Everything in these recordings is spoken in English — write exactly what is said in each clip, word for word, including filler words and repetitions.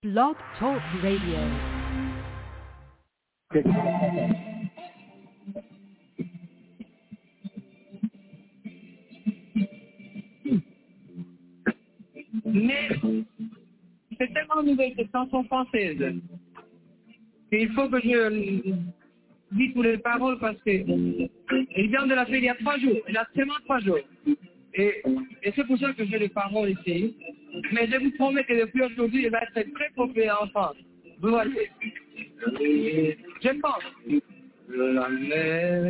Blog Talk Radio. Mais c'est tellement une nouvelle chanson française qu'il faut que je dise toutes les paroles parce que il vient de la faire il y a trois jours, il a seulement trois jours. Et, et c'est pour ça que j'ai les paroles ici. Mais je vous promets que depuis aujourd'hui, il va être très populaire en France. Vous voyez. Je pense. La mer,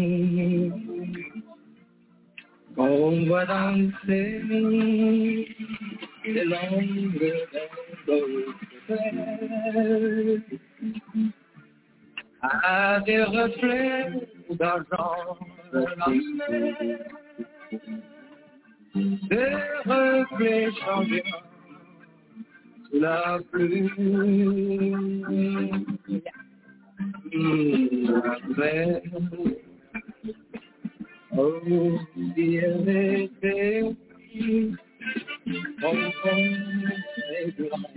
on va danser les langues d'un à des reflets d'argent de la mer, des reflets changeants sous la pluie. La mer, oh, si elle était on connaît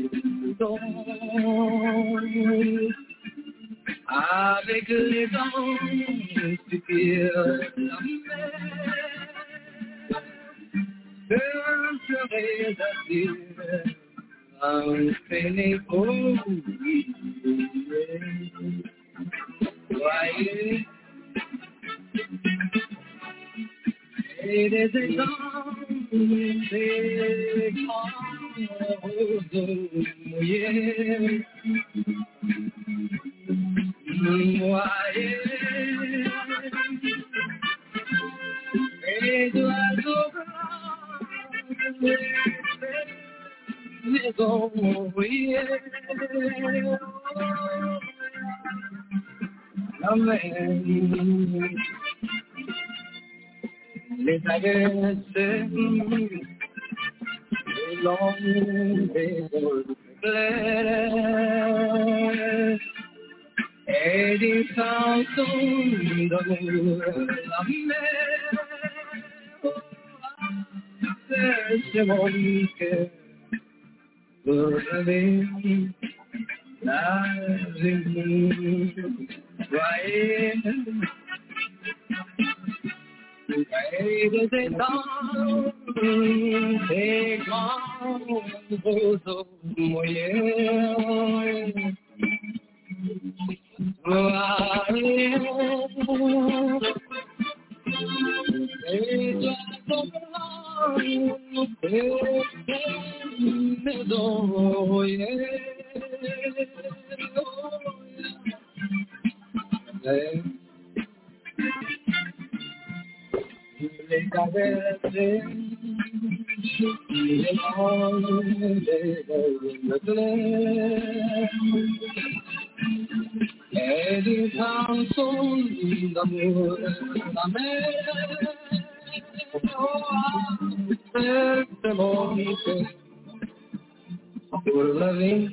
avec les dents suffire la mer, je serai assis un pénétro. Voyez, et des étangs, des grands roseaux mouillés. Voyez, et d'oiseaux blancs, des maisons mouillées. La mer, les aguettes, les longues maisons claires, et des chansons d'amour. La mer, c'est mon cœur, pour rêver la vie. Voyez, et des étangs, des grands roseaux mouillés. Voyez, et des oiseaux blancs, et des maisons mouillées. Les cavernes, les grandes, les clairs, et des chansons d'amour, la mer, c'est mon cœur, pour la vie.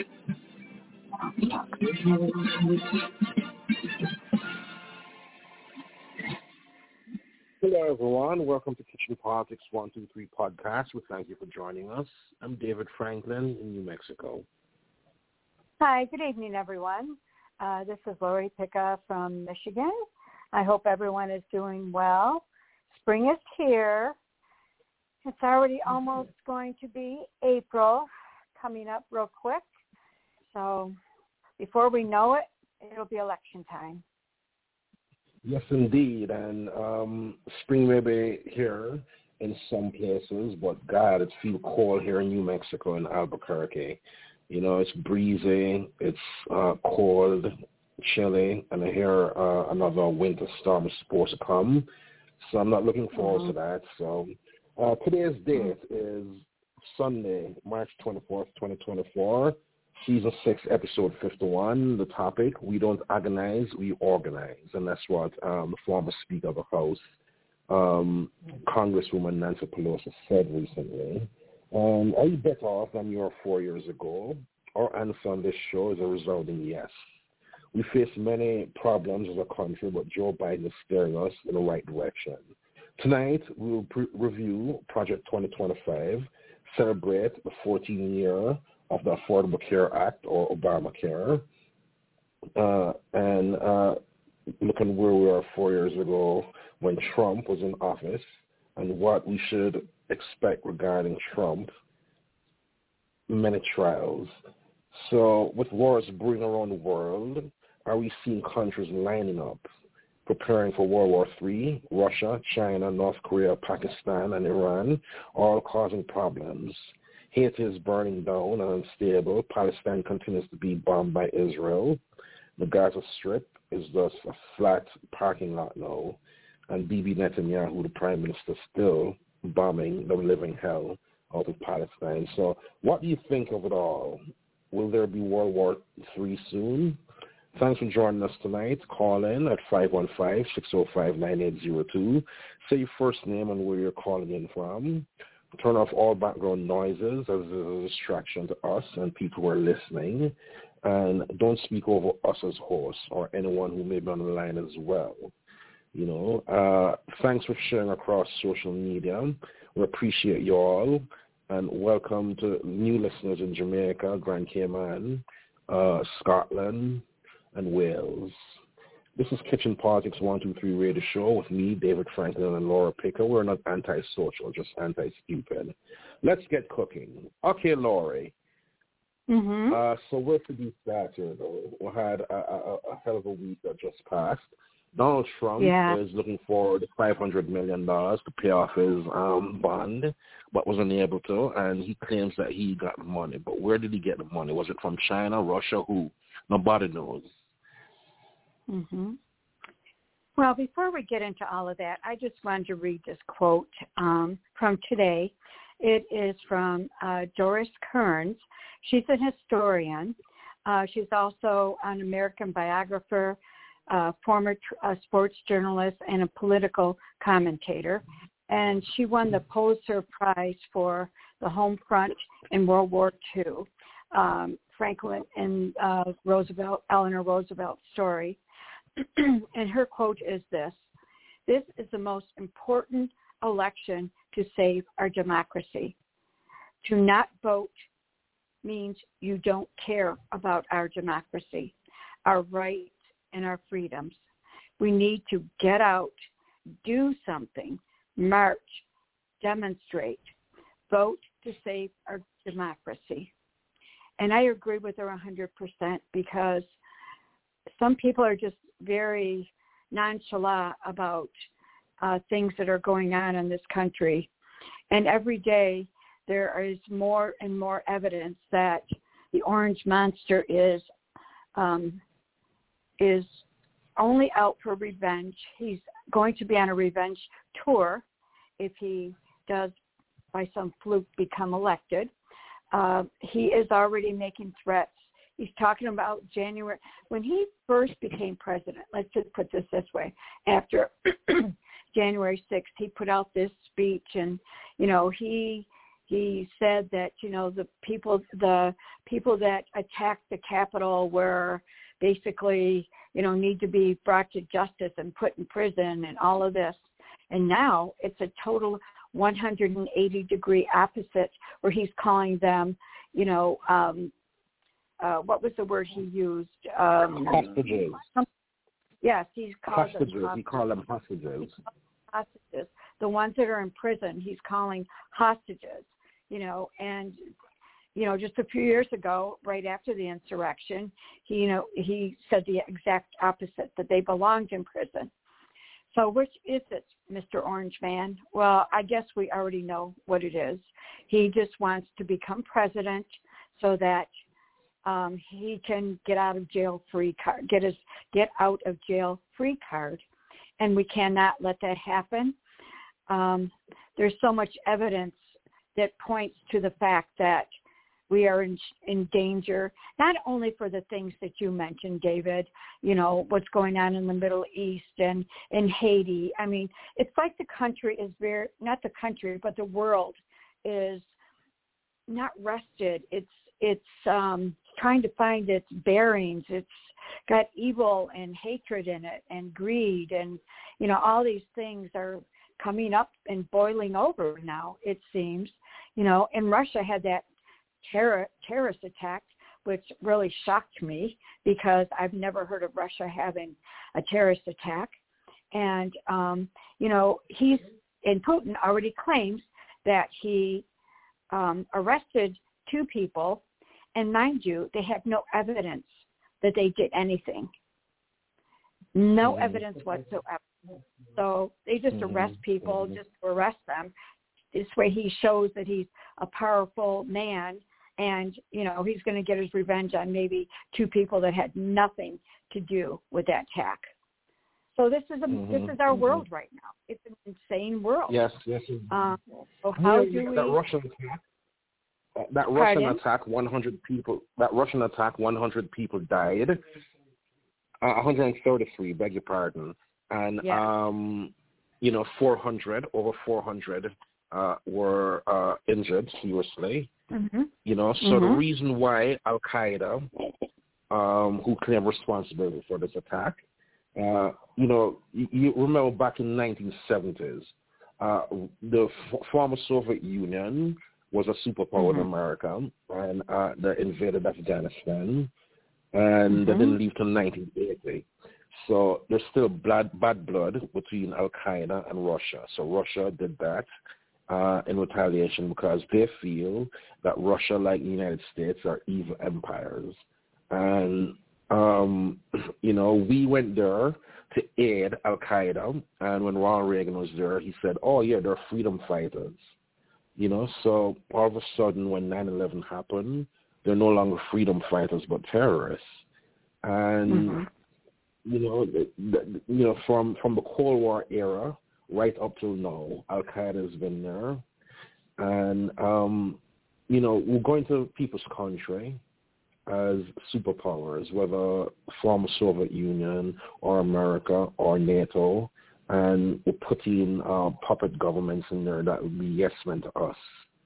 Hello, everyone. Welcome to Kitchen Politics one two three podcast. We thank you for joining us. I'm David Franklin in New Mexico. Hi, good evening, everyone. Uh, this is Lori Picca from Michigan. I hope everyone is doing well. Spring is here. It's already almost going to be April, coming up real quick. So before we know it, it'll be election time. Yes, indeed. And um, spring may be here in some places, but God, it feels cold here in New Mexico and Albuquerque. You know, it's breezy, it's uh, cold, chilly, and I hear uh, another winter storm is supposed to come. So I'm not looking forward mm-hmm. to that. So uh, today's date is Sunday, March twenty-fourth, twenty twenty-four. Season six, episode fifty-one. The topic, we don't agonize, we organize. And that's what um, the former Speaker of the House, um, Congresswoman Nancy Pelosi, said recently. Um, are you better off than you were four years ago? Our answer on this show is a resounding yes. We face many problems as a country, but Joe Biden is steering us in the right direction. Tonight, we will pre- review Project twenty twenty-five, celebrate the fourteen-year of the Affordable Care Act, or Obamacare. Uh, and uh, looking where we were four years ago when Trump was in office and what we should expect regarding Trump, many trials. So with wars brewing around the world, are we seeing countries lining up, preparing for World War Three? Russia, China, North Korea, Pakistan, and Iran, all causing problems. Haiti is burning down and unstable. Palestine continues to be bombed by Israel. The Gaza Strip is just a flat parking lot now. And Bibi Netanyahu, the prime minister, still bombing the living hell out of Palestine. So what do you think of it all? Will there be World War Three soon? Thanks for joining us tonight. Call in at five one five, six oh five, nine eight zero two. Say your first name and where you're calling in from. Turn off all background noises as a distraction to us and people who are listening. And don't speak over us as hosts or anyone who may be on the line as well. You know, uh, thanks for sharing across social media. We appreciate you all. And welcome to new listeners in Jamaica, Grand Cayman, uh, Scotland, and Wales. This is Kitchen Politics one two three Radio Show with me, David Franklin, and Laura Picker. We're not anti-social, just anti-stupid. Let's get cooking. Okay, Laurie. Mm-hmm. Uh, so where to be start here, though? We had a, a, a hell of a week that just passed. Donald Trump yeah. is looking for five hundred million dollars to pay off his um, bond, but was unable to, and he claims that he got the money. But where did he get the money? Was it from China, Russia, who? Nobody knows. Mm-hmm. Well, before we get into all of that, I just wanted to read this quote um, from today. It is from uh, Doris Kearns. She's a historian. Uh, she's also an American biographer, uh, former tr- uh, sports journalist, and a political commentator. And she won the Pulitzer Prize for the home front in World War Two. Um, Franklin and uh, Roosevelt, Eleanor Roosevelt's story. And her quote is this: "This is the most important election to save our democracy. To not vote means you don't care about our democracy, our rights, and our freedoms. We need to get out, do something, march, demonstrate, vote to save our democracy." And I agree with her one hundred percent, because some people are just very nonchalant about uh, things that are going on in this country. And every day there is more and more evidence that the Orange Monster is um, is only out for revenge. He's going to be on a revenge tour if he does, by some fluke, become elected. Uh, he is already making threats. He's talking about January. When he first became president, let's just put this this way, after January sixth, he put out this speech, and, you know, he he said that, you know, the people the people that attacked the Capitol were basically, you know, need to be brought to justice and put in prison and all of this. And now it's a total one hundred eighty degree opposite, where he's calling them, you know, um, uh, what was the word he used? Um, hostages. Yes, he's called hostages. them hostages. He called them hostages. Hostages. The ones that are in prison, he's calling hostages, you know, and, you know, just a few years ago, right after the insurrection, he, you know, he said the exact opposite, that they belonged in prison. So which is it, Mister Orange Man? Well, I guess we already know what it is. He just wants to become president so that um, he can get out of jail free card, get his get out of jail free card, and we cannot let that happen. Um, there's so much evidence that points to the fact that we are in, in danger, not only for the things that you mentioned, David, you know, what's going on in the Middle East and in Haiti. I mean, it's like the country is very, not the country, but the world is not rested. It's, it's um, trying to find its bearings. It's got evil and hatred in it and greed. And, you know, all these things are coming up and boiling over now, it seems. You know, and Russia had that terror, terrorist attack, which really shocked me because I've never heard of Russia having a terrorist attack. And, um, you know, he's, and Putin already claims that he um, arrested two people, and mind you, they have no evidence that they did anything. No mm-hmm. evidence whatsoever. So they just mm-hmm. arrest people mm-hmm. just to arrest them. This way he shows that he's a powerful man, and, you know, he's going to get his revenge on maybe two people that had nothing to do with that attack. So this is a, mm-hmm. this is our mm-hmm. world right now. It's an insane world. Yes, yes. Um, so how yeah, do we... That Russian attack, that Russian Pardon? attack, one hundred people, that Russian attack, one hundred people died. Uh, one hundred thirty-three, beg your pardon. And, yes. um, you know, four hundred, over four hundred uh, were uh, injured seriously. Mm-hmm. You know, so mm-hmm. the reason why Al-Qaeda, um, who claimed responsibility for this attack, uh, you know, you, you remember back in the nineteen seventies, uh, the f- former Soviet Union was a superpower mm-hmm. in America, and uh, they invaded Afghanistan, and mm-hmm. they didn't leave till nineteen eighty. So there's still blood, bad blood between Al-Qaeda and Russia. So Russia did that uh, in retaliation because they feel that Russia, like the United States, are evil empires. And, um, you know, we went there to aid Al-Qaeda. And when Ronald Reagan was there, he said, oh, yeah, they're freedom fighters. You know, so all of a sudden when nine eleven happened, they're no longer freedom fighters but terrorists. And... Mm-hmm. You know, the, the, you know, from, from the Cold War era right up till now, Al-Qaeda has been there. And, um, you know, we're going to people's country as superpowers, whether former Soviet Union or America or NATO, and we're putting uh, puppet governments in there that would be yes men to us.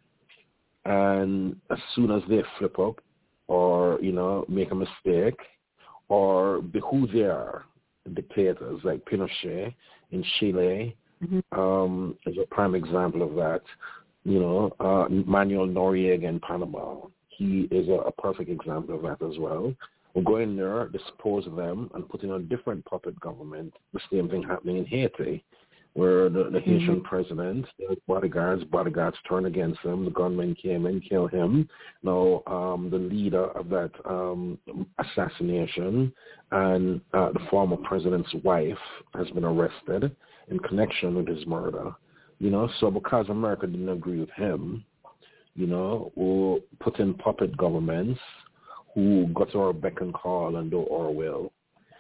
And as soon as they flip up or, you know, make a mistake, or be who they are, dictators like Pinochet in Chile mm-hmm. um, is a prime example of that. You know, uh, Manuel Noriega in Panama, he is a, a perfect example of that as well. We'll go in there, dispose of them, and put in a different puppet government. The same thing happening in Haiti, where the, the mm-hmm. Haitian president, the bodyguards, bodyguards turned against him. The gunmen came and killed him. Now, um, the leader of that um, assassination and uh, the former president's wife has been arrested in connection with his murder. You know, so because America didn't agree with him, you know, we'll put in puppet governments who go to our beck and call and do our will.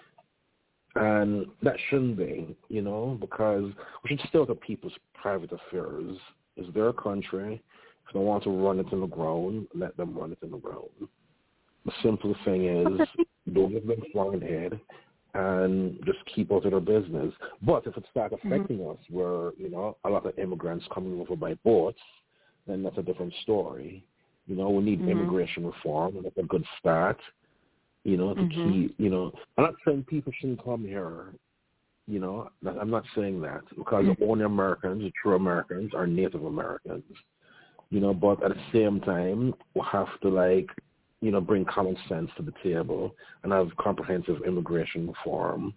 And that shouldn't be, you know, because we should still to people's private affairs. It's their country. If they want to run it in the ground, let them run it in the ground. The simple thing is, don't give them flying head and just keep out of their business. But if it starts affecting mm-hmm. us, where, you know, a lot of immigrants coming over by boats, then that's a different story. You know, we need mm-hmm. immigration reform, and that's a good start. You know, to mm-hmm. keep, you know, I'm not saying people shouldn't come here, you know, I'm not saying that, because mm-hmm. only Americans, the true Americans, are Native Americans, you know, but at the same time, we'll have to, like, you know, bring common sense to the table and have comprehensive immigration reform.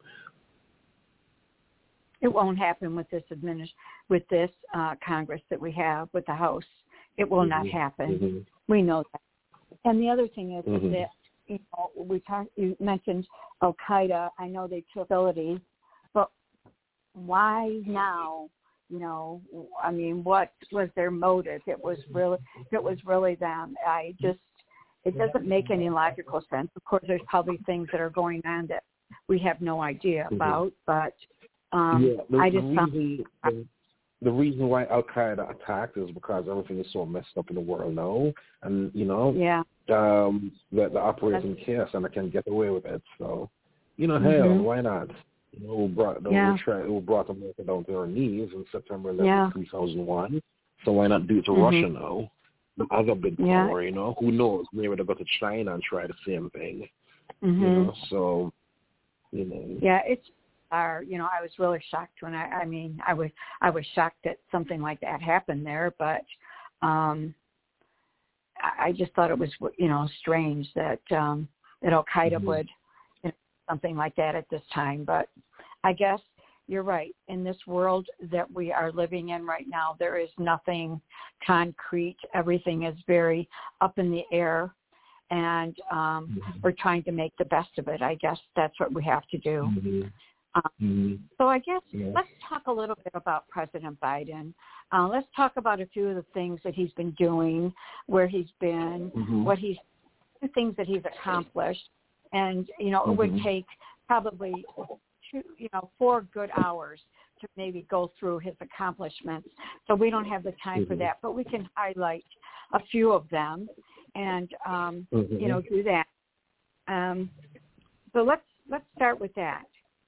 It won't happen with this administ- with this uh, Congress that we have, with the House. It will mm-hmm. not happen. Mm-hmm. We know that. And the other thing is, mm-hmm. is that, you know, we talked. You mentioned Al-Qaeda. I know they took facilities, but why now? You know, I mean, what was their motive? It was really, it was really them. I just, it doesn't make any logical sense. Of course, there's probably things that are going on that we have no idea about, mm-hmm. but um, yeah, the, I just the reason, the, the reason why Al-Qaeda attacked is because everything is so messed up in the world now, and you know, yeah. Um, that the operation chaos, and I can get away with it. So, you know, hell, mm-hmm. why not? You know, we brought, yeah. we, tried, we brought America down to her knees in September eleventh, yeah. two thousand one. So why not do it to mm-hmm. Russia now? The other big yeah. power, you know, who knows? Maybe they'll go to China and try the same thing. Mm-hmm. You know, so, you know. Yeah, it's, our, you know, I was really shocked when I, I mean, I was, I was shocked that something like that happened there, but, um, I just thought it was, you know, strange that um, that Al Qaeda mm-hmm. would you know, something like that at this time. But I guess you're right. In this world that we are living in right now, there is nothing concrete. Everything is very up in the air, and um, mm-hmm. we're trying to make the best of it. I guess that's what we have to do. Mm-hmm. Um, mm-hmm. So I guess yeah. let's talk a little bit about President Biden. Uh, let's talk about a few of the things that he's been doing, where he's been, mm-hmm. what he's, the things that he's accomplished. And, you know, it mm-hmm. would take probably two, you know, four good hours to maybe go through his accomplishments. So we don't have the time mm-hmm. for that, but we can highlight a few of them and, um, mm-hmm. you know, do that. Um, so let's, let's start with that.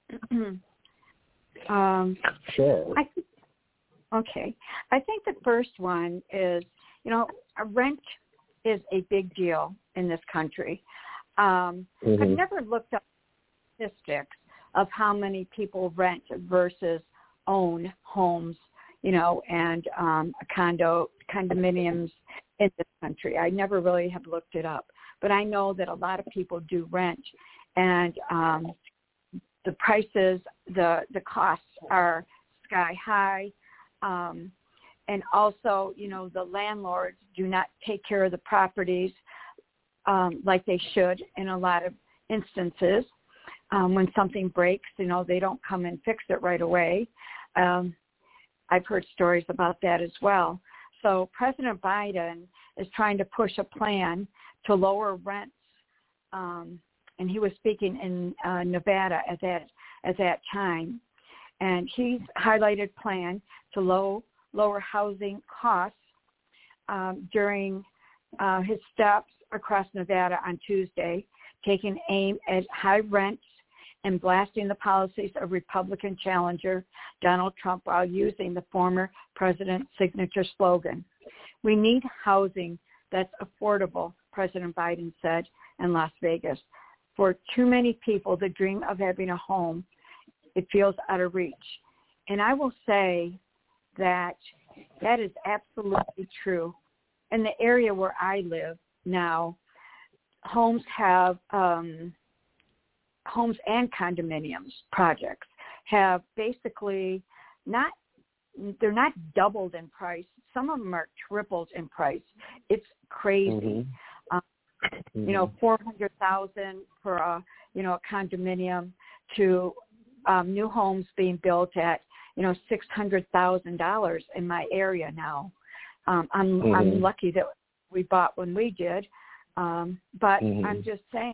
um, sure. I think, okay. I think the first one is, you know, rent is a big deal in this country. Um, mm-hmm. I've never looked up statistics of how many people rent versus own homes, you know, and um, a condo, condominiums in this country. I never really have looked it up, but I know that a lot of people do rent, and um, the prices, the the costs are sky high. Um, and also, you know, the landlords do not take care of the properties um, like they should in a lot of instances. Um, when something breaks, you know, they don't come and fix it right away. Um, I've heard stories about that as well. So President Biden is trying to push a plan to lower rents, um, and he was speaking in uh, Nevada at that at that time. And he's highlighted plan to low, lower housing costs um, during uh, his steps across Nevada on Tuesday, taking aim at high rents and blasting the policies of Republican challenger Donald Trump while using the former president's signature slogan. "We need housing that's affordable," President Biden said in Las Vegas. "For too many people, the dream of having a home, it feels out of reach." And I will say that that is absolutely true. In the area where I live now, homes have, um, homes and condominiums projects have basically not, they're not doubled in price. Some of them are tripled in price. It's crazy. Mm-hmm. Um, mm-hmm. You know, four hundred thousand dollars for a, you know, a condominium to um, new homes being built at, you know, six hundred thousand dollars in my area now. Um, I'm mm-hmm. I'm lucky that we bought when we did, um, but mm-hmm. I'm just saying,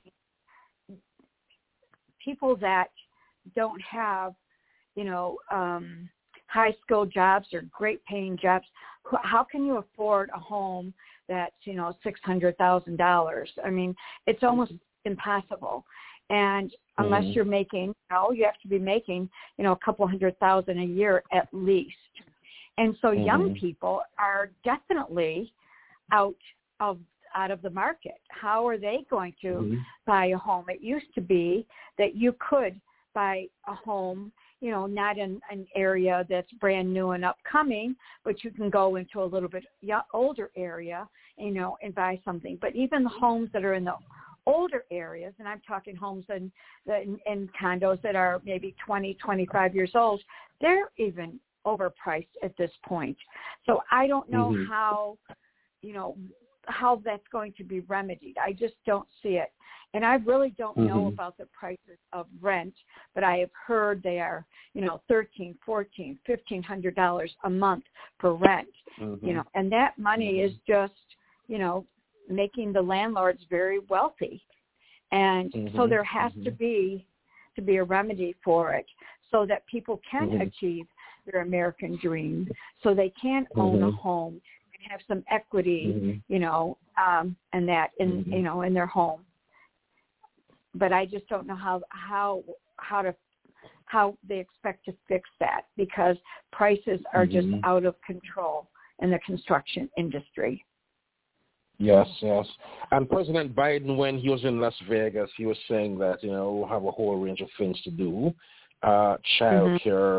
people that don't have, you know, um, high skilled jobs or great paying jobs, how can you afford a home that's, you know, six hundred thousand dollars? I mean, it's almost impossible. And unless mm-hmm. you're making, you know, you have to be making, you know, a couple hundred thousand a year at least. And so mm-hmm. young people are definitely out of out of the market. How are they going to mm-hmm. buy a home? It used to be that you could buy a home, you know, not in an area that's brand new and upcoming, but you can go into a little bit older area, you know, and buy something. But even the homes that are in the older areas, and I'm talking homes in, in, in condos that are maybe twenty, twenty-five years old, they're even overpriced at this point. So I don't know mm-hmm. how, you know, how that's going to be remedied. I just don't see it. And I really don't mm-hmm. know about the prices of rent, but I have heard they are, you know, thirteen, fourteen, fifteen hundred dollars a month for rent. Mm-hmm. You know, and that money mm-hmm. is just, you know, making the landlords very wealthy. And mm-hmm. so there has mm-hmm. to be to be a remedy for it so that people can mm-hmm. achieve their American dream, so they can mm-hmm. own a home and have some equity, mm-hmm. you know, um, and that in mm-hmm. you know in their home. But I just don't know how how how to how they expect to fix that, because prices are mm-hmm. just out of control in the construction industry. Yes, yes. And President Biden, when he was in Las Vegas, he was saying that, you know, we'll have a whole range of things to do. Uh, child mm-hmm. care,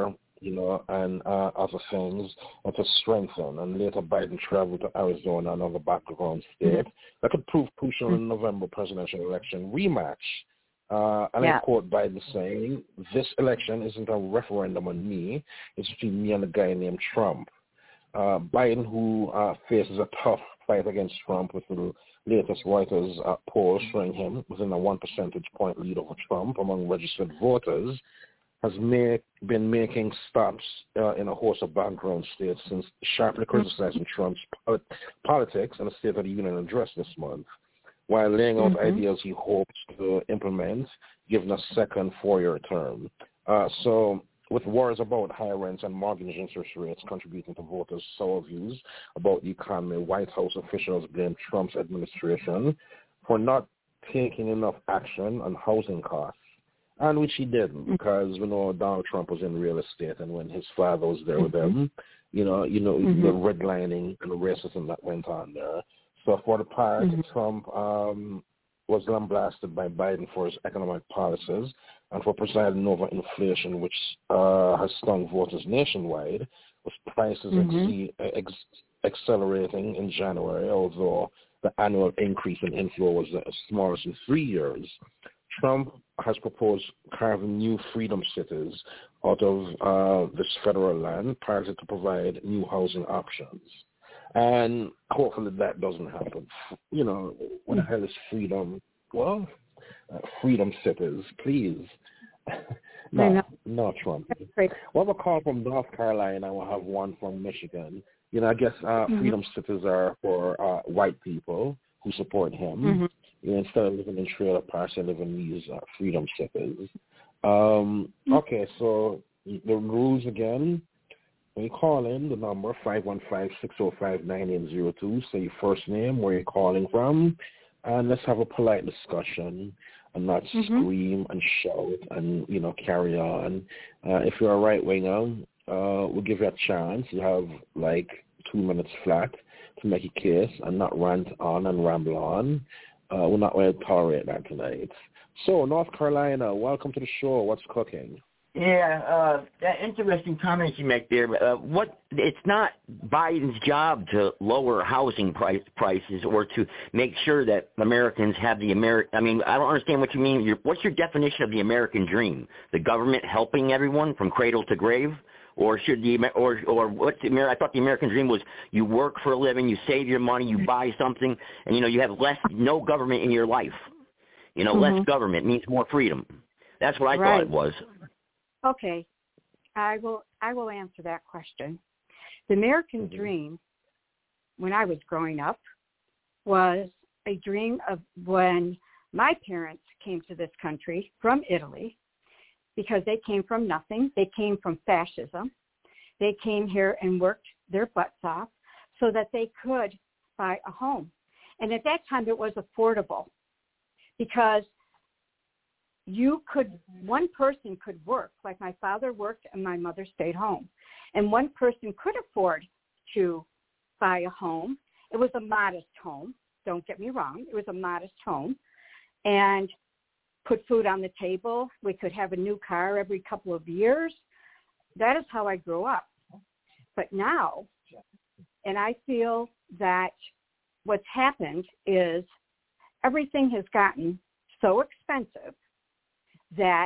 you know, and uh, other things, and to strengthen. And later Biden traveled to Arizona, another battleground state, mm-hmm. that could prove crucial mm-hmm. in the November presidential election rematch. Uh, and yeah. I quote Biden saying, "This election isn't a referendum on me. It's between me and a guy named Trump." Uh, Biden, who uh, faces a tough fight against Trump with the latest Reuters uh, poll showing him within a one percentage point lead over Trump among registered voters, has make, been making stops uh, in a host of background states since sharply criticizing Trump's politics in a State of the Union address this month, while laying out mm-hmm. ideas he hopes to implement given a second four-year term. Uh, so with worries about higher rents and mortgage interest rates contributing to voters' sour views about the economy, White House officials blame Trump's administration for not taking enough action on housing costs, and which he didn't, because we know Donald Trump was in real estate, and when his father was there mm-hmm. with him, you know, you know, mm-hmm. the redlining and the racism that went on there. So for the part, mm-hmm. Trump um, was lambasted by Biden for his economic policies and for presiding over inflation, which uh, has stung voters nationwide, with prices mm-hmm. exceed, ex- accelerating in January, although the annual increase in inflow was the smallest in three years. Trump has proposed carving new freedom cities out of uh, this federal land, partly to provide new housing options. And hopefully that doesn't happen. You know, what the hell is freedom? Well, uh, freedom cities, please. no, no, Trump. We'll have a call from North Carolina. We'll have one from Michigan. You know, I guess uh, mm-hmm. freedom cities are for uh, white people who support him. Mm-hmm. You know, instead of living in trailer parks, they live in these uh, freedom cities. Um, mm-hmm. Okay, so the rules again. When you call in, the number five one five, six oh five, nine eight zero two, say your first name, where you're calling from, and let's have a polite discussion and not mm-hmm. scream and shout and, you know, carry on. Uh, if you're a right-winger, uh, we'll give you a chance. You have, like, two minutes flat to make a case and not rant on and ramble on. Uh, we're not going to tolerate that tonight. So, North Carolina, welcome to the show. What's cooking? Yeah, uh, that interesting comments you make there. Uh, what it's not Biden's job to lower housing price, prices or to make sure that Americans have the Ameri- I mean, I don't understand what you mean. Your, what's your definition of the American dream? The government helping everyone from cradle to grave, or should the or or what's the Amer- I thought the American dream was you work for a living, you save your money, you buy something, and you know you have less no government in your life. You know, mm-hmm. less government means more freedom. That's what I right. thought it was. Okay, I will I will answer that question. The American mm-hmm. dream, when I was growing up, was a dream of when my parents came to this country from Italy, because they came from nothing. They came from fascism. They came here and worked their butts off so that they could buy a home. And at that time, it was affordable because you could, one person could work, like my father worked and my mother stayed home. And one person could afford to buy a home. It was a modest home. Don't get me wrong. It was a modest home. And put food on the table. We could have a new car every couple of years. That is how I grew up. But now, and I feel that what's happened is everything has gotten so expensive that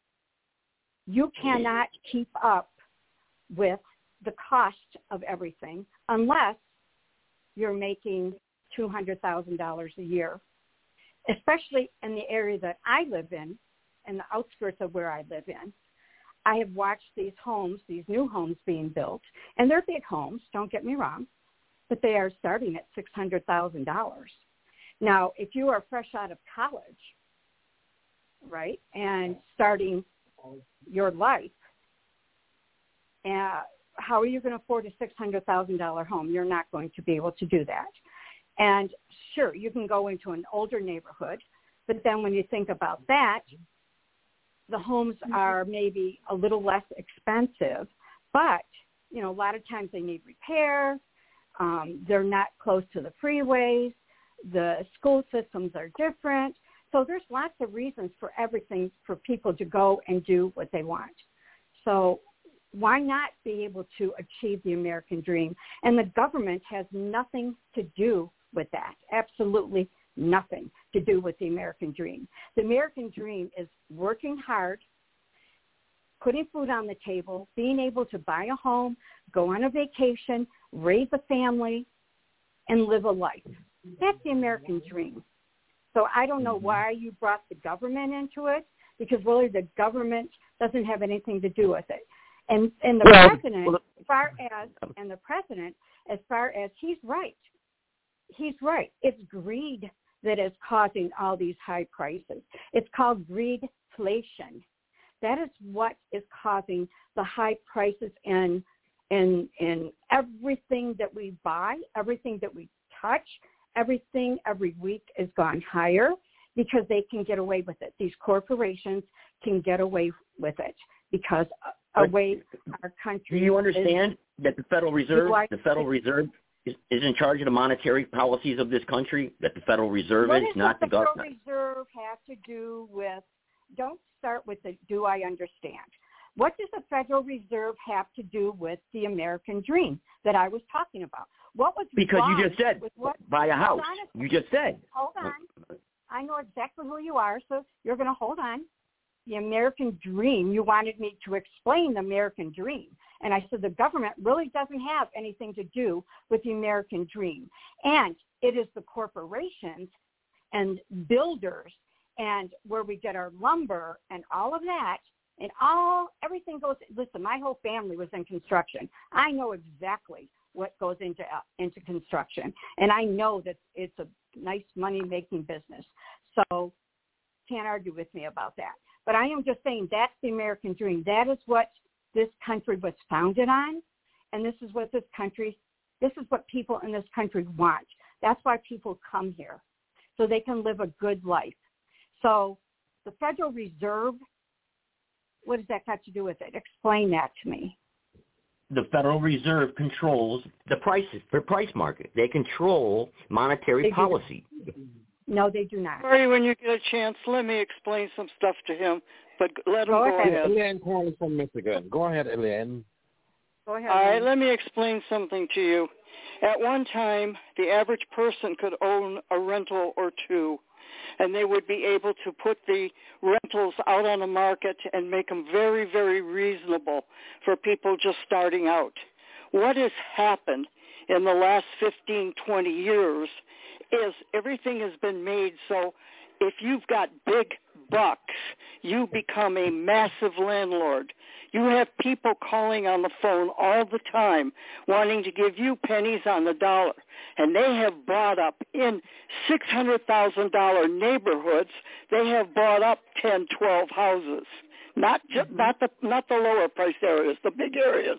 you cannot keep up with the cost of everything unless you're making two hundred thousand dollars a year, especially in the area that I live in, in the outskirts of where I live in. I have watched these homes, these new homes being built, and they're big homes, don't get me wrong, but they are starting at six hundred thousand dollars. Now, if you are fresh out of college, right, and starting your life, uh, how are you going to afford a six hundred thousand dollars home? You're not going to be able to do that. And sure, you can go into an older neighborhood, but then when you think about that, the homes are maybe a little less expensive, but, you know, a lot of times they need repair. Um, they're not close to the freeways. The school systems are different. So there's lots of reasons for everything for people to go and do what they want. So why not be able to achieve the American dream? And the government has nothing to do with that, absolutely nothing to do with the American dream. The American dream is working hard, putting food on the table, being able to buy a home, go on a vacation, raise a family, and live a life. That's the American dream. So I don't know why you brought the government into it, because really the government doesn't have anything to do with it. And and the well, president, well, as far as and the president, as far as he's right, he's right. It's greed that is causing all these high prices. It's called greedflation. That is what is causing the high prices in in in everything that we buy, everything that we touch, everything every week has gone higher because they can get away with it. These corporations can get away with it because of way our country. Do you understand is, that the Federal Reserve, I, the Federal Reserve is, is in charge of the monetary policies of this country? That the Federal Reserve what is does not the, the government. What does the Federal Reserve have to do with? Don't start with the do I understand. What does the Federal Reserve have to do with the American dream that I was talking about? What was because wrong you just said with what, buy a house. On a you just said. Hold on. I know exactly who you are, so you're going to hold on. The American dream, you wanted me to explain the American dream. And I said the government really doesn't have anything to do with the American dream. And it is the corporations and builders and where we get our lumber and all of that. And all, everything goes, listen, my whole family was in construction. I know exactly what goes into uh, into construction. And I know that it's a nice money-making business. So can't argue with me about that. But I am just saying that's the American dream. That is what this country was founded on. And this is what this country, this is what people in this country want. That's why people come here, so they can live a good life. So the Federal Reserve, what does that got to do with it? Explain that to me. The Federal Reserve controls the prices, the price market. They control monetary they policy. No, they do not. Sorry, when you get a chance, let me explain some stuff to him, but let him go, go ahead. ahead. Elaine calling from Michigan. Go ahead, Elaine. Go ahead. All right, Elaine. let me explain something to you. At one time, the average person could own a rental or two, and they would be able to put the rentals out on the market and make them very, very reasonable for people just starting out. What has happened in the last fifteen, twenty years is everything has been made so if you've got big bucks, you become a massive landlord. You have people calling on the phone all the time wanting to give you pennies on the dollar. And they have bought up in six hundred thousand dollars neighborhoods, they have bought up ten, twelve houses. Not just, mm-hmm. not the not the lower price areas, the big areas.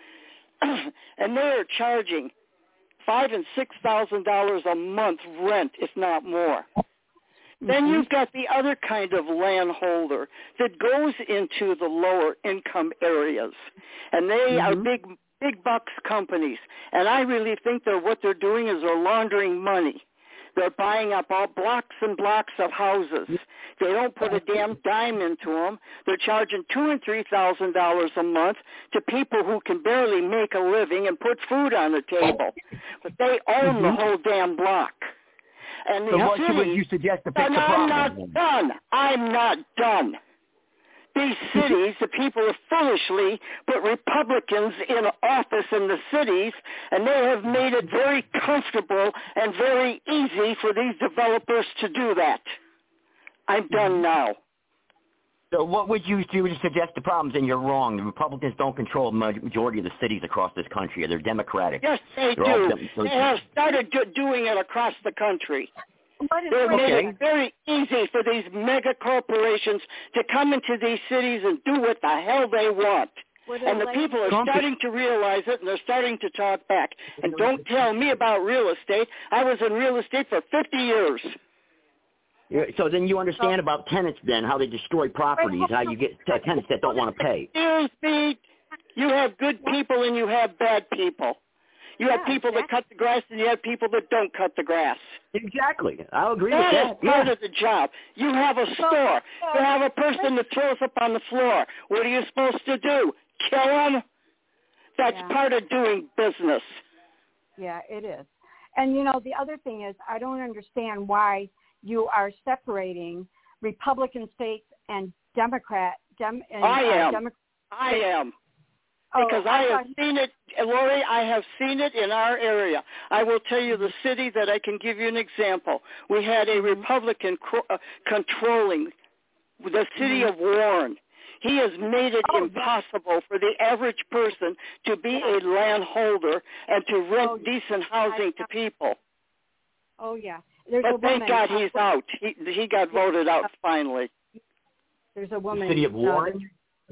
And they are charging five and six thousand dollars a month rent, if not more. Then you've got the other kind of landholder that goes into the lower income areas, and they mm-hmm. are big, big bucks companies. And I really think that what they're doing is they're laundering money. They're buying up all blocks and blocks of houses. They don't put a damn dime into them. They're charging two and three thousand dollars a month to people who can barely make a living and put food on the table, but they own mm-hmm. the whole damn block. And so the what cities, would you suggest to fix and the problem? I'm not done. I'm not done. These cities, the people have foolishly put Republicans in office in the cities, and they have made it very comfortable and very easy for these developers to do that. I'm done now. So what would you do to suggest the problems? And you're wrong. The Republicans don't control the majority of the cities across this country. They're Democratic. Yes, they They're do. All, they have started do- doing it across the country. They've okay. made it very easy for these mega corporations to come into these cities and do what the hell they want. And the people are starting to realize it, and they're starting to talk back. And don't tell me about real estate. I was in real estate for fifty years. So then you understand about tenants then, how they destroy properties, how you get tenants that don't want to pay. Excuse me. You have good people and you have bad people. You have yeah, people exactly. that cut the grass and you have people that don't cut the grass. Exactly. I'll agree that with that. That is part yeah. of the job. You have a store. You have a person that throws up on the floor. What are you supposed to do? kill them? That's Yeah. part of doing business. Yeah, it is. And, you know, the other thing is I don't understand why you are separating Republican states and Democrat. Dem, and, I am. Uh, Demo- I am. Oh, Because I, I have thought- seen it, Lori, I have seen it in our area. I will tell you the city that I can give you an example. We had a Republican cro- uh, controlling the city of Warren. He has made it Oh, impossible yeah. for the average person to be a landholder and to rent oh, decent housing to people. Oh, yeah. There's but a thank woman, God uh, he's out. He, he got voted out finally. There's a woman. The city of uh, Warren?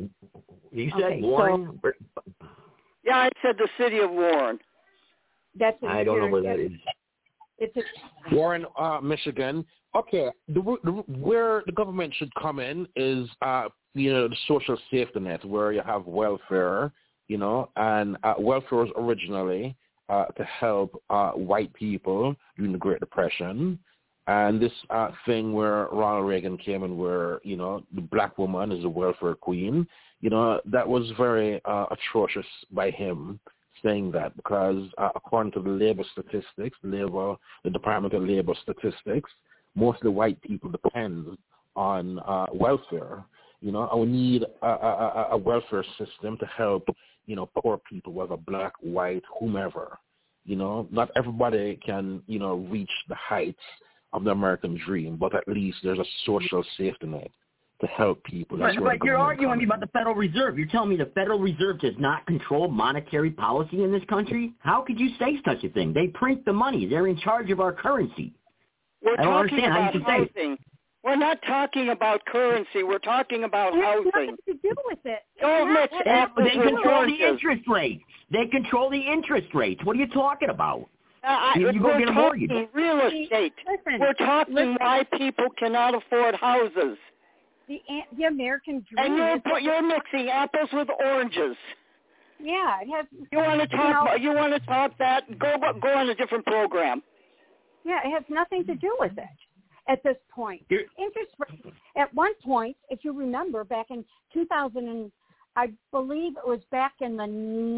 You said okay, Warren? So, yeah, I said the city of Warren. That's I don't know where that is. It's a, Warren, uh, Michigan. Okay, the, the, where the government should come in is, uh, you know, the social safety net, where you have welfare, you know, and uh, welfare was originally uh, to help uh, white people during the Great Depression. And this uh, thing where Ronald Reagan came in, where, you know, the black woman is a welfare queen, you know, that was very uh, atrocious by him saying that, because uh, according to the labor statistics, labor, the Department of Labor statistics, mostly white people depend on uh, welfare, you know, and we need a, a, a welfare system to help, you know, poor people, whether black, white, whomever, you know. Not everybody can, you know, reach the heights of the American dream, but at least there's a social safety net to help people. That's but where but you're arguing comes. me about the Federal Reserve. You're telling me the Federal Reserve does not control monetary policy in this country? How could you say such a thing? They print the money. They're in charge of our currency. We're I don't talking understand how you about can say housing. We're not talking about currency. We're talking about it has housing. nothing to do with it. Don't mix It's apples They with control oranges. the interest rates. They control the interest rates. What are you talking about? Uh, I, You- you go we're get a talking mortgage. real estate. Listen, we're talking listen. why people cannot afford houses. The the American dream. And you're, is- pu- you're mixing apples with oranges. yeah, it has. You want to talk? know- You want to talk that? Go go on a different program. Yeah, it has nothing to do with it at this point. You're- Interest rates, at one point, if you remember, back in two thousand, and I believe it was back in the,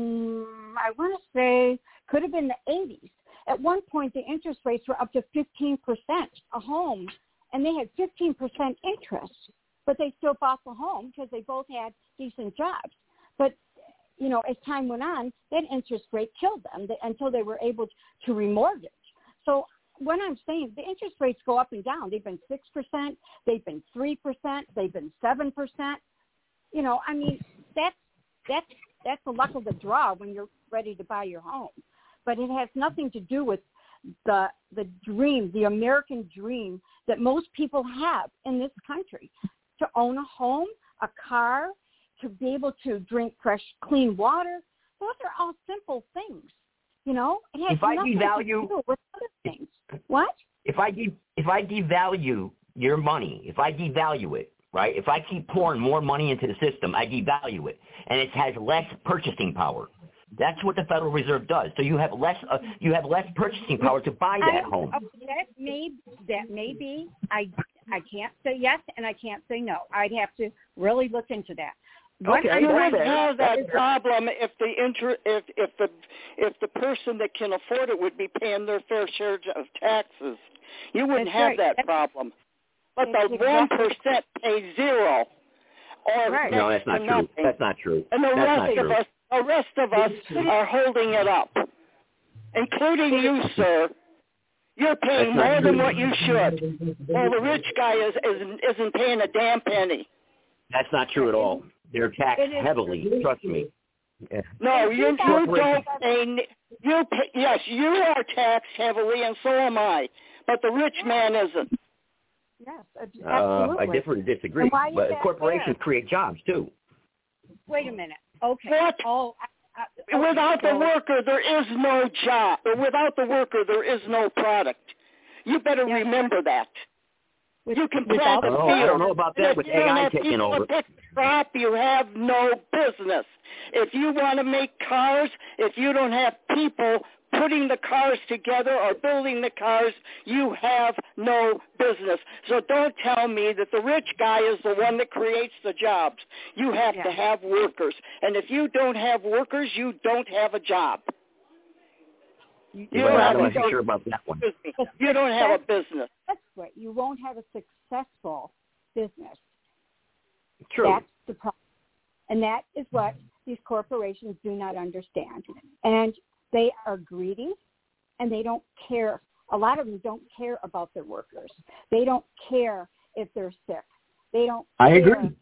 I want to say, could have been the eighties. At one point, the interest rates were up to fifteen percent a home, and they had fifteen percent interest, but they still bought the home because they both had decent jobs. But, you know, as time went on, that interest rate killed them until they were able to remortgage. So when I'm saying the interest rates go up and down, they've been six percent, they've been three percent, they've been seven percent. You know, I mean, that's, that's, that's the luck of the draw when you're ready to buy your home. But it has nothing to do with the the dream, the American dream that most people have in this country, to own a home, a car, to be able to drink fresh, clean water. Those are all simple things, you know. It has If I nothing devalue- to do with other things. What? If I de- if I devalue your money, if I devalue it, right? If I keep pouring more money into the system, I devalue it, and it has less purchasing power. That's what the Federal Reserve does. So you have less uh, you have less purchasing power to buy that I, home. That may that may be. I I can't say yes and I can't say no. I'd have to really look into that. What Okay, I'm You that's trying wouldn't fair. have that problem if the inter- if if the if the person that can afford it would be paying their fair share of taxes. You wouldn't That's have right. that That's- problem. But that's the one exactly- percent pays zero, or Right. No, that's not to true. nothing. That's not true. And the That's not rest of true. us, the rest of us are holding it up, including you, sir. You're paying That's not more than true. what you should. Well, the rich guy is, isn't isn't paying a damn penny. That's not true at all. They're taxed It is- heavily. Trust me. Yeah. No, you, you Corporations- don't pay. You pay, yes, you are taxed heavily, and so am I. But the rich man isn't. Yes, ab- Uh, absolutely. I differ disagree. And why is But that corporations fair? create jobs too. Wait a minute. Okay. What? Oh, I, I, okay, Without the so- worker, there is no job. Without the worker, there is no product. You better Yes. remember that. with- You can without plant the Oh, field. I don't know about that If with you don't A I have taking people to over. pick the crop, you have no business. If you want to make cars, if you don't have people putting the cars together or building the cars, you have no business. So don't tell me that the rich guy is the one that creates the jobs. You have yeah. to have workers. And if you don't have workers, you don't have a job. You well, don't I have wasn't a, sure about that one. You don't have a business. That's right. You won't have a successful business. True. That's the problem. And that is what these corporations do not understand. And they are greedy, and they don't care. A lot of them don't care about their workers. They don't care if they're sick. They don't I care. agree.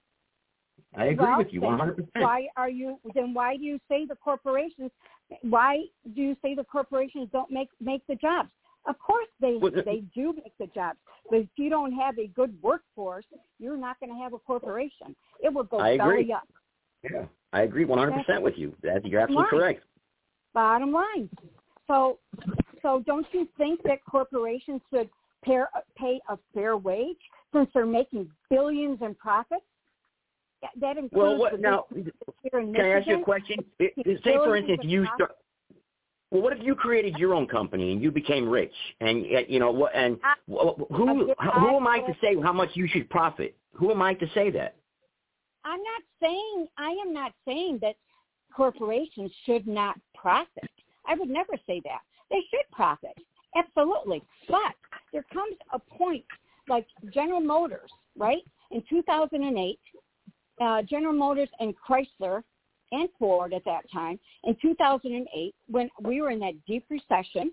I agree well, with you one hundred percent. Why are you, then why do you say the corporations, why do you say the corporations don't make, make the jobs? Of course they well, they do make the jobs. But if you don't have a good workforce, you're not going to have a corporation. It will go I belly agree. up. Yeah, I agree one hundred percent with you. That, you're absolutely line. correct. Bottom line. So, so don't you think that corporations should pay, pay a fair wage since they're making billions in profits? That includes well, what, the now, here in can I ask you a Michigan. question? It, say, for instance, you start. Well, what if you created your own company and you became rich, and you know what? And who who am I to say how much you should profit? Who am I to say that? I'm not saying I am not saying that corporations should not profit. I would never say that. They should profit, absolutely. But there comes a point, like General Motors, right? In two thousand eight, uh, General Motors and Chrysler and Ford at that time, in two thousand eight, when we were in that deep recession,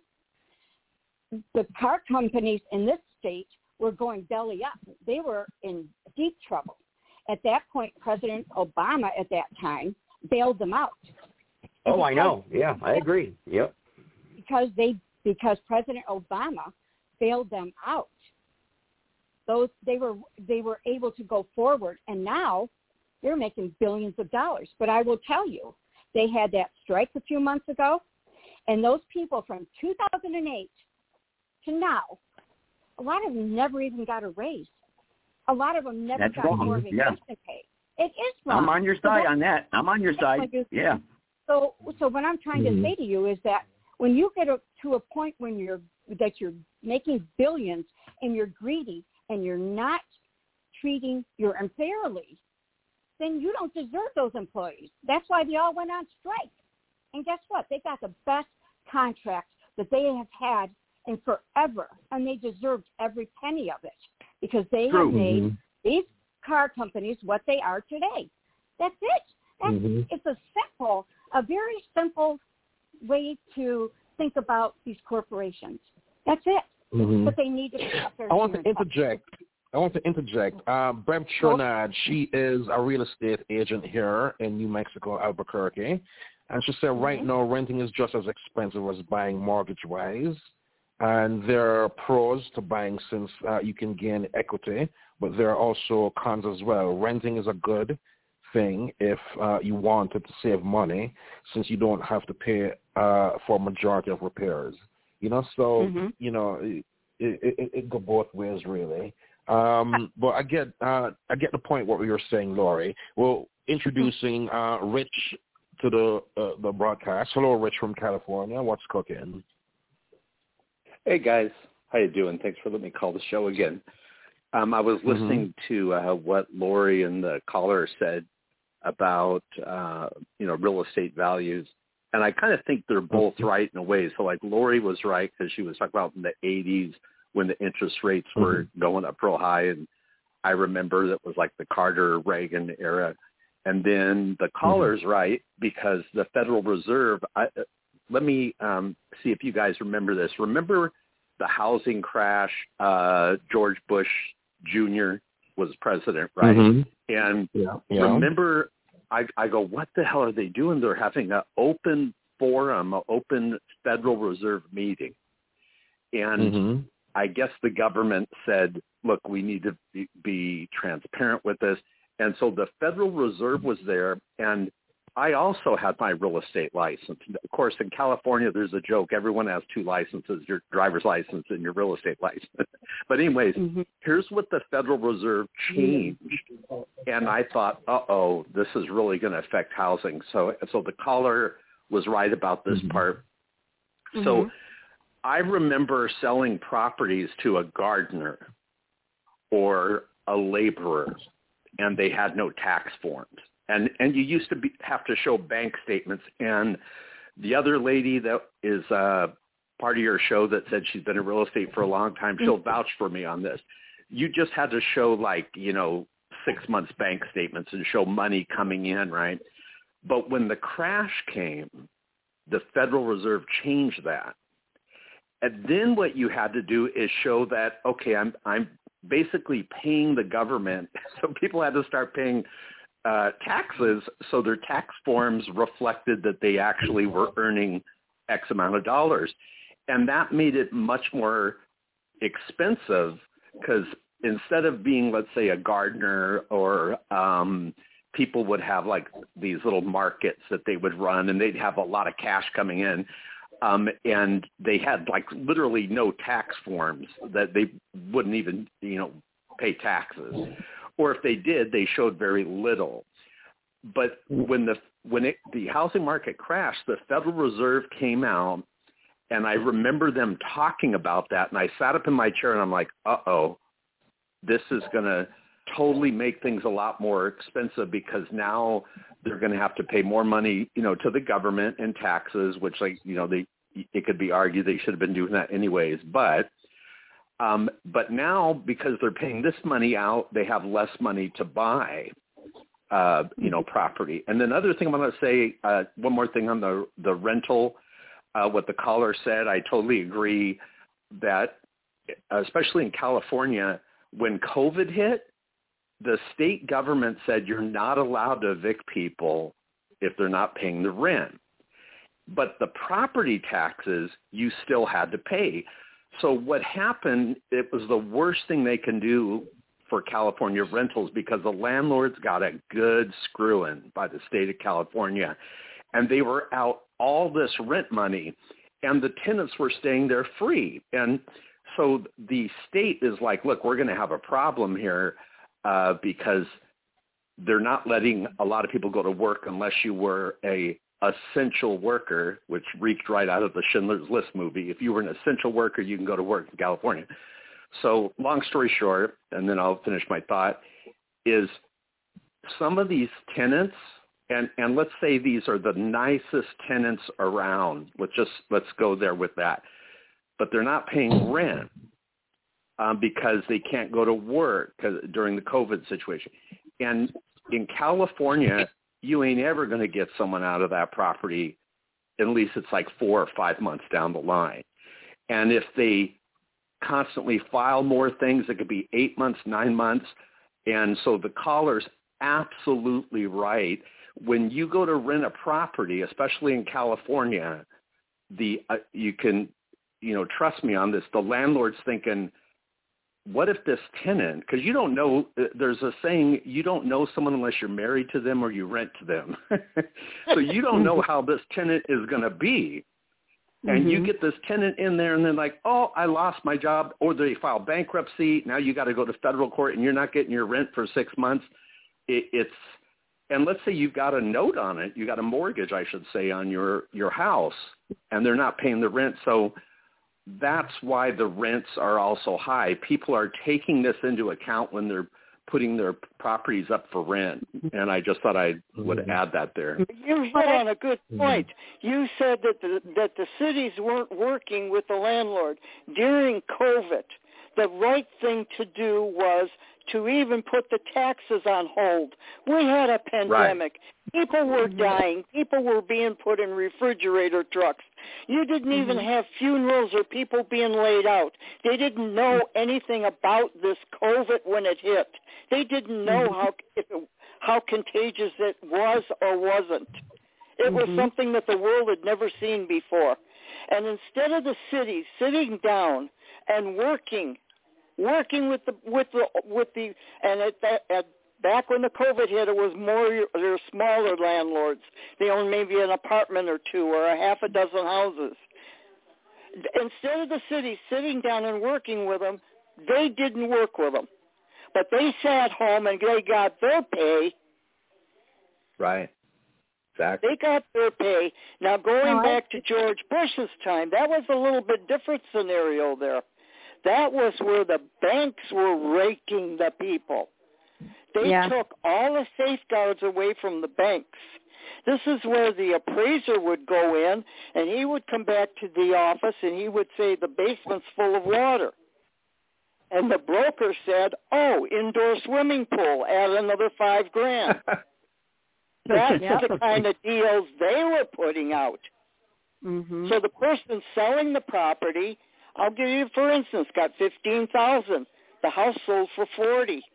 the car companies in this state were going belly up. They were in deep trouble. At that point, President Obama at that time bailed them out. Oh, because, I know. Yeah, I agree. Yep. Because they because President Obama bailed them out. Those they were they were able to go forward, and now they're making billions of dollars. But I will tell you, they had that strike a few months ago, and those people from two thousand eight to now, a lot of them never even got a raise. A lot of them never That's got wrong. more vacation Yeah. pay. It is wrong. I'm on your side so on that. I'm on your side. Yeah. So, so what I'm trying mm-hmm. to say to you is that when you get a, to a point when you're that you're making billions and you're greedy and you're not treating your unfairly, then you don't deserve those employees. That's why they all went on strike. And guess what? They got the best contract that they have had in forever, and they deserved every penny of it because they True. have made mm-hmm. these car companies what they are today. That's it. That's, mm-hmm. It's a simple, a very simple way to think about these corporations. That's it. Mm-hmm. But they need to. I want to interject. I want to interject. Um, Bev Trinad, she is a real estate agent here in New Mexico, Albuquerque. And she said mm-hmm. right now renting is just as expensive as buying mortgage-wise. And there are pros to buying since uh, you can gain equity, but there are also cons as well. Renting is a good thing if uh, you wanted to save money since you don't have to pay uh, for a majority of repairs. You know, so, mm-hmm. you know, it, it, it, it go both ways, really. Um, but I get uh, I get the point what you were saying, Lori. Well, introducing uh, Rich to the uh, the broadcast. Hello, Rich from California. What's cooking? Hey, guys. How you doing? Thanks for letting me call the show again. Um, I was listening mm-hmm. to uh, what Lori and the caller said about, uh, you know, real estate values. And I kind of think they're both mm-hmm. right in a way. So, like, Lori was right because she was talking about in the eighties when the interest rates were mm-hmm. going up real high. And I remember that was like the Carter-Reagan era. And then the caller's mm-hmm. right because the Federal Reserve I, – let me um, see if you guys remember this. Remember the housing crash? Uh, George Bush Junior was president, right? Mm-hmm. And yeah. Yeah. remember, I, I go, what the hell are they doing? They're having an open forum, an open Federal Reserve meeting. And mm-hmm. I guess the government said, look, we need to be, be transparent with this. And so the Federal Reserve was there, and I also had my real estate license. Of course, in California, there's a joke. Everyone has two licenses, your driver's license and your real estate license. But anyways, mm-hmm. here's what the Federal Reserve changed. And I thought, uh-oh, this is really going to affect housing. So so the caller was right about this mm-hmm. part. Mm-hmm. So I remember selling properties to a gardener or a laborer, and they had no tax forms. And and you used to be, have to show bank statements. And the other lady that is uh, part of your show that said she's been in real estate for a long time, she'll vouch for me on this. You just had to show, like, you know, six months bank statements and show money coming in, right? But when the crash came, the Federal Reserve changed that. And then what you had to do is show that, okay, I'm I'm basically paying the government. So people had to start paying uh, taxes, so their tax forms reflected that they actually were earning X amount of dollars. And that made it much more expensive because instead of being, let's say, a gardener or um, people would have like these little markets that they would run and they'd have a lot of cash coming in. Um, and they had like literally no tax forms that they wouldn't even, you know, pay taxes. Or if they did, they showed very little. But when the when it, the housing market crashed, the Federal Reserve came out, and I remember them talking about that. And I sat up in my chair, and I'm like, uh-oh, this is going to totally make things a lot more expensive because now they're going to have to pay more money, you know, to the government in taxes, which, like, you know, they it could be argued they should have been doing that anyways. But um, but now because they're paying this money out, they have less money to buy, uh, you know, property. And then another thing I'm going to say, uh, one more thing on the the rental, uh, what the caller said, I totally agree that, especially in California, when COVID hit, the state government said you're not allowed to evict people if they're not paying the rent. But the property taxes you still had to pay. So what happened, it was the worst thing they can do for California rentals because the landlords got a good screw-in by the state of California. And they were out all this rent money, and the tenants were staying there free. And so the state is like, look, we're going to have a problem here uh, because they're not letting a lot of people go to work unless you were a essential worker, which reeked right out of the Schindler's List movie. If you were an essential worker, you can go to work in California. So long story short, and then I'll finish my thought, is some of these tenants, and, and let's say these are the nicest tenants around. Let's just, let's go there with that. But they're not paying rent um, because they can't go to work during the COVID situation. And in California, you ain't ever going to get someone out of that property, at least it's like four or five months down the line. And if they constantly file more things, it could be eight months, nine months. And so the caller's absolutely right. When you go to rent a property, especially in California, the uh, you can, you know, trust me on this, the landlord's thinking, what if this tenant, because you don't know, there's a saying, you don't know someone unless you're married to them or you rent to them. So you don't know how this tenant is going to be. And mm-hmm. you get this tenant in there and they're like, oh, I lost my job, or they file bankruptcy. Now you got to go to federal court and you're not getting your rent for six months. It, it's, and let's say you've got a note on it. You got a mortgage, I should say, on your, your house, and they're not paying the rent. So that's why the rents are also high. People are taking this into account when they're putting their properties up for rent. And I just thought I would mm-hmm. add that there. You hit on a good point. Mm-hmm. You said that the, that the cities weren't working with the landlord. During COVID, the right thing to do was to even put the taxes on hold. We had a pandemic. Right. People were dying. People were being put in refrigerator trucks. You didn't mm-hmm. even have funerals or people being laid out. They didn't know anything about this COVID when it hit. They didn't know mm-hmm. how if it, how contagious it was or wasn't. It mm-hmm. was something that the world had never seen before. And instead of the cities sitting down and working working with the with the with the and at that at back when the COVID hit, it was more they're smaller landlords. They own maybe an apartment or two or a half a dozen houses. Instead of the city sitting down and working with them, they didn't work with them, but they sat home and they got their pay. Right. Exactly. They got their pay. Now, going No, back I, to George Bush's time, that was a little bit different scenario there. That was where the banks were raking the people. They yeah. took all the safeguards away from the banks. This is where the appraiser would go in, and he would come back to the office, and he would say, the basement's full of water. And the broker said, oh, indoor swimming pool, add another five grand. That's Yep. the kind of deals they were putting out. Mm-hmm. So the person selling the property, I'll give you, for instance, got fifteen thousand dollars. The house sold for forty thousand dollars.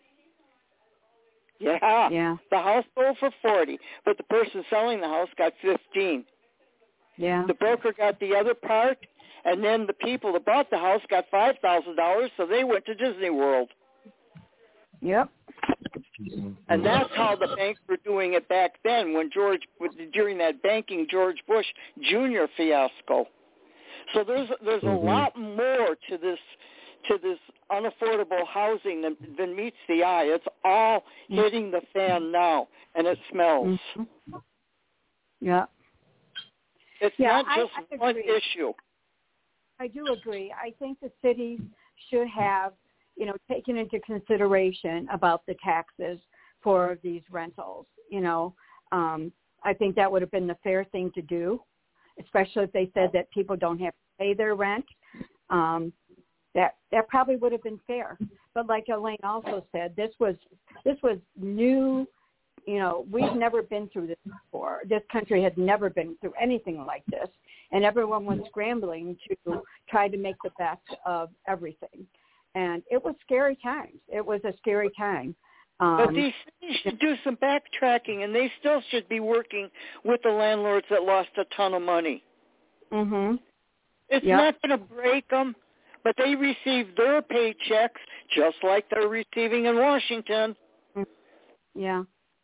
Yeah. Yeah. The house sold for forty, but the person selling the house got fifteen. Yeah. The broker got the other part, and then the people that bought the house got five thousand dollars, so they went to Disney World. Yep. And that's how the banks were doing it back then when George, during that banking George Bush Junior fiasco. So there's there's Mm-hmm. a lot more to this to this unaffordable housing than, than meets the eye. It's all hitting the fan now, and it smells. Mm-hmm. Yeah. It's Yeah, not I- just I one agree. issue. I do agree. I think the cities should have, you know, taken into consideration about the taxes for these rentals. You know, um, I think that would have been the fair thing to do, especially if they said that people don't have to pay their rent. Um, that that probably would have been fair. But like Elaine also said, this was this was new. You know, we've never been through this before. This country had never been through anything like this, and everyone was scrambling to try to make the best of everything. And it was scary times. It was a scary time. Um, But these cities should do some backtracking, and they still should be working with the landlords that lost a ton of money. mm-hmm. It's Yep. not going to break them, but they receive their paychecks just like they're receiving in Washington. Yeah.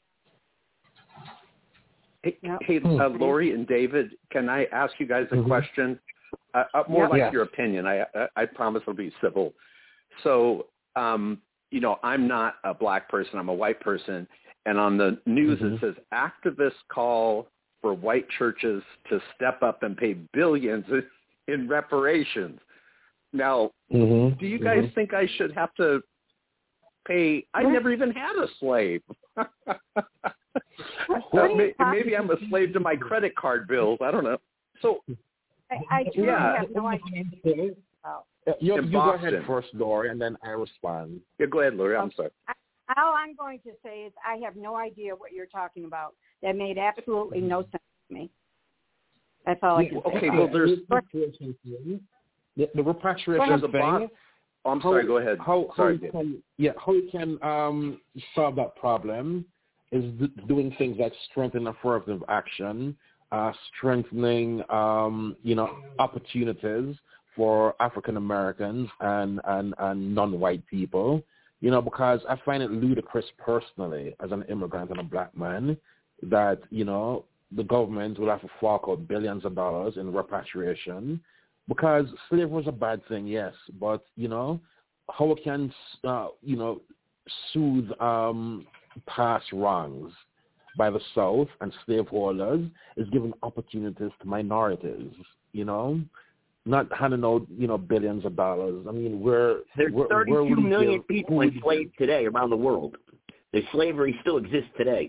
Hey, Yep. hey uh, Lori and David, can I ask you guys a Mm-hmm. question? Uh, uh, more Yep. like Yes. your opinion. I, I I promise I'll be civil. So, um, you know, I'm not a black person. I'm a white person. And on the news Mm-hmm. it says activists call for white churches to step up and pay billions in reparations. Now, Mm-hmm. do you guys Mm-hmm. think I should have to pay? I never even had a slave. What are you maybe, talking maybe I'm a slave to my credit card bills. I don't know. So, I, I truly Yeah. have no idea about. Uh, You, In you go ahead Boston. first, Lori, and then I respond. yeah, go ahead, Lori. I'm sorry. All I'm going to say is I have no idea what you're talking about. That made absolutely no sense to me. That's all I can say. Okay, well, there's the, the repatriation there's a thing. box. Oh, I'm how- sorry. Go ahead. How, how sorry, you Dave. can, yeah, how you can um, solve that problem is d- doing things like strengthening affirmative action, uh, strengthening, um, you know, opportunities for African Americans and, and, and non-white people, you know, because I find it ludicrous personally as an immigrant and a black man that, you know, the government will have to fork out billions of dollars in repatriation because slavery was a bad thing, yes, but, you know, how it can, uh, you know, soothe um, past wrongs by the South and slaveholders is giving opportunities to minorities, you know, not handing out, you know, billions of dollars. I mean, we're... There's we're, thirty-two we're million give, people enslaved today around the world. The slavery still exists today.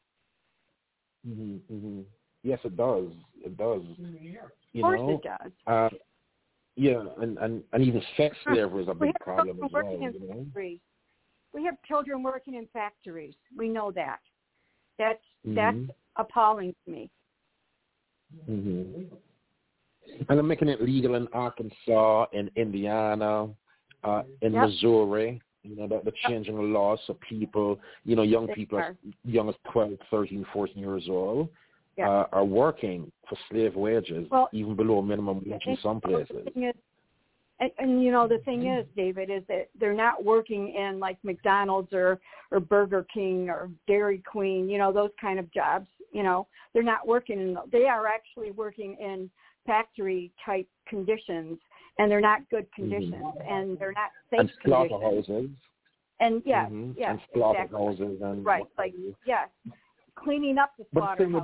Mm-hmm, mm-hmm. Yes, it does. It does. You Of course know? it does. Uh, yeah, and, and, and even sex slavery is a We big have problem children as well, working in you know? factories. We have children working in factories. We know that. That's Mhm. that's appalling to me. Mm-hmm. And they're making it legal in Arkansas, in Indiana, uh, in Yep. Missouri. You know, they're, they're changing the laws so people, you know, young They people are. as young as twelve, thirteen, fourteen years old Yeah. uh, are working for slave wages, Well, even below minimum wage in And some the places. thing is, and, and you know the thing is, David, is that they're not working in like McDonald's or or Burger King or Dairy Queen, you know, those kind of jobs. You know, they're not working in. They are actually working in factory type conditions, and they're not good conditions, Mm-hmm. and they're not safe And conditions. slaughterhouses. And yes, Mhm. yes, And exactly. slaughterhouses and Right, like yes, cleaning up the But the thing with slaughterhouses.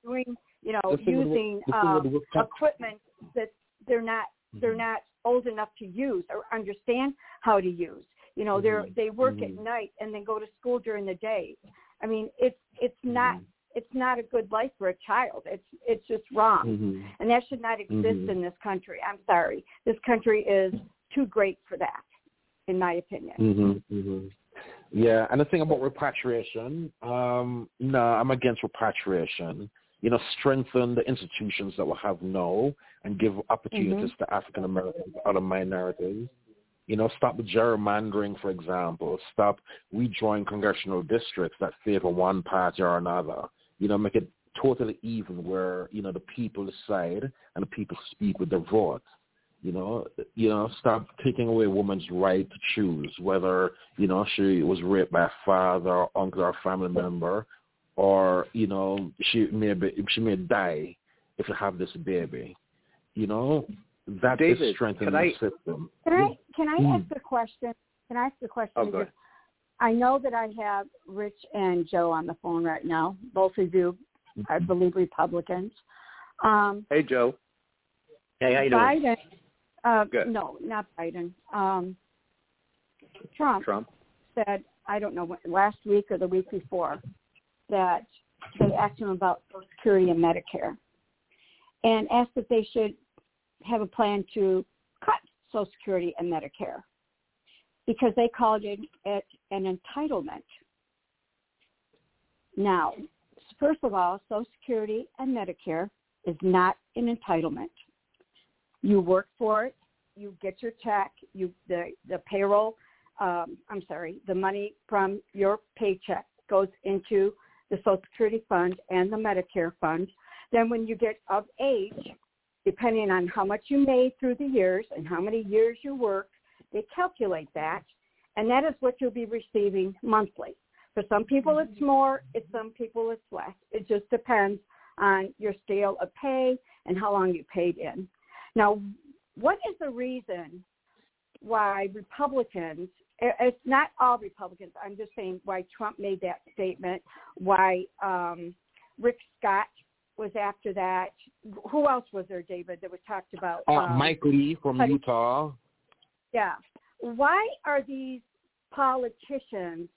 doing, you know, using the, the um, equipment that they're not they're not old enough to use or understand how to use. You know, they're mm-hmm. they work mm-hmm. at night and then go to school during the day. I mean, it's it's not. Mm-hmm. It's not a good life for a child. It's it's just wrong, mm-hmm. and that should not exist mm-hmm. in this country. I'm sorry, this country is too great for that, in my opinion. Mm-hmm. Mm-hmm. Yeah, and the thing about repatriation, um, no, I'm against repatriation. You know, strengthen the institutions that we have now and give opportunities mm-hmm. to African Americans, other minorities. You know, stop the gerrymandering, for example. Stop redrawing congressional districts that favor one party or another. You know, make it totally even where, you know, the people decide and the people speak with their vote. You know, you know, stop taking away a woman's right to choose whether, you know, she was raped by a father or uncle or family member, or, you know, she may be, she may die if you have this baby. You know, that David, is strengthening I, the system. Can I can I mm. ask a question? Can I ask a question? Oh, go ahead. I know that I have Rich and Joe on the phone right now. Both of you, I believe, Republicans. Um, hey, Joe. Hey, how you doing? Biden. Uh, Good. No, not Biden. Um, Trump, Trump said, I don't know, last week or the week before, that they asked him about Social Security and Medicare, and asked if they should have a plan to cut Social Security and Medicare, because they called it an entitlement. Now, first of all, Social Security and Medicare is not an entitlement. You work for it, you get your check, you the, the payroll, um, I'm sorry, the money from your paycheck goes into the Social Security fund and the Medicare fund. Then when you get of age, depending on how much you made through the years and how many years you work, they calculate that, and that is what you'll be receiving monthly. For some people it's more, for some people it's less. It just depends on your scale of pay and how long you paid in. Now, what is the reason why Republicans, it's not all Republicans, I'm just saying why Trump made that statement, why um, Rick Scott was after that. Who else was there, David, that was talked about? Uh, um, Mike Lee from cutting, Utah. Yeah. Why are these politicians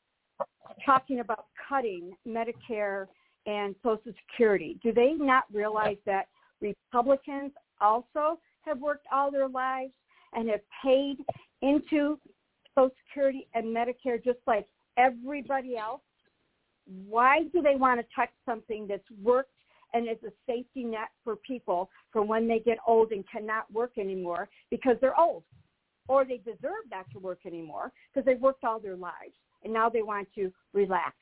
talking about cutting Medicare and Social Security? Do they not realize that Republicans also have worked all their lives and have paid into Social Security and Medicare just like everybody else? Why do they want to touch something that's worked and is a safety net for people for when they get old and cannot work anymore because they're old, or they deserve not to work anymore because they've worked all their lives and now they want to relax?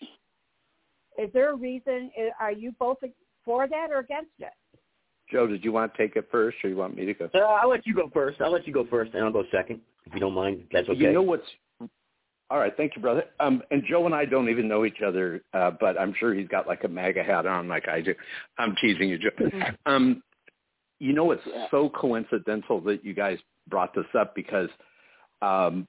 Is there a reason? Are you both for that or against it? Joe, did you want to take it first, or you want me to go? Uh, I'll let you go first. I'll let you go first, and I'll go second, if you don't mind. That's okay. You know what's – all right, thank you, brother. Um, and Joe and I don't even know each other, uh, but I'm sure he's got like a MAGA hat on like I do. I'm teasing you, Joe. Um, you know, it's so coincidental that you guys brought this up because um,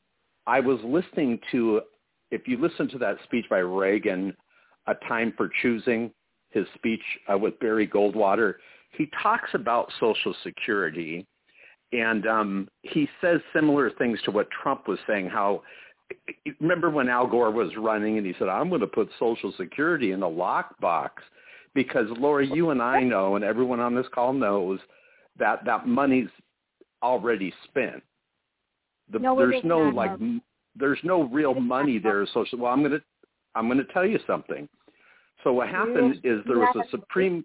I was listening to – if you listen to that speech by Reagan, A Time for Choosing, his speech uh, with Barry Goldwater – he talks about Social Security, and um, he says similar things to what Trump was saying. How remember when Al Gore was running and he said, I'm going to put Social Security in a lockbox because, Lori, you and I know, and everyone on this call knows, that that money's already spent. The, no, there's no not, like m- there's no real money there. Social. Well, I'm going to I'm going to tell you something. So what happened is there was a Supreme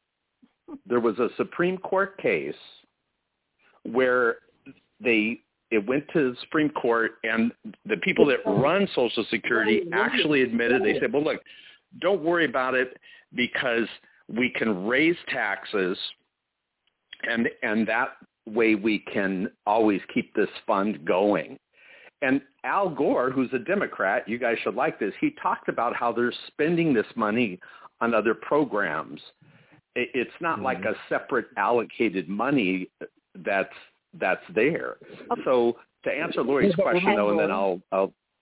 There was a Supreme Court case where they it went to the Supreme Court, and the people that run Social Security actually admitted, they said, well, look, don't worry about it because we can raise taxes, and and that way we can always keep this fund going. And Al Gore, who's a Democrat, you guys should like this, he talked about how they're spending this money on other programs. It's not mm-hmm. like a separate allocated money that's that's there. So to answer Lori's question, though, and then I'll, I'll but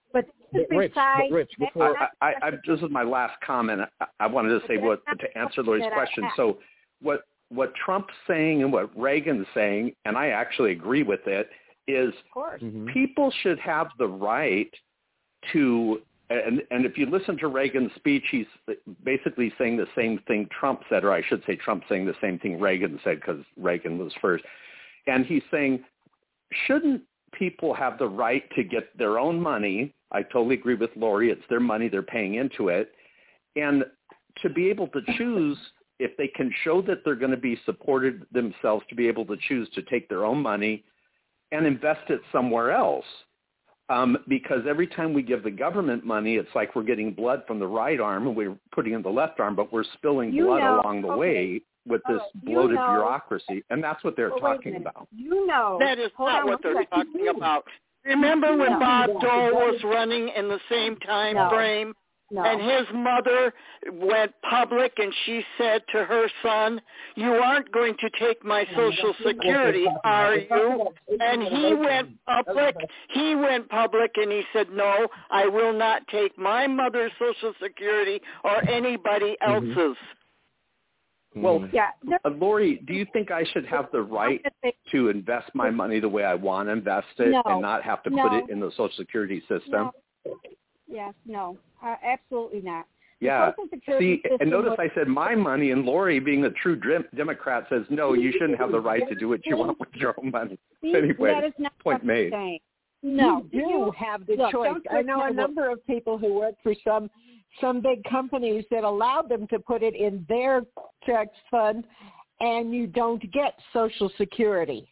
but Rich, but Rich, before I, I, I, this is my last comment. I, I wanted to say what to answer Lori's question. So, what what Trump's saying and what Reagan's saying, and I actually agree with it, is mm-hmm. people should have the right to. And, and if you listen to Reagan's speech, he's basically saying the same thing Trump said, or I should say Trump saying the same thing Reagan said because Reagan was first. And he's saying, shouldn't people have the right to get their own money? I totally agree with Lori. It's their money. They're paying into it. And to be able to choose, if they can show that they're going to be supported themselves, to be able to choose to take their own money and invest it somewhere else. Um, because every time we give the government money, it's like we're getting blood from the right arm and we're putting in the left arm, but we're spilling you blood know, along the okay. way with All this right. bloated you know, bureaucracy. And that's what they're well, talking wait a about. You know. That is Hold not on what they're second. talking about. Remember when No. Bob Dole was running in the same time No. frame? No. And his mother went public and she said to her son, you aren't going to take my Social Security, are you? And he went public, he went public and he said, no, I will not take my mother's Social Security or anybody else's. Mm-hmm. Well, yeah. uh, Lori, do you think I should have the right to invest my money the way I want to invest it no. and not have to no. put it in the Social Security system? No. Yes, no, uh, absolutely not. Yeah. See, and notice was, I said my money, and Lori, being a true Democrat, says, no, you shouldn't have the right to do what you want with your own money. See, anyway, that is not point made. Saying. No, you do you, have the look, choice. I know a number of people who work for some some big companies that allow them to put it in their tax fund, and you don't get Social Security.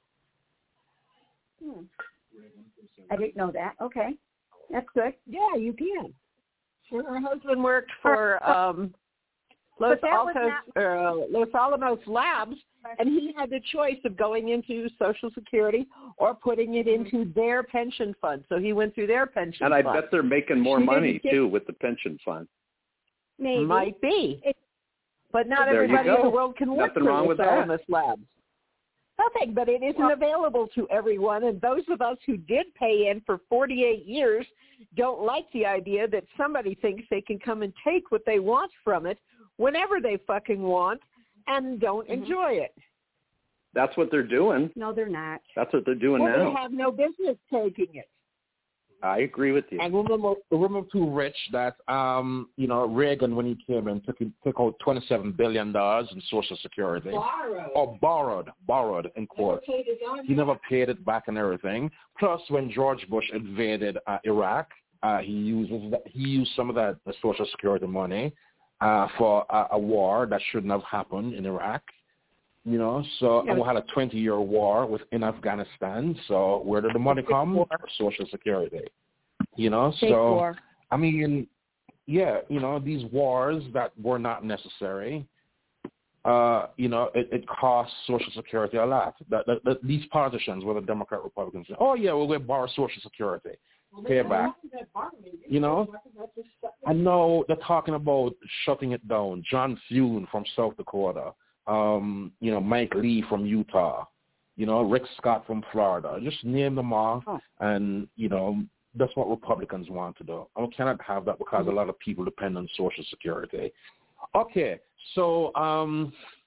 Hmm. I didn't know that. Okay. That's good. Yeah, you can. Her husband worked for um, Los Altos, not... uh, Los Alamos Labs, and he had the choice of going into Social Security or putting it into their pension fund. So he went through their pension and fund. And I bet they're making more she money, get... too, with the pension fund. Maybe. Might be. It... But not there everybody in the world can work Nothing for wrong Los with Alamos that. Labs. Nothing, but it isn't well, available to everyone. And those of us who did pay in for forty-eight years don't like the idea that somebody thinks they can come and take what they want from it whenever they fucking want and don't mm-hmm. enjoy it. That's what they're doing. No, they're not. That's what they're doing well, now. They have no business taking it. I agree with you. And remember, remember too, Rich, that um, you know Reagan, when he came in, took took out twenty-seven billion dollars in Social Security, borrowed, or borrowed, borrowed in court. He never paid it back and everything. Plus, when George Bush invaded uh, Iraq, uh, he uses that, he used some of that the Social Security money uh, for a, a war that shouldn't have happened in Iraq. You know, so yeah. we had a twenty-year war within Afghanistan. So where did the money come? Social Security. You know, State so war. I mean, yeah, you know, these wars that were not necessary. Uh, you know, it, it costs Social Security a lot. That, that, that these politicians, whether Democrat, Republicans, say, oh yeah, we're going to borrow Social Security, pay it back. You know, I know they're talking about shutting it down. John Thune from South Dakota. Um, you know, Mike Lee from Utah, you know, Rick Scott from Florida. Just name them all, oh. and, you know, that's what Republicans want to do. I cannot have that because a lot of people depend on Social Security. Okay, so um,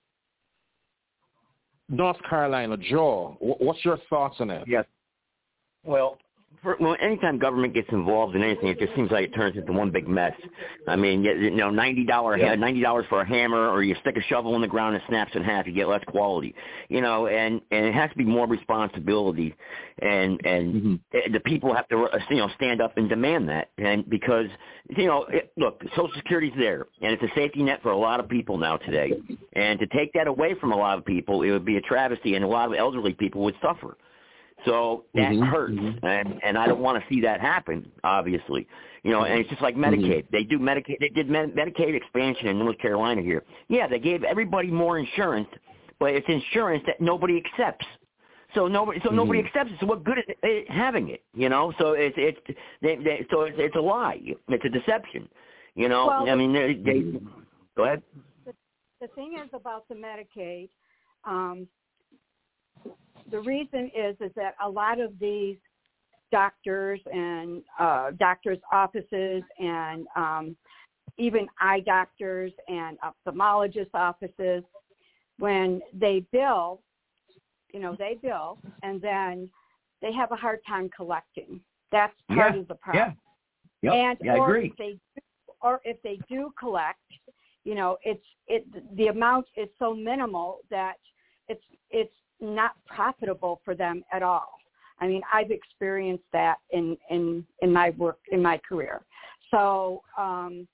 North Carolina, Joe, what's your thoughts on it? Yes. Well, For, well, anytime government gets involved in anything, it just seems like it turns into one big mess. I mean, you know, ninety dollars yeah. ninety dollars for a hammer, or you stick a shovel in the ground and it snaps in half, you get less quality. You know, and, and it has to be more responsibility, and and mm-hmm. the people have to, you know, stand up and demand that. And because, you know, it, look, Social Security's there, and it's a safety net for a lot of people now today. And to take that away from a lot of people, it would be a travesty, and a lot of elderly people would suffer. So that mm-hmm, hurts, mm-hmm. and and I don't want to see that happen. Obviously, you know, and it's just like Medicaid. Mm-hmm. They do Medicaid. They did Med- Medicaid expansion in North Carolina here. Yeah, they gave everybody more insurance, but it's insurance that nobody accepts. So nobody, so mm-hmm. nobody accepts it. So what good is it having it? You know, so it's it's they, they, so it's, it's a lie. It's a deception. You know, well, I mean, they, they go ahead. The, the thing is about the Medicaid. Um, The reason is is that a lot of these doctors and uh, doctors' offices and um, even eye doctors and ophthalmologist offices, when they bill, you know, they bill, and then they have a hard time collecting. That's part yeah. of the problem. Yeah, yep. And yeah, I or agree. If they do, or if they do collect, you know, it's it the amount is so minimal that it's it's not profitable for them at all. I mean, I've experienced that in in, in my work in my career. So um,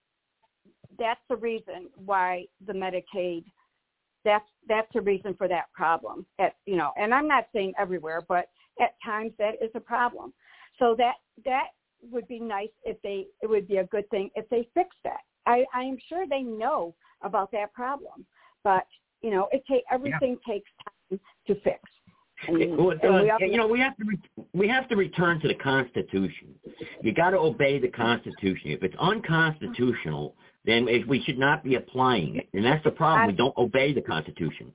that's the reason why the Medicaid. That's that's the reason for that problem. At you know, and I'm not saying everywhere, but at times that is a problem. So that that would be nice if they. It would be a good thing if they fix that. I, I am sure they know about that problem, but you know, it take everything yeah. takes time to fix. And, well, it and does. we have, you know, we have to re- we have to return to the Constitution. You got to obey the Constitution. If it's unconstitutional, then we should not be applying it, and that's the problem. We don't obey the Constitution.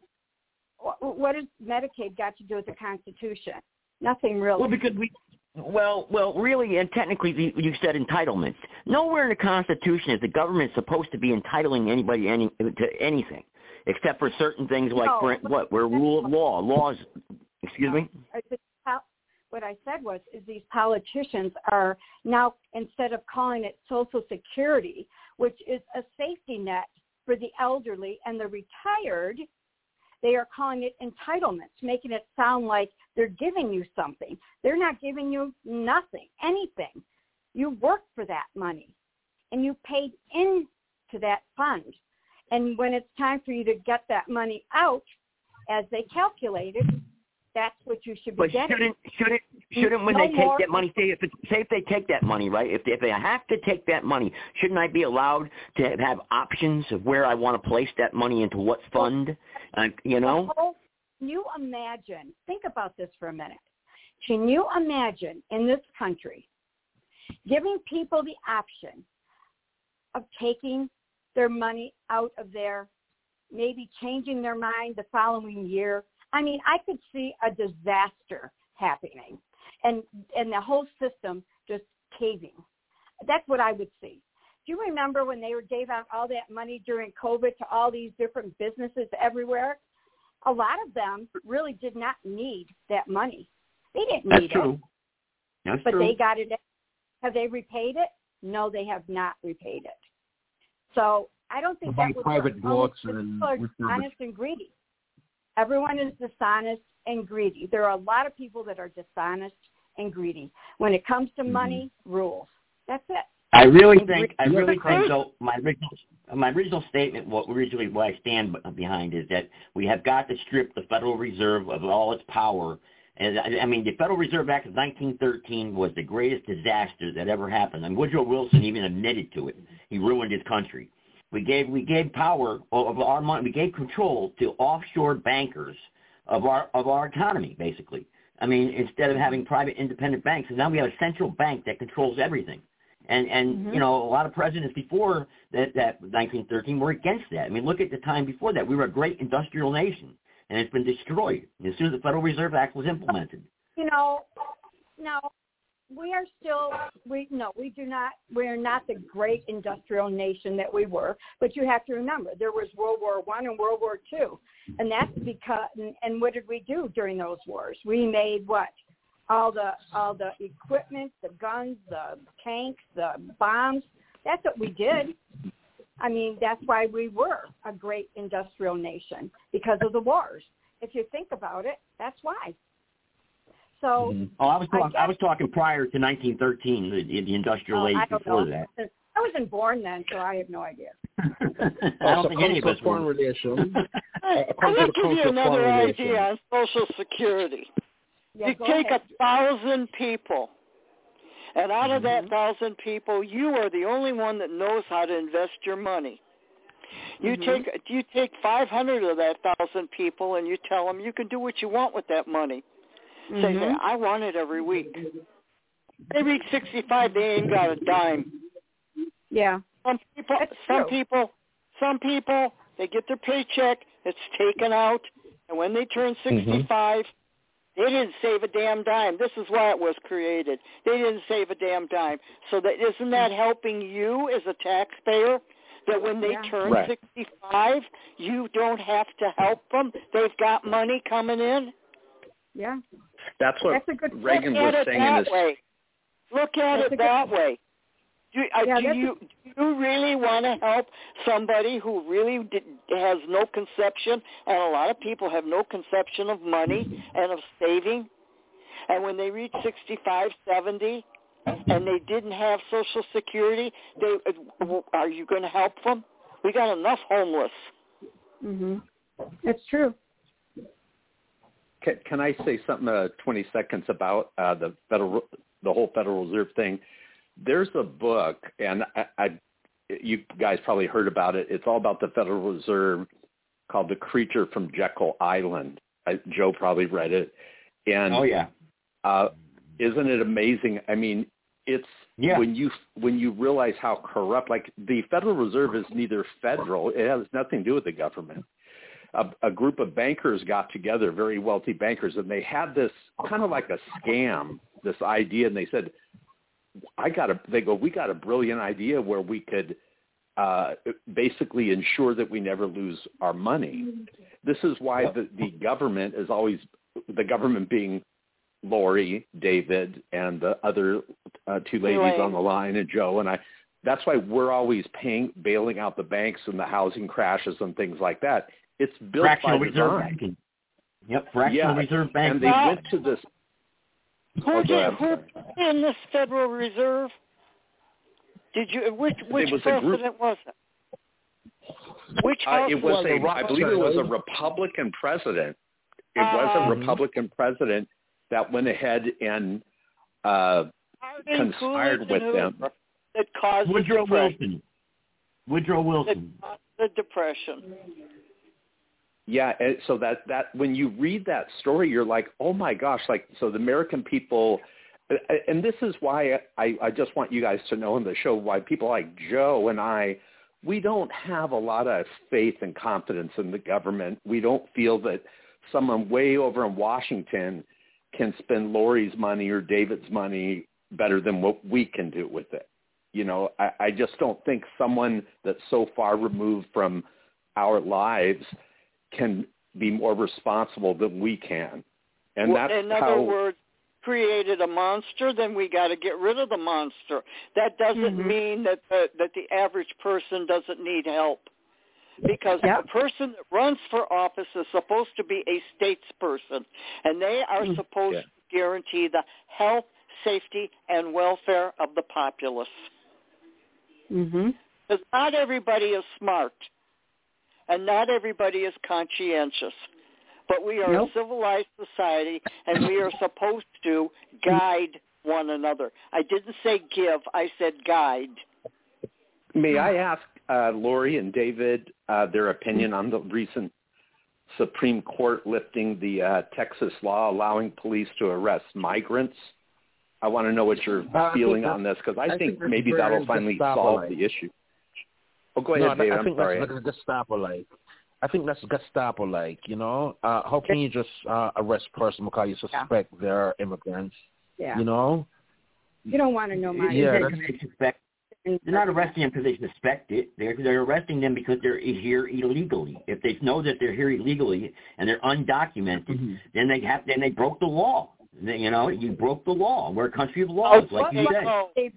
What has Medicaid got to do with the Constitution? Nothing really. Well, because we. Well, well, really, and technically, you said entitlements. Nowhere in the Constitution is the government supposed to be entitling anybody any to anything, except for certain things like no, for, what, where rule of law, laws. Excuse me. What I said was, is these politicians are now, instead of calling it Social Security, which is a safety net for the elderly and the retired, they are calling it entitlements, making it sound like they're giving you something. They're not giving you nothing, anything. You worked for that money, and you paid into that fund. And when it's time for you to get that money out, as they calculated, that's what you should be but getting. Shouldn't, shouldn't, shouldn't when no they take more. that money, say if, it, say if they take that money, right, if they, if they have to take that money, shouldn't I be allowed to have options of where I want to place that money into what fund, uh, you know? Can you imagine, think about this for a minute. Can you imagine in this country giving people the option of taking their money out of there, maybe changing their mind the following year? I mean, I could see a disaster happening and and the whole system just caving. That's what I would see. Do you remember when they were gave out all that money during COVID to all these different businesses everywhere? A lot of them really did not need that money. They didn't That's need true. it. That's but true. they got it. Have they repaid it? No, they have not repaid it. So I don't think By that would private work. boats and People are honest and greedy. Everyone is dishonest and greedy. There are a lot of people that are dishonest and greedy. When it comes to money, mm-hmm. rules. That's it. I really think, I really think, though, my original, my original statement, what originally what I stand behind is that we have got to strip the Federal Reserve of all its power. And I mean, the Federal Reserve Act of nineteen thirteen was the greatest disaster that ever happened. And Woodrow Wilson even admitted to it. He ruined his country. We gave we gave power of our money. We gave control to offshore bankers of our of our economy, basically. I mean, instead of having private independent banks, and now we have a central bank that controls everything. And and mm-hmm. you know, a lot of presidents before that that nineteen thirteen were against that. I mean, look at the time before that. We were a great industrial nation, and it's been destroyed as soon as the Federal Reserve Act was implemented. You know, now we are still we no we do not we are not the great industrial nation that we were. But you have to remember there was World War One and World War Two, and that's because and, and what did we do during those wars? We made what? All the all the equipment, the guns, the tanks, the bombs. That's what we did. I mean, that's why we were a great industrial nation, because of the wars. If you think about it, that's why. So, mm-hmm. oh, I was talking. I, guess, I was talking prior to nineteen thirteen, the, the industrial oh, age I don't before know. that. I wasn't born then, so I have no idea. I don't think any of us were. Relation. I'm going to give you another idea on Social Security. Yeah, you take ahead. a thousand people, and out of mm-hmm. that thousand people, you are the only one that knows how to invest your money. You mm-hmm. take you take five hundred of that thousand people, and you tell them you can do what you want with that money. Mm-hmm. Say, hey, I want it every week. They reach sixty-five, they ain't got a dime. Yeah. Some people, That's some true. people, some people, they get their paycheck, it's taken out, and when they turn sixty-five. Mm-hmm. They didn't save a damn dime. This is why it was created. They didn't save a damn dime. So that isn't that helping you as a taxpayer? That when they yeah. turn right. sixty-five, you don't have to help them. They've got money coming in. Yeah. That's what That's a good Reagan was saying in his. Way. Look at That's it that good... way. Do, uh, yeah, do you a... do you really want to help somebody who really did, has no conception, and a lot of people have no conception of money and of saving, and when they reach sixty-five, seventy, and they didn't have Social Security, they are you going to help them? We got enough homeless. Mhm. That's true. Can, can I say something? Uh, Twenty seconds about uh, the federal, the whole Federal Reserve thing. There's a book, and I, I, you guys probably heard about it. It's all about the Federal Reserve, called "The Creature from Jekyll Island." I, Joe probably read it. And oh yeah, uh, isn't it amazing? I mean, it's yeah. when you when you realize how corrupt. Like the Federal Reserve is neither federal; it has nothing to do with the government. A, a group of bankers got together, very wealthy bankers, and they had this kind of like a scam, this idea, and they said, I got a, they go, we got a brilliant idea where we could uh, basically ensure that we never lose our money. This is why the, the government is always, the government being Lori, David, and the other uh, two ladies right. on the line, and Joe and I, that's why we're always paying, bailing out the banks and the housing crashes and things like that. It's built fractional by reserve design. banking. Yep, fractional yeah. reserve banking. And they wow. went to this. Who oh, did who in this Federal Reserve? Did you which which was president was it? Which uh, it was well, a, I believe it was a Republican president. It uh, was a Republican president that went ahead and uh, conspired with them. That caused Woodrow the Wilson. Woodrow Wilson. The, the depression. Yeah, and so that, that when you read that story, you're like, oh my gosh, like, so the American people, and this is why I, I just want you guys to know in the show why people like Joe and I, we don't have a lot of faith and confidence in the government. We don't feel that someone way over in Washington can spend Lori's money or David's money better than what we can do with it. You know, I, I just don't think someone that's so far removed from our lives can be more responsible than we can. And well, that's in how, other words, created a monster, then we got to get rid of the monster. That doesn't mm-hmm. mean that the, that the average person doesn't need help. Because yep. the person that runs for office is supposed to be a statesperson, and they are mm-hmm. supposed yeah. to guarantee the health, safety, and welfare of the populace. Mm-hmm. Because not everybody is smart, and not everybody is conscientious. But we are nope. a civilized society, and we are supposed to guide one another. I didn't say give, I said guide. May I ask uh, Lori and David uh, their opinion on the recent Supreme Court lifting the uh, Texas law allowing police to arrest migrants? I want to know what you're uh, feeling on this, because I, I think, think maybe that'll finally solve the issue. Oh, go ahead, no, David. I I'm think sorry. that's Gestapo-like. I think that's Gestapo-like, you know? Uh, how can you just uh, arrest a person because you suspect yeah. they're immigrants, yeah. you know? You don't want to know my... Yeah, they suspect, they're not arresting them because they suspect it. They're, they're arresting them because they're here illegally. If they know that they're here illegally and they're undocumented, mm-hmm. then they have then they broke the law. They, you know, you broke the law. We're a country of laws, oh, like you said.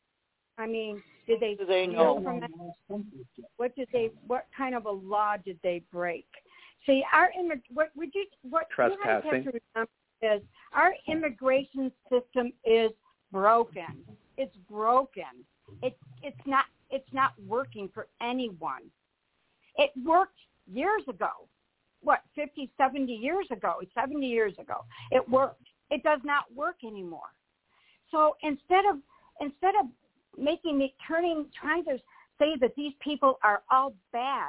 I mean... Did they, do they know from that? What did they? What kind of a law did they break? See, our immig- what would you what you guys have to remember is our immigration system is broken. It's broken. It it's not it's not working for anyone. It worked years ago. What, fifty, seventy years ago, seventy years ago. It worked. It does not work anymore. So instead of instead of making it, turning, trying to say that these people are all bad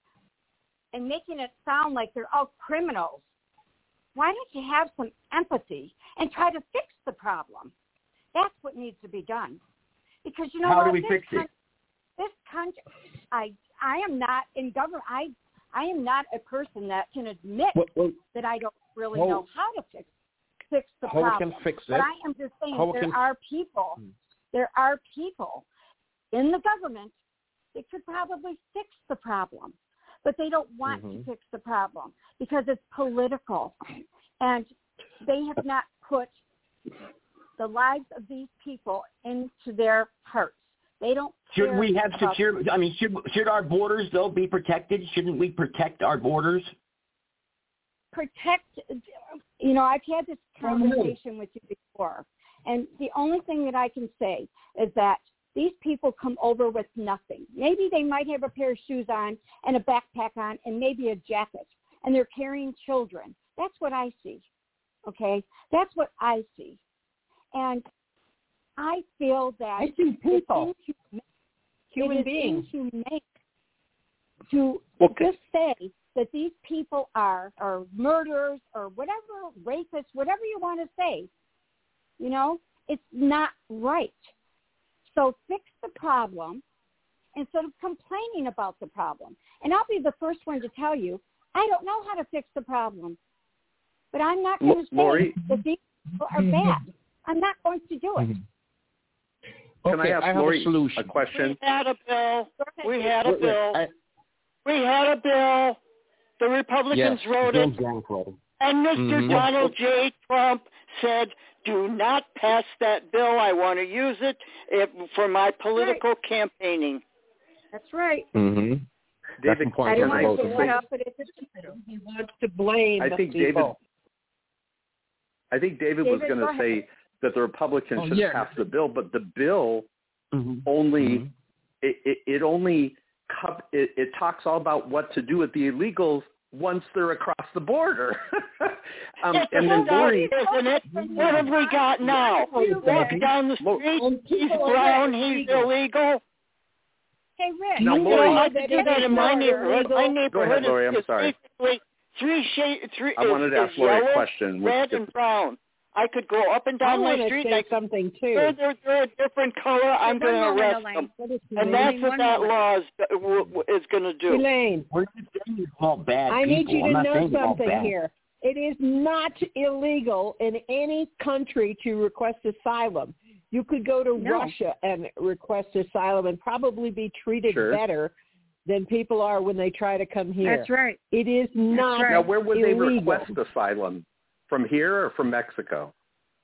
and making it sound like they're all criminals, why don't you have some empathy and try to fix the problem? That's what needs to be done. Because, you know How what? do we this fix con- it? This country, I, I am not in government. I, I am not a person that can admit well, well, that I don't really well, know how to fix it. fix the how problem. we can fix it. But I am just saying there can... are people, there are people in the government that could probably fix the problem, but they don't want mm-hmm. to fix the problem because it's political, and they have not put the lives of these people into their hearts. They don't. Should we have about secure? I mean, should should our borders though be protected? Shouldn't we protect our borders? Protect. You know, I've had this conversation with you before, and the only thing that I can say is that these people come over with nothing. Maybe they might have a pair of shoes on and a backpack on and maybe a jacket, and they're carrying children. That's what I see. Okay, that's what I see, and I feel that I see people, inhumane, human beings, inhumane to okay. just say that these people are, are murderers or whatever, rapists, whatever you want to say. You know, it's not right. So fix the problem instead of complaining about the problem. And I'll be the first one to tell you, I don't know how to fix the problem. But I'm not going to say Lori? that these people are bad. I'm not going to do it. Can okay, I ask I Lori a, solution. a question? We had a bill. We had a wait, bill. wait, I, we had a bill. The Republicans yes, wrote it. And Mister Mm-hmm. Donald J. Trump said, do not pass that bill. I want to use it if, for my political right. campaigning. That's right. Mm-hmm. David, I don't can like I to say, up, but it's he wants to blame I think people. David. I think David, David was going to say that the Republicans oh, should yeah. pass the bill, but the bill mm-hmm. only mm-hmm. It, it, it only it, it talks all about what to do with the illegals once they're across the border. um, It's and then Lori, isn't it? What have we got now? Walk down the street, he's brown, he's illegal. Hey, Rick. No, you Lori. know, I could do that in my neighborhood. My neighborhood Go ahead, Lori. I'm is, is sorry. basically three shades. Three. I wanted to is, ask Lori yellow, a question. Red and brown. I could go up and down I my want street. to And I say something too. They're, they're, they're a different color. I'm going to arrest them. And that's what that law is, is going to do. Elaine, We're not saying you're all bad I need people. you I'm to not know saying you're all something bad. here. It is not illegal in any country to request asylum. You could go to No. Russia and request asylum and probably be treated Sure. better than people are when they try to come here. That's right. It is not right. Now, where would they illegal. request asylum? From here or from Mexico?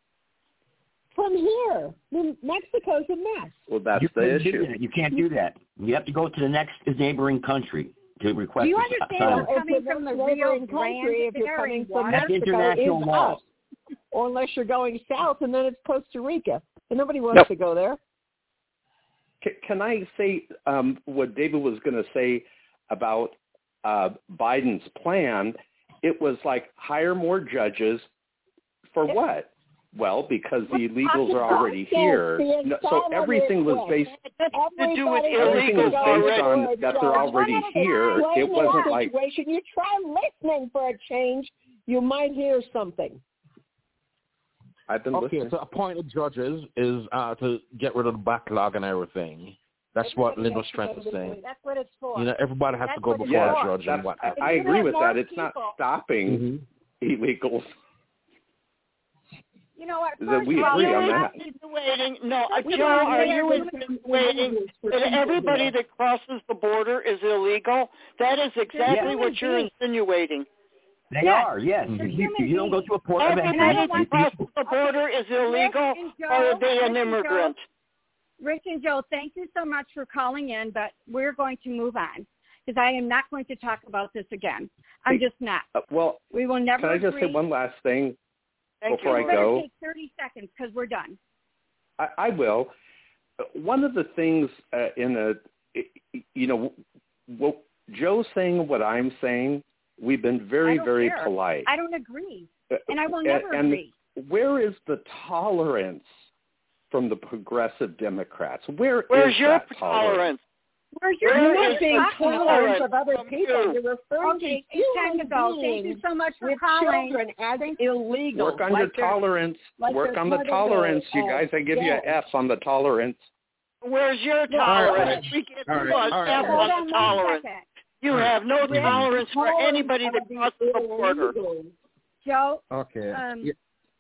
From here. Then Mexico's a mess. Well, that's You the can't do issue. that. You can't do that. You have to go to the next neighboring country to request Do you asylum. understand what's coming If from the it's a Rio neighboring Grande country, if you're coming from That's Mexico, international is law. us. Or unless you're going south, and then it's Costa Rica. And nobody wants Nope. to go there. Can, can I say um, what David was going to say about uh, Biden's plan? It was like hire more judges for what? Well, because the illegals are already here. No, so everything was based. To do with Everything was illegals based already. on that they're already here. It wasn't like. You try listening for a change, you might hear something. I've been Okay, listening. so appointed judges is uh, to get rid of the backlog and everything. That's what Linda Strength is saying. That's what it's for. You know, everybody has That's to go what it's before Yeah, a judge that's, and what. I, If I you agree have with more that. It's not people- stopping Mm-hmm. illegals. You know what? That First we of all, agree you're on not that. Insinuating, no, uh, We Joe, don't are need you to- insinuating that everybody that crosses the border is illegal? That is exactly Yeah. what you're insinuating. They Yes. are, yes. They're If you, human if you don't go to a port of Everybody entry, that you- crosses the border is illegal, and Joe, or are they Rick an and Joe, immigrant? Rich and Joe, thank you so much for calling in, but we're going to move on because I am not going to talk about this again. I'm Hey, just not. Uh, well, We will never can I just agree. say one last thing Thank before you. I Better go? take thirty seconds because we're done. I, I will. One of the things uh, in a, you know, what Joe's saying, what I'm saying, we've been I very, don't very care. polite. I don't agree, Uh, and I will and- never and agree. where is the tolerance from the progressive Democrats? Where Where's is your that tolerance? Where's your Where You're is not being the tolerant tolerance of other from people. you? You're referring Okay, to it's time to human go. Thank you beings so much for with calling. children as Thank- illegal. Work on like your they're- tolerance. like Work they're on the part of tolerance. the, You uh, guys, I give you an gang. F on the tolerance. Where's your All right, tolerance? We get all to right, us all right. F Hold on on the one tolerance. second. You have no Rick, tolerance for anybody that crosses the border. Joe, Okay. um, Yeah.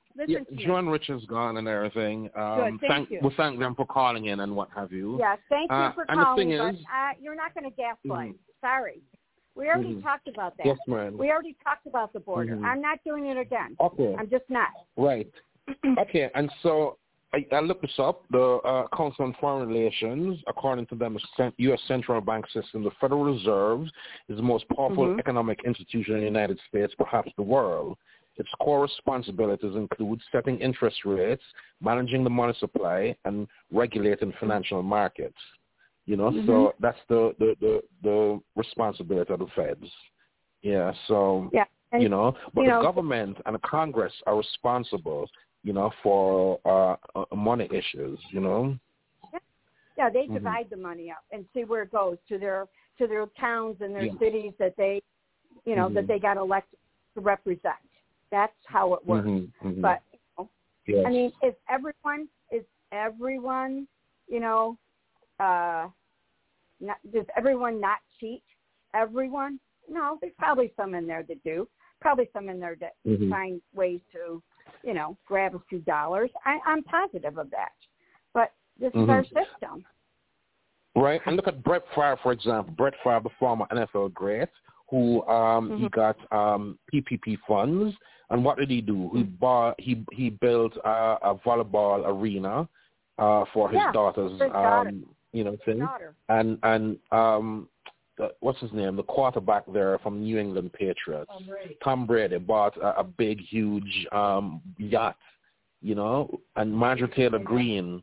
listen yeah, to John me. Rich is gone and everything. Um, Good, thank thank, you. We thank them for calling in and what have you. Yes, thank you uh, for and calling, the thing but is, uh, you're not going to gaslight. mm-hmm. Sorry. We already mm-hmm. talked about that. Yes, ma'am. We already talked about the border. Mm-hmm. I'm not doing it again. Okay. I'm just not. Right. Okay, and so I, I looked this up. The uh, Council on Foreign Relations, according to them, the U S central bank system, the Federal Reserve is the most powerful mm-hmm. economic institution in the United States, perhaps the world. Its core responsibilities include setting interest rates, managing the money supply, and regulating financial markets. You know, mm-hmm. so that's the, the, the, the responsibility of the Feds. Yeah, so, yeah. and, you know, but you the know, government and the Congress are responsible, you know, for uh, uh, money issues, you know. Yeah, they mm-hmm. divide the money up and see where it goes to their to their towns and their yeah. cities that they, you know, mm-hmm. that they got elected to represent. That's how it works. Mm-hmm. Mm-hmm. But you know, yes. I mean, is everyone is everyone, you know, uh, not, does everyone not cheat? Everyone? No, there's probably some in there that do. Probably some in there that mm-hmm. find ways to, you know, grab a few dollars. I, I'm positive of that. But this mm-hmm. is our system. Right, and look at Brett Favre, for example. Brett Favre, the former N F L great, who um, mm-hmm. he got um, P P P funds, and what did he do? Mm-hmm. He bought, he he built uh, a volleyball arena uh, for his yeah, daughter's, his daughter. um, you know, thing, daughter. and and um, the, what's his name? The quarterback there from New England Patriots, Tom Brady, Tom Brady bought a, a big, huge um, yacht, you know, and Marjorie Taylor Greene.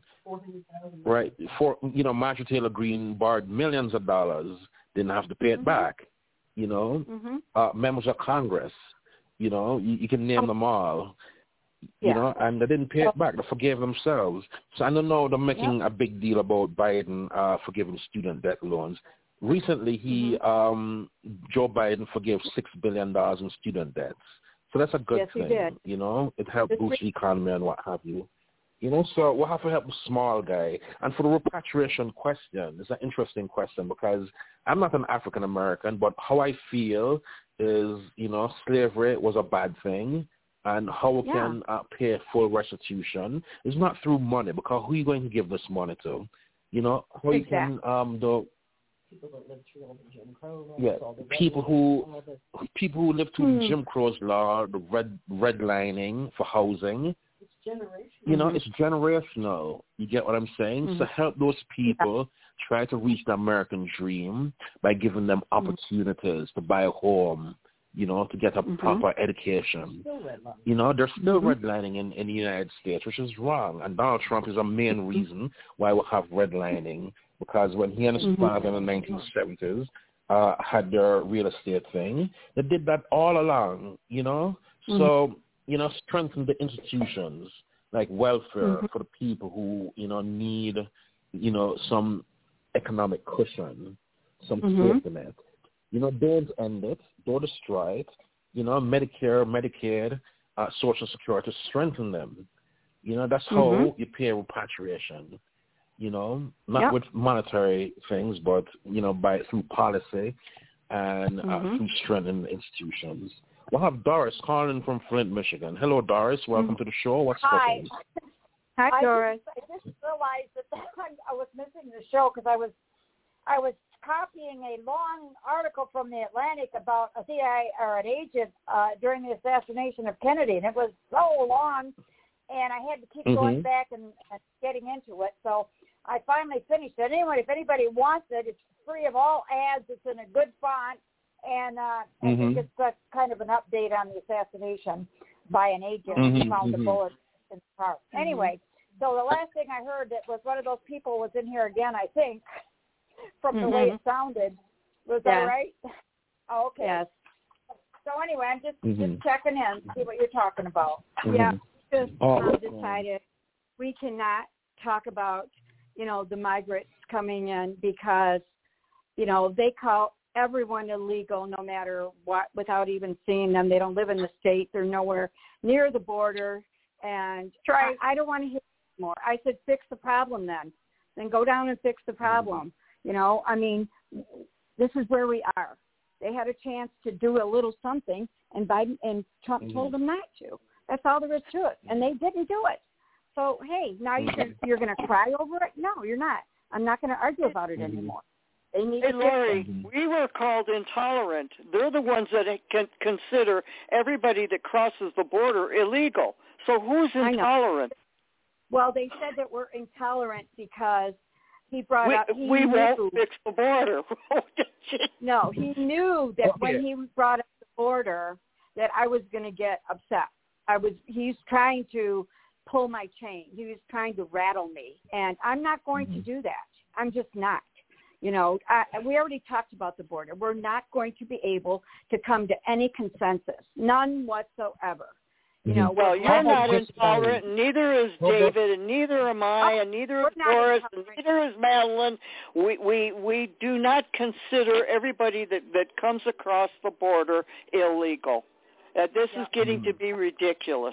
Right, for you know, Marjorie Taylor Greene borrowed millions of dollars, didn't have to pay it mm-hmm. back. You know, mm-hmm. uh, members of Congress, you know, you, you can name oh. them all. You yeah. know, and they didn't pay it back; they forgave themselves. So I don't know they're making yep. a big deal about Biden uh, forgiving student debt loans. Recently, he mm-hmm. um, Joe Biden forgave six billion dollars in student debts. So that's a good yes, thing. He did. You know, it helped This boost the economy and what have you. You know, so we'll have to help the small guy. And for the repatriation question, it's an interesting question because I'm not an African American, but how I feel is, you know, slavery was a bad thing, and how we yeah. can uh, pay full restitution is not through money, because who are you going to give this money to? You know, how exactly. you can um the people that lived through all the Jim Crow laws, yeah all the people who the, people who lived through hmm. the Jim Crow's law, the red redlining for housing. It's generational. You know, mm-hmm. it's generational. You get what I'm saying? Mm-hmm. So help those people yeah. try to reach the American dream by giving them opportunities mm-hmm. to buy a home, you know, to get a mm-hmm. proper education. You know, there's still mm-hmm. redlining in, in the United States, which is wrong. And Donald Trump is a main reason why we have redlining, because when he and his mm-hmm. father in the nineteen seventies uh, had their real estate thing, they did that all along, you know? Mm-hmm. So, you know, strengthen the institutions like welfare mm-hmm. for the people who, you know, need, you know, some economic cushion, some mm-hmm. safety net. You know, don't end it, don't destroy it. You know, Medicare, Medicaid, uh, Social Security, strengthen them. You know, that's how mm-hmm. you pay repatriation. You know, not yep. with monetary things, but, you know, by through policy and mm-hmm. uh, through strengthening institutions. We'll have Doris calling from Flint, Michigan. Hello, Doris. Welcome mm-hmm. to the show. What's Hi. cooking? Hi, I Doris. Just, I just realized that I was missing the show because I was, I was copying a long article from the Atlantic about a C I A or an agent uh, during the assassination of Kennedy, and it was so long, and I had to keep mm-hmm. going back and, and getting into it. So I finally finished it. Anyway, if anybody wants it, it's free of all ads. It's in a good font. And uh, I mm-hmm. think it's a, kind of an update on the assassination by an agent mm-hmm. who found mm-hmm. the bullet in the car. Mm-hmm. Anyway, so the last thing I heard that was one of those people was in here again, I think, from mm-hmm. the way it sounded. Was yeah. that right? Oh, okay. Yes. So anyway, I'm just, mm-hmm. just checking in, see what you're talking about. Mm-hmm. Yeah, just oh, um, decided we cannot talk about, you know, the migrants coming in because, you know, they call everyone illegal no matter what without even seeing them. They don't live in the state. They're nowhere near the border. And I, I don't want to hear more. I said, fix the problem then. Then go down and fix the problem. You know, I mean, this is where we are. They had a chance to do a little something, and Biden and Trump mm-hmm. told them not to. That's all there is to it. And they didn't do it. So, hey, now you're, you're going to cry over it? No, you're not. I'm not going to argue about it anymore. They need hey, to Lori, fix it. we were called intolerant. They're the ones that can consider everybody that crosses the border illegal. So who's intolerant? Well, they said that we're intolerant because he brought we, up he we knew, won't fix the border. No, he knew that okay. when he brought up the border that I was going to get upset. I was. He's trying to pull my chain. He was trying to rattle me, and I'm not going mm-hmm. to do that. I'm just not. You know, I, we already talked about the border. We're not going to be able to come to any consensus, none whatsoever. You know, well, you're not intolerant, and neither is David, and neither am I, oh, and neither is Doris, and neither is Madeline. We we we do not consider everybody that that comes across the border illegal. Uh, this yeah. is getting to be ridiculous.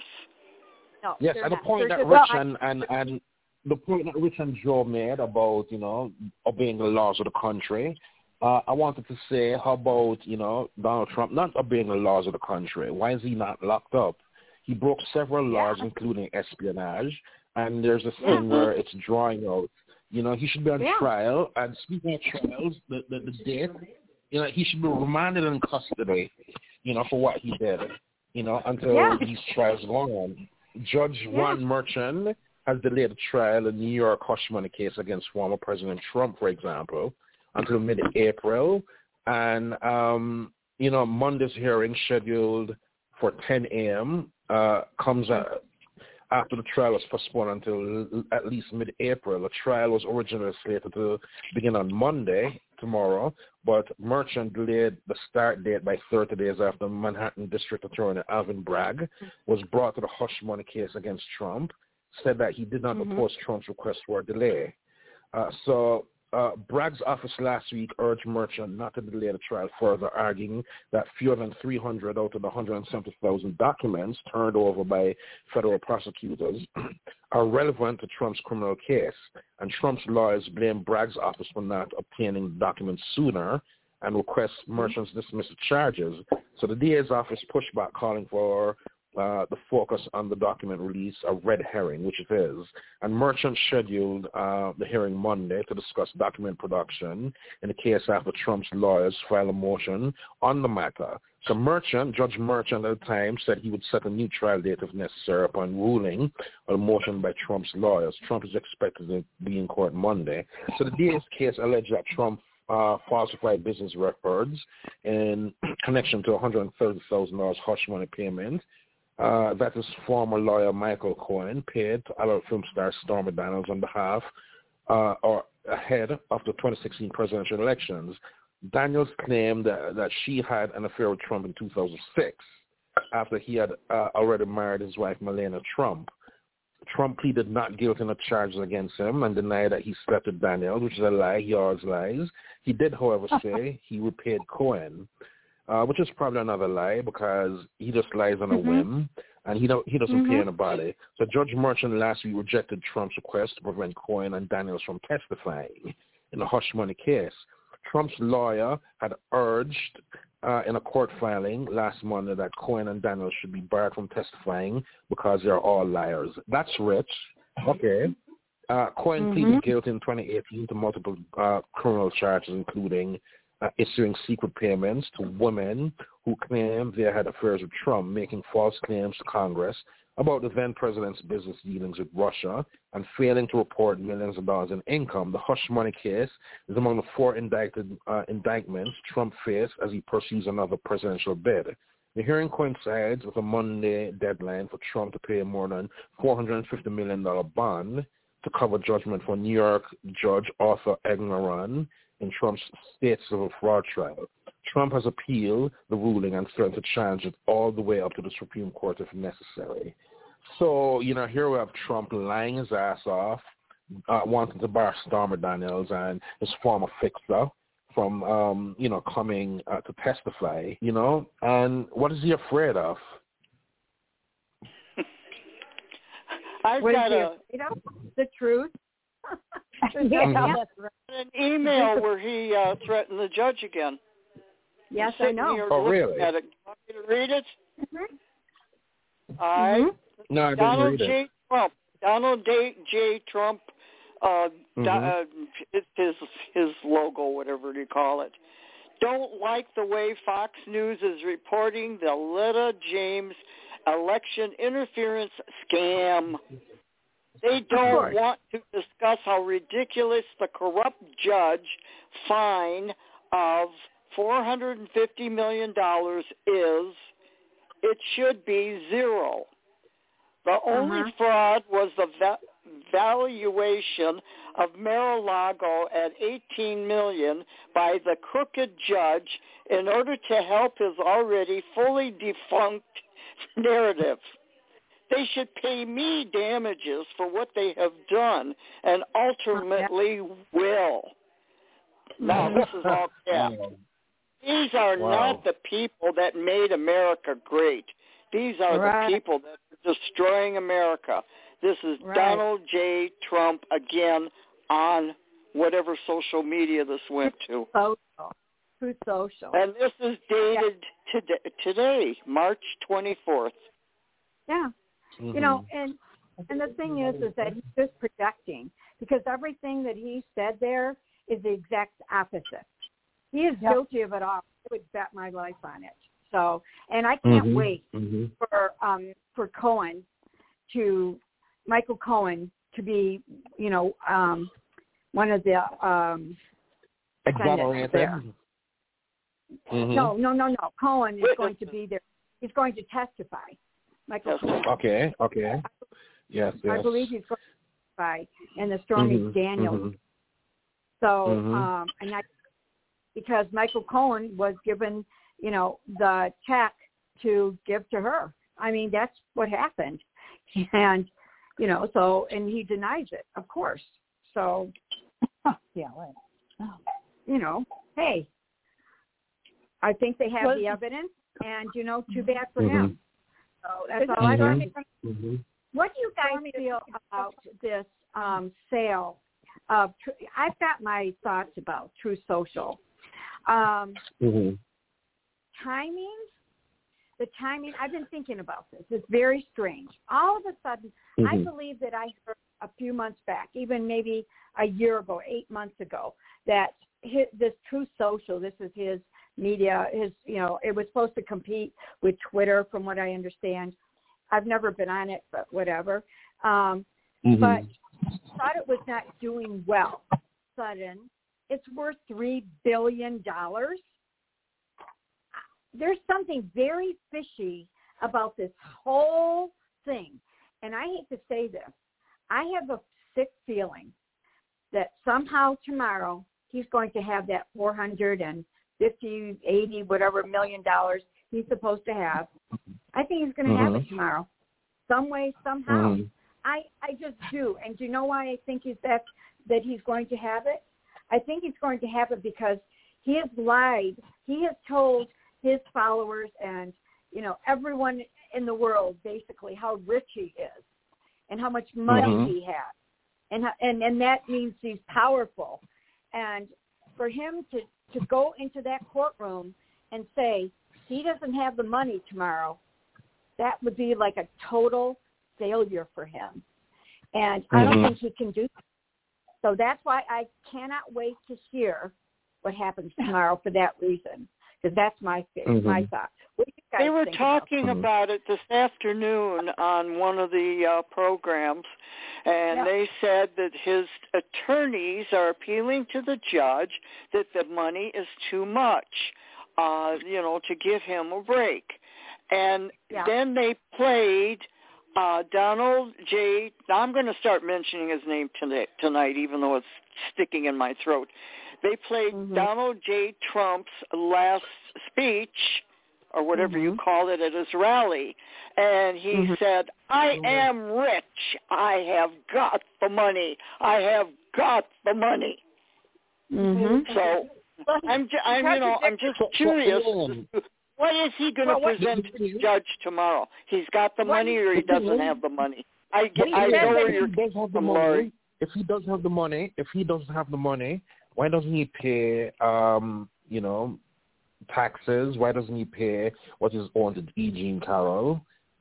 No, yes, and the not. point There's that well, Rich and, and and the point that Rich and Joe made about you know obeying the laws of the country. Uh, I wanted to say, how about you know Donald Trump not obeying the laws of the country? Why is he not locked up? He broke several laws, yeah. including espionage, and there's a thing yeah. where it's drawing out. You know, he should be on yeah. trial. And speaking of trials, the, the, the date, you know, he should be remanded in custody, you know, for what he did, you know, until yeah. these trials go on. Judge yeah. Ron Merchant has delayed a trial in the New York hush money case against former President Trump, for example, until mid-April. And, um, you know, Monday's hearing scheduled for ten a.m. Uh, comes uh, after the trial was postponed until at least mid-April. The trial was originally slated to begin on Monday, tomorrow, but Merchant delayed the start date by thirty days after Manhattan District Attorney Alvin Bragg was brought to the hush money case against Trump, said that he did not mm-hmm. oppose Trump's request for a delay. Uh, so Uh, Bragg's office last week urged Merchant not to delay the trial further, arguing that fewer than three hundred out of the one hundred seventy thousand documents turned over by federal prosecutors are relevant to Trump's criminal case, and Trump's lawyers blame Bragg's office for not obtaining the documents sooner and request Merchant's dismiss the charges. So the D A's office pushed back, calling for Uh, the focus on the document release a red herring, which it is. And Merchant scheduled uh, the hearing Monday to discuss document production in the case after Trump's lawyers filed a motion on the matter. So Merchant, Judge Merchant at the time, said he would set a new trial date if necessary upon ruling on a motion by Trump's lawyers. Trump is expected to be in court Monday. So the D A's case alleged that Trump Uh, falsified business records in connection to one hundred thirty thousand dollars hush money payment uh, that his former lawyer Michael Cohen paid to adult film star Stormy Daniels on behalf uh, or ahead of the twenty sixteen presidential elections. Daniels claimed that, that she had an affair with Trump in two thousand six after he had uh, already married his wife Melania Trump. Trump pleaded not guilty in the charges against him and denied that he slept with Daniels, which is a lie. He always lies. He did, however, say he repaid Cohen, uh, which is probably another lie because he just lies on a mm-hmm. whim, and he don't he doesn't mm-hmm. pay anybody. So Judge Merchant last week rejected Trump's request to prevent Cohen and Daniels from testifying in the hush money case. Trump's lawyer had urged uh, in a court filing last Monday that Cohen and Daniels should be barred from testifying because they're all liars. That's rich. Okay. Uh, Cohen mm-hmm. pleaded guilty in twenty eighteen to multiple uh, criminal charges, including uh, issuing secret payments to women who claimed they had affairs with Trump, making false claims to Congress about the then president's business dealings with Russia, and failing to report millions of dollars in income. The hush money case is among the four indicted uh, indictments Trump faced as he pursues another presidential bid. The hearing coincides with a Monday deadline for Trump to pay more than four hundred fifty million dollars bond to cover judgment for New York Judge Arthur Engoron in Trump's state civil fraud trial. Trump has appealed the ruling and threatened to challenge it all the way up to the Supreme Court if necessary. So, you know, here we have Trump lying his ass off, uh, wanting to bar Stormy Daniels and his former fixer from, um, you know, coming uh, to testify, you know, and what is he afraid of? I've what got is he a, afraid of? The truth. yeah. An email where he uh, threatened the judge again. Yes, I know. Oh, really? At it. You want me to read it? Mm-hmm. I mm-hmm. No, I Donald didn't read J. it. Trump. Donald J. J. Trump. Uh, mm-hmm. do, uh, it's his his logo, whatever you call it. Don't like the way Fox News is reporting the Letta James election interference scam. They don't want to discuss how ridiculous the corrupt judge fine of four hundred fifty million dollars is. It should be zero. The only uh-huh. fraud was the va- valuation of Mar-a-Lago at eighteen million dollars by the crooked judge in order to help his already fully defunct narrative. They should pay me damages for what they have done and ultimately will. Now, this is all cap. These are wow. not the people that made America great. These are right. the people that are destroying America. This is right. Donald J. Trump again on whatever social media this went to. Social. Truth Social. And this is dated yeah. today, today, March twenty-fourth. Yeah. Mm-hmm. You know, and and the thing is, is that he's just projecting, because everything that he said there is the exact opposite. He is yep. guilty of it all. I would bet my life on it. So, and I can't mm-hmm. wait mm-hmm. for um for Cohen to Michael Cohen to be, you know, um one of the um exonerated there. Mm-hmm. No, no, no, no. Cohen is going to be there. He's going to testify. Michael Cohen. Okay, okay. Yes, yes. I believe he's going to testify in the Stormy mm-hmm. Daniels. Mm-hmm. So, mm-hmm. um, and I, because Michael Cohen was given, you know, the check to give to her. I mean, that's what happened. And, you know, so, and he denies it, of course. So, yeah, right. Oh. You know, hey, I think they have well, the evidence, and, you know, too bad for mm-hmm. him. So that's all I want to say. Mm-hmm. What do you guys feel about this um, sale of, I've got my thoughts about Truth Social. Um, mm-hmm. Timing, the timing, I've been thinking about this. It's very strange. All of a sudden, mm-hmm. I believe that I heard a few months back, even maybe a year ago, eight months ago, that his, this Truth Social, this is his media, his, you know, it was supposed to compete with Twitter, from what I understand. I've never been on it, but whatever. Um, mm-hmm. But thought it was not doing well. Sudden, it's worth three billion dollars. There's something very fishy about this whole thing. And I hate to say this. I have a sick feeling that somehow tomorrow he's going to have that four hundred fifty, eighty, whatever million dollars he's supposed to have. I think he's going to mm-hmm. have it tomorrow. Some way, somehow. Mm-hmm. I, I just do. And do you know why I think he's that, that he's going to have it? I think he's going to have it because he has lied. He has told his followers and, you know, everyone in the world basically how rich he is and how much money mm-hmm. he has. And, and and that means he's powerful. And for him to, to go into that courtroom and say he doesn't have the money tomorrow, that would be like a total failure for him. And mm-hmm. I don't think he can do that. So that's why I cannot wait to hear what happens tomorrow for that reason, because that's my mm-hmm. my thought. What do you guys they were think talking about? about it this afternoon on one of the uh, programs, and yeah. they said that his attorneys are appealing to the judge that the money is too much, uh, you know, to give him a break. And yeah. then they played uh, Donald J. I'm going to start mentioning his name tonight, tonight, even though it's sticking in my throat. They played mm-hmm. Donald J. Trump's last speech, or whatever mm-hmm. you call it, at his rally. And he mm-hmm. said, I mm-hmm. am rich. I have got the money. I have got the money. Mm-hmm. So I'm, ju- I'm, you know, I'm just curious. What is he going to well, present to the judge tomorrow? He's got the money, or he doesn't have the money. I, get, I know where you're coming from, Laurie. If he does have the money, if he doesn't have the money, why doesn't he pay, um, you know, taxes? Why doesn't he pay what is owed to E. Jean Carroll?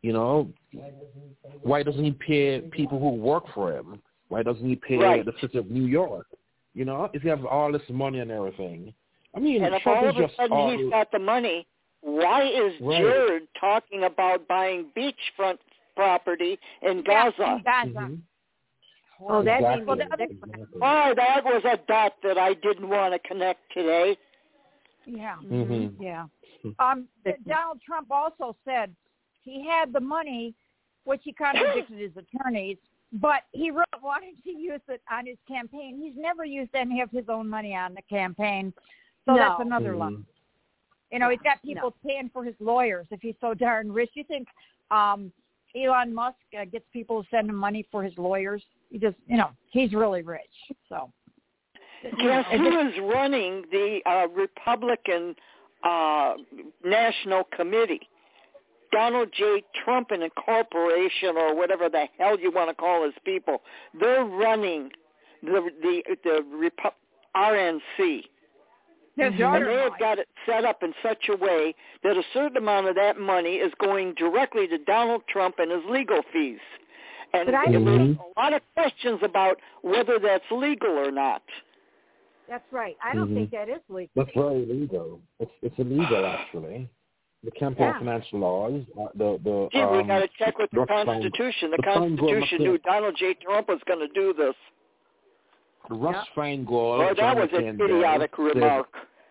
You know, why doesn't he pay people who work for him? Why doesn't he pay right. the city of New York? You know, if you have all this money and everything. I mean, and if Trump all is of a just sudden all, he's got the money, why is right. Jared talking about buying beachfront property in Gaza? Yeah, in Gaza. Mm-hmm. Oh, that exactly. means exactly. Oh, that was a dot that I didn't want to connect today. Yeah. Mm-hmm. Yeah. Um, Donald Trump also said he had the money, which he contradicted his attorneys, but he really wanted to use it on his campaign. He's never used any of his own money on the campaign, so No. that's another Mm-hmm. lie. You know, he's got people no. paying for his lawyers if he's so darn rich. You think um, Elon Musk uh, gets people to send him money for his lawyers? He just, you know, he's really rich. So, Guess who is running the uh, Republican uh, National Committee? Donald J. Trump and Incorporation, or whatever the hell you want to call his people. They're running the the the Repu- R N C. and they have got it set up in such a way that a certain amount of that money is going directly to Donald Trump and his legal fees. And But I, there's mm-hmm. a lot of questions about whether that's legal or not. That's right. I don't mm-hmm. think that is legal. That's very illegal. It's it's illegal actually. The campaign Yeah. financial laws, uh, the the. Gee, um, we got to check with the Rough Constitution. Fine, The Constitution the knew Donald J. Trump was going to do this. The Russ yeah. Feingold. Well, that was an idiotic bill remark.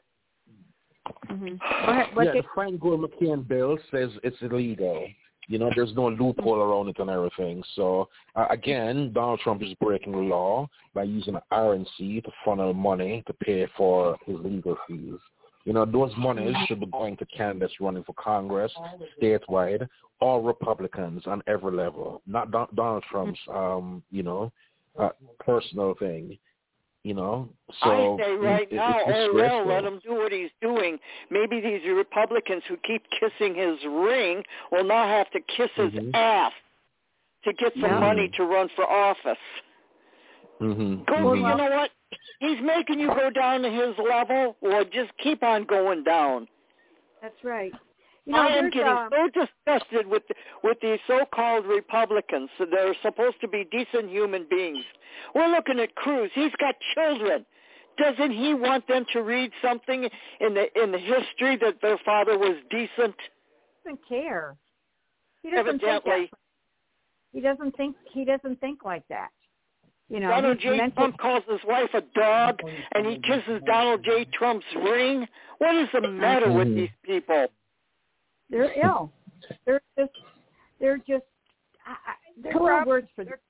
Mm-hmm. Go ahead. Yeah, the Feingold McCain bill says it's illegal. You know, there's no loophole around it and everything. So, uh, again, Donald Trump is breaking the law by using the R N C to funnel money to pay for his legal fees. You know, those monies should be going to candidates running for Congress, statewide, or Republicans on every level, not Don- Donald Trump's, um, you know, uh, personal thing. You know, so I say right it, now, it's oh well, let him do what he's doing. Maybe these Republicans who keep kissing his ring will now have to kiss his mm-hmm. ass to get some yeah. money to run for office. Mm-hmm. Go, mm-hmm. You know what? He's making you go down to his level, or just keep on going down. That's right. You know, I am getting uh, so disgusted with with these so-called Republicans. They're supposed to be decent human beings. We're looking at Cruz. He's got children. Doesn't he want them to read something in the in the history that their father was decent? He doesn't care. He doesn't Evidently. think that. He doesn't think. He doesn't think like that. You know, Donald J. Trump calls his wife a dog, and he kisses Donald J. Trump's ring. What is the matter mm-hmm. with these people? They're ill. They're just. They're just. Uh, there are words for them.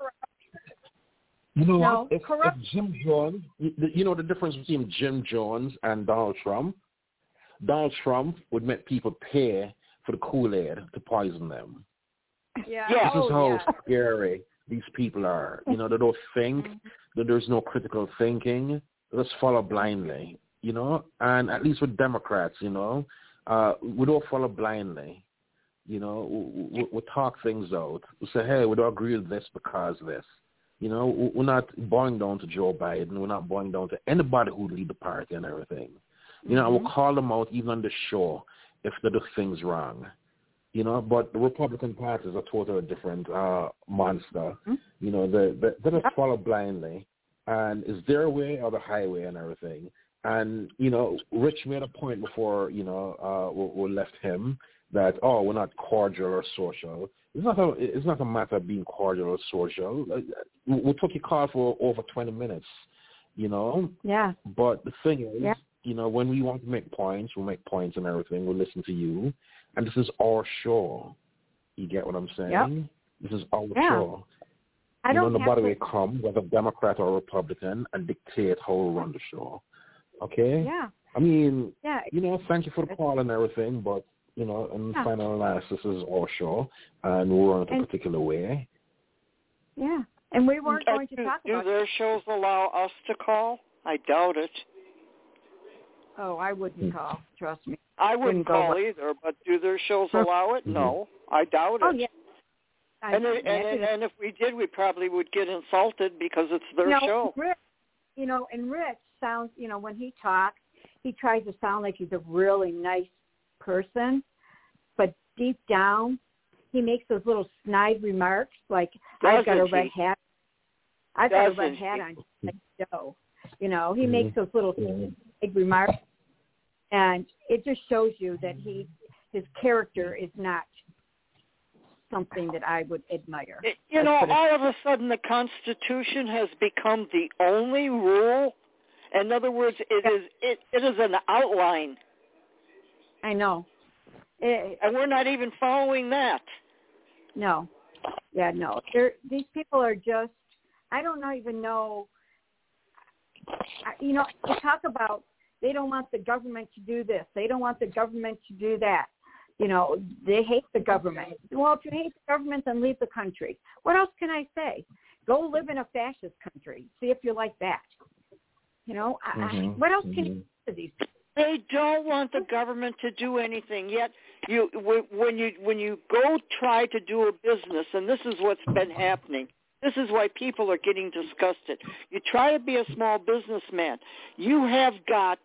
You know no, what? If, if Jim Jones, you know the difference between Jim Jones and Donald Trump? Donald Trump would make people pay for the Kool-Aid to poison them. Yeah. This oh, is how yeah. scary these people are. You know, they don't think, that there's no critical thinking. They just follow blindly, you know? And at least with Democrats, you know, uh, we don't follow blindly. You know, we, we, we talk things out. We say, hey, we don't agree with this because this. You know, we're not bowing down to Joe Biden. We're not bowing down to anybody who lead the party and everything. You know, mm-hmm. we'll call them out even on the show if they do things wrong. You know, but the Republican Party is a totally different uh, monster. Mm-hmm. You know, they, they, they just follow blindly. And it's their way or the highway and everything. And, you know, Rich made a point before, you know, uh, we, we left him that, oh, we're not cordial or social. It's not a, it's not a matter of being cordial or social. We took your call for over twenty minutes, you know? Yeah. But the thing is, yeah. you know, when we want to make points, we make points and everything. We listen to you. And this is our show. You get what I'm saying? Yep. This is our yeah. show. I you don't know, nobody to... will come, whether Democrat or Republican, and dictate how we run the show. Okay? Yeah. I mean, yeah. you know, thank you for the call and everything, but, you know, in yeah. final analysis, this is our show, and we run it a and, particular way. Yeah. And we weren't uh, going to do, talk do about... Do their shows allow us to call? I doubt it. Oh, I wouldn't call. Trust me. I wouldn't, wouldn't call either, but do their shows allow it? Mm-hmm. No, I doubt it. Oh, yeah. I, and, it, and, and, and if we did, we probably would get insulted because it's their no, show. Rich, you know, and Rich sounds, you know, when he talks, he tries to sound like he's a really nice person, but deep down, he makes those little snide remarks like, Doesn't I've got a red he? hat. I've got a red Doesn't hat he? on like Joe. You know, he Mhm. makes those little snide remarks, and it just shows you that he his character is not something that I would admire. It, you know, all of a sudden the Constitution has become the only rule. In other words, it is it, it is an outline. I know. It, and we're not even following that. No. Yeah, no. They're, these people are just, I don't know, even know, you know, they talk about they don't want the government to do this. They don't want the government to do that. You know, they hate the government. Well, if you hate the government, then leave the country. What else can I say? Go live in a fascist country. See if you like that. You know, mm-hmm. I, what else can you say to these people? They don't want the government to do anything. Yet, you when you when you go try to do a business, and this is what's been happening. This is why people are getting disgusted. You try to be a small businessman. You have got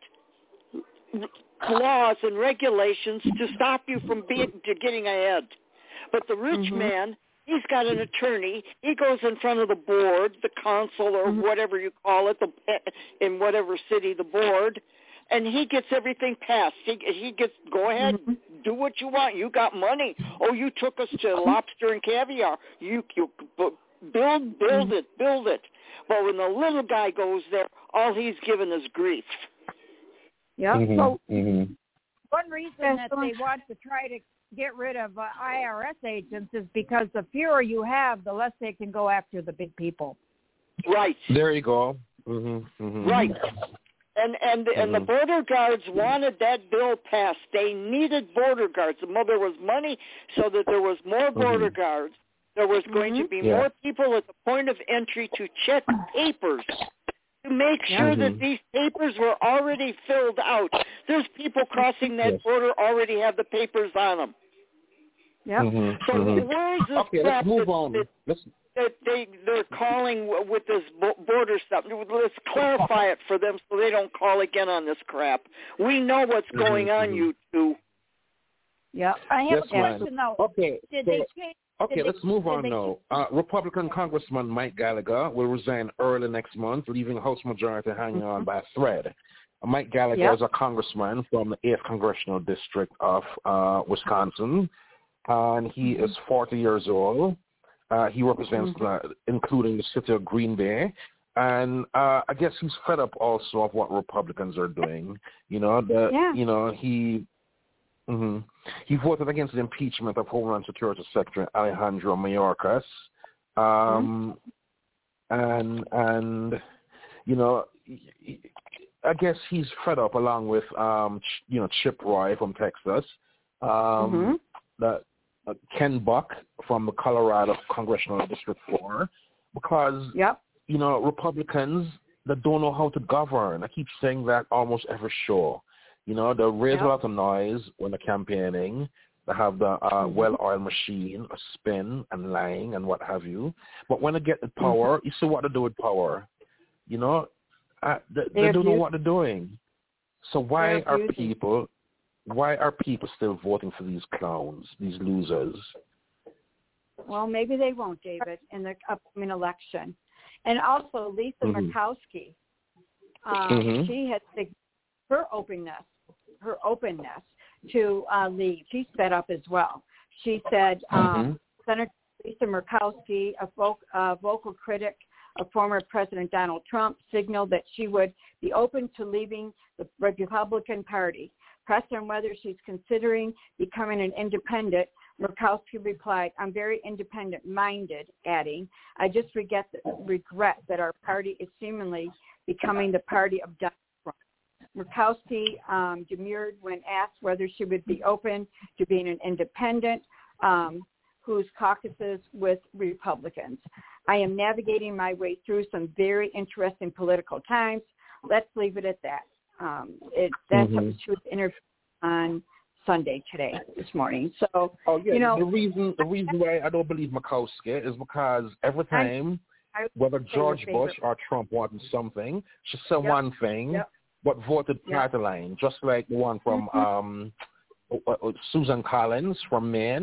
laws and regulations to stop you from being to getting ahead. But the rich mm-hmm. man, he's got an attorney. He goes in front of the board, the council, or mm-hmm. whatever you call it, the in whatever city, the board, and he gets everything passed. He, he gets, go ahead, mm-hmm. do what you want. You got money. Oh, you took us to lobster and caviar. You, you build, build mm-hmm. it, build it. But when the little guy goes there, all he's given is grief. Yeah. Mm-hmm. So mm-hmm. one reason that they want to try to get rid of uh, I R S agents is because the fewer you have, the less they can go after the big people. Right. There you go. Mm-hmm. Mm-hmm. Right. And and mm-hmm. and the border guards wanted that bill passed. They needed border guards. Well, there was money so that there was more border mm-hmm. guards. There was going mm-hmm. to be yeah. more people at the point of entry to check papers, to make sure mm-hmm. that these papers were already filled out. There's people crossing that yes. border already have the papers on them. Yep. Mm-hmm. So mm-hmm. where is this okay, crap let's move that, on. that, Let's... that they, they're calling with this border stuff? Let's clarify it for them so they don't call again on this crap. We know what's mm-hmm. going on, you two. Yeah. I have yes, a question, ma'am. though. Okay. Did so, they change? Okay, let's move on they, now. Uh, Republican Congressman Mike Gallagher will resign early next month, leaving House Majority hanging on by a thread. Uh, Mike Gallagher yep. is a congressman from the eighth Congressional District of uh, Wisconsin, and he mm-hmm. is forty years old. Uh, he represents, mm-hmm. uh, including the city of Green Bay. And uh, I guess he's fed up also of what Republicans are doing. You know, the, yeah. you know, he... Mm-hmm. He voted against the impeachment of Homeland Security Secretary Alejandro Mayorkas, um, mm-hmm. and and you know, I guess he's fed up along with um, you know Chip Roy from Texas, um, mm-hmm. the, uh, Ken Buck from the Colorado Congressional District Four, because yep. you know Republicans that don't know how to govern. I keep saying that almost every show. You know, they raise yep. a lot of noise when they're campaigning. They have the uh, mm-hmm. well-oiled machine, a spin and lying and what have you. But when they get the power, mm-hmm. you see what they do with power. You know, uh, they, they don't know what they're doing. So why are people, why are people still voting for these clowns, these losers? Well, maybe they won't, David, in the upcoming election. And also, Lisa mm-hmm. Murkowski, um, mm-hmm. she has her openness. her openness to uh, leave. She's fed up as well. She said um, mm-hmm. Senator Lisa Murkowski, a voc- uh, vocal critic of former President Donald Trump, signaled that she would be open to leaving the Republican Party. Pressed on whether she's considering becoming an independent, Murkowski replied, I'm very independent-minded, adding, I just regret, regret that our party is seemingly becoming the party of Donald Trump. Murkowski um, demurred when asked whether she would be open to being an independent um, whose caucuses with Republicans. I am navigating my way through some very interesting political times. Let's leave it at that. Um, it, that's mm-hmm. what she was interviewed on Sunday today, this morning. So, oh, yeah, you know, the reason the reason why I don't believe Murkowski is because every time, I, I whether George Bush or Trump wanted something, she said yep. one thing. Yep. But voted party yep. line, just like the one from mm-hmm. um, uh, Susan Collins from Maine.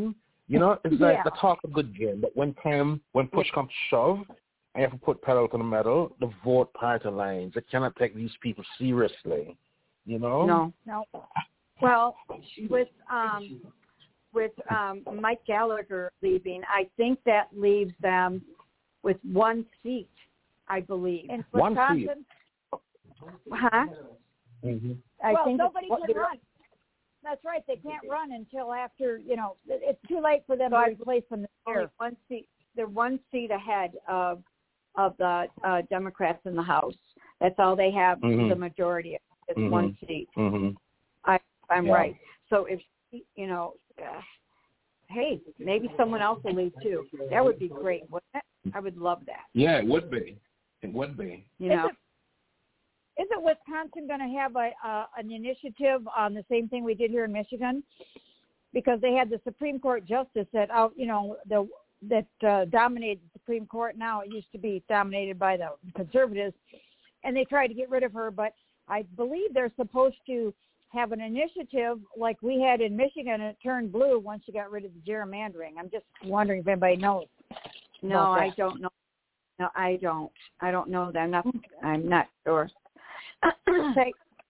You know, it's like Yeah. the talk a good game, but when time, when push comes to shove, I have to put pedal to the metal, the vote party lines. I cannot take these people seriously, you know? No. No. Well, with um, with um, Mike Gallagher leaving, I think that leaves them with one seat, I believe. In One Wisconsin? Huh? Mm-hmm. I well, think nobody it's- can run. That's right. They can't run until after, you know, it's too late for them to replace them this only year. one seat. They're one seat ahead of of the uh, Democrats in the House. That's all they have. Mhm. The majority is Mhm. one seat. Mm-hmm. I, I'm Yeah. right. So if you know, uh, hey, maybe someone else will leave too. That would be great, wouldn't it? I would love that. Yeah, it would be. It would be. You know. Isn't, isn't Wisconsin going to have a, a an initiative on the same thing we did here in Michigan? Because they had the Supreme Court justice that out, you know, the that uh, dominated the Supreme Court. Now it used to be dominated by the conservatives, and they tried to get rid of her. But I believe they're supposed to have an initiative like we had in Michigan, and it turned blue once you got rid of the gerrymandering. I'm just wondering if anybody knows. No, about I that. don't know. No, I don't. I don't know that. I'm not. I'm not sure. Okay.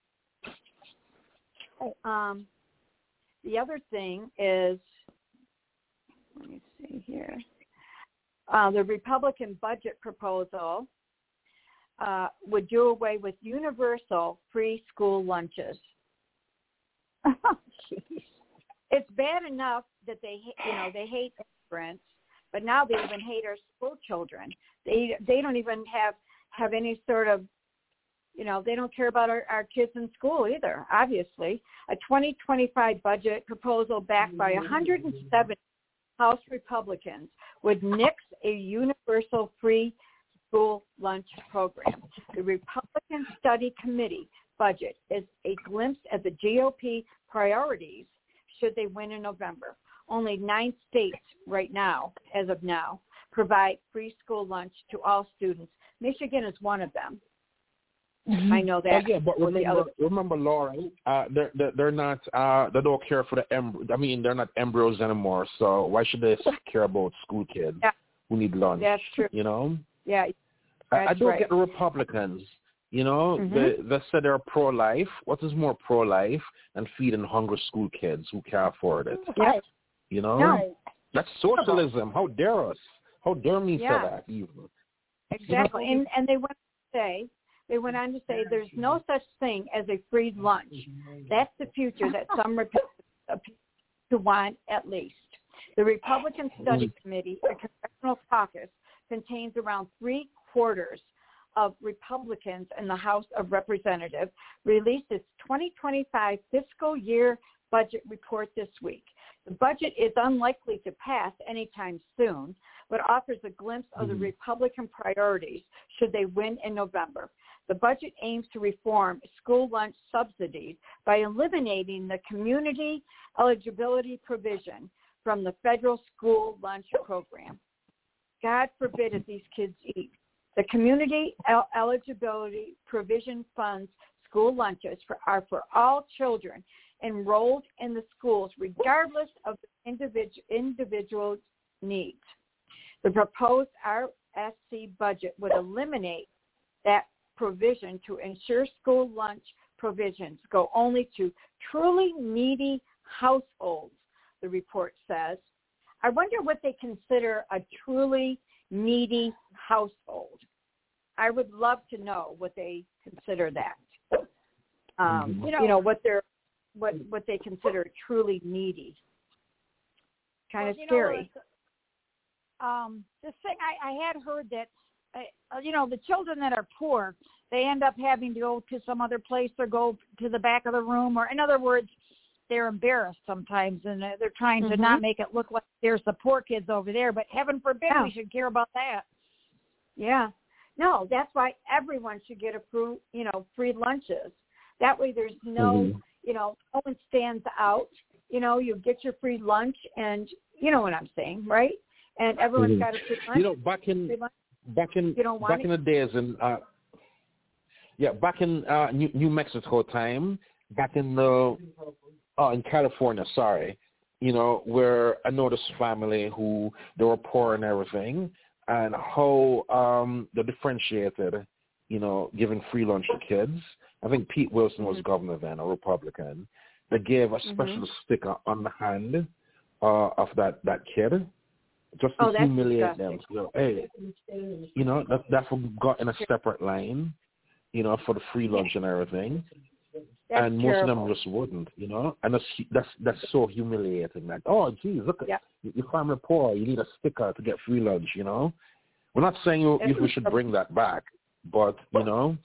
Um, the other thing is, let me see here, uh, the Republican budget proposal uh, would do away with universal free school lunches. Jeez. It's bad enough that they, you know, they hate immigrants, but now they even hate our school children. They they don't even have have any sort of, you know, they don't care about our, our kids in school either, obviously. A twenty twenty-five budget proposal backed by one hundred seven House Republicans would nix a universal free school lunch program. The Republican Study Committee budget is a glimpse at the G O P priorities should they win in November. Only nine states right now, as of now, provide free school lunch to all students. Michigan is one of them. Mm-hmm. I know that. Oh, yeah, but remember, other... remember, Laura, uh, they're, they're they're not uh, they don't care for the em- I mean, they're not embryos anymore. So why should they care about school kids yeah. who need lunch? That's true. You know. Yeah. I, I don't right. get the Republicans. You know, Mm-hmm. they they said they're pro-life. What is more pro-life than feeding hungry school kids who can't afford it? Yeah. You know, No. that's socialism. How dare us? How dare me Yeah. say that even? Exactly. And and they went to say they went on to say there's no such thing as a free lunch. That's the future that some Republicans appear to want at least. The Republican Study Committee, a congressional caucus, contains around three quarters of Republicans in the House of Representatives, released its twenty twenty-five fiscal year budget report this week. The budget is unlikely to pass anytime soon, but offers a glimpse of the Republican priorities should they win in November. The budget aims to reform school lunch subsidies by eliminating the community eligibility provision from the federal school lunch program. God forbid if these kids eat. The community el- eligibility provision funds school lunches for, are for all children enrolled in the schools, regardless of the individual individual's needs. The proposed R S C budget would eliminate that provision to ensure school lunch provisions go only to truly needy households, the report says. I wonder what they consider a truly needy household. I would love to know what they consider that. Um, you know, you know what they're what what they consider truly needy. Kind of well, you scary. Know, um, this thing I, I had heard that uh, you know the children that are poor, they end up having to go to some other place or go to the back of the room, or in other words, they're embarrassed sometimes, and they're trying mm-hmm. to not make it look like there's the poor kids over there. But heaven forbid yeah. we should care about that. Yeah. No, that's why everyone should get a free, you know, free lunches. That way there's no, mm-hmm. you know, no one stands out. You know, you get your free lunch, and you know what I'm saying, right? And everyone's mm-hmm. got a free lunch. You know, back in back in you don't want back it? in the days in uh, yeah, back in uh, New, New Mexico time, back in the oh in California, sorry, you know, where I know this family who they were poor and everything, and how um, they differentiated, you know, giving free lunch to kids. I think Pete Wilson was mm-hmm. governor then, a Republican. They gave a special mm-hmm. sticker on the hand uh, of that, that kid just to oh, humiliate them. So, hey, you know, that, that's what got in a separate line, you know, for the free lunch and everything. That's and most terrible. of them just wouldn't, you know. And that's that's that's so humiliating. Like, oh, geez, look, yeah. you're family poor. You need a sticker to get free lunch, you know. We're not saying you, you we should bring that back, but you know.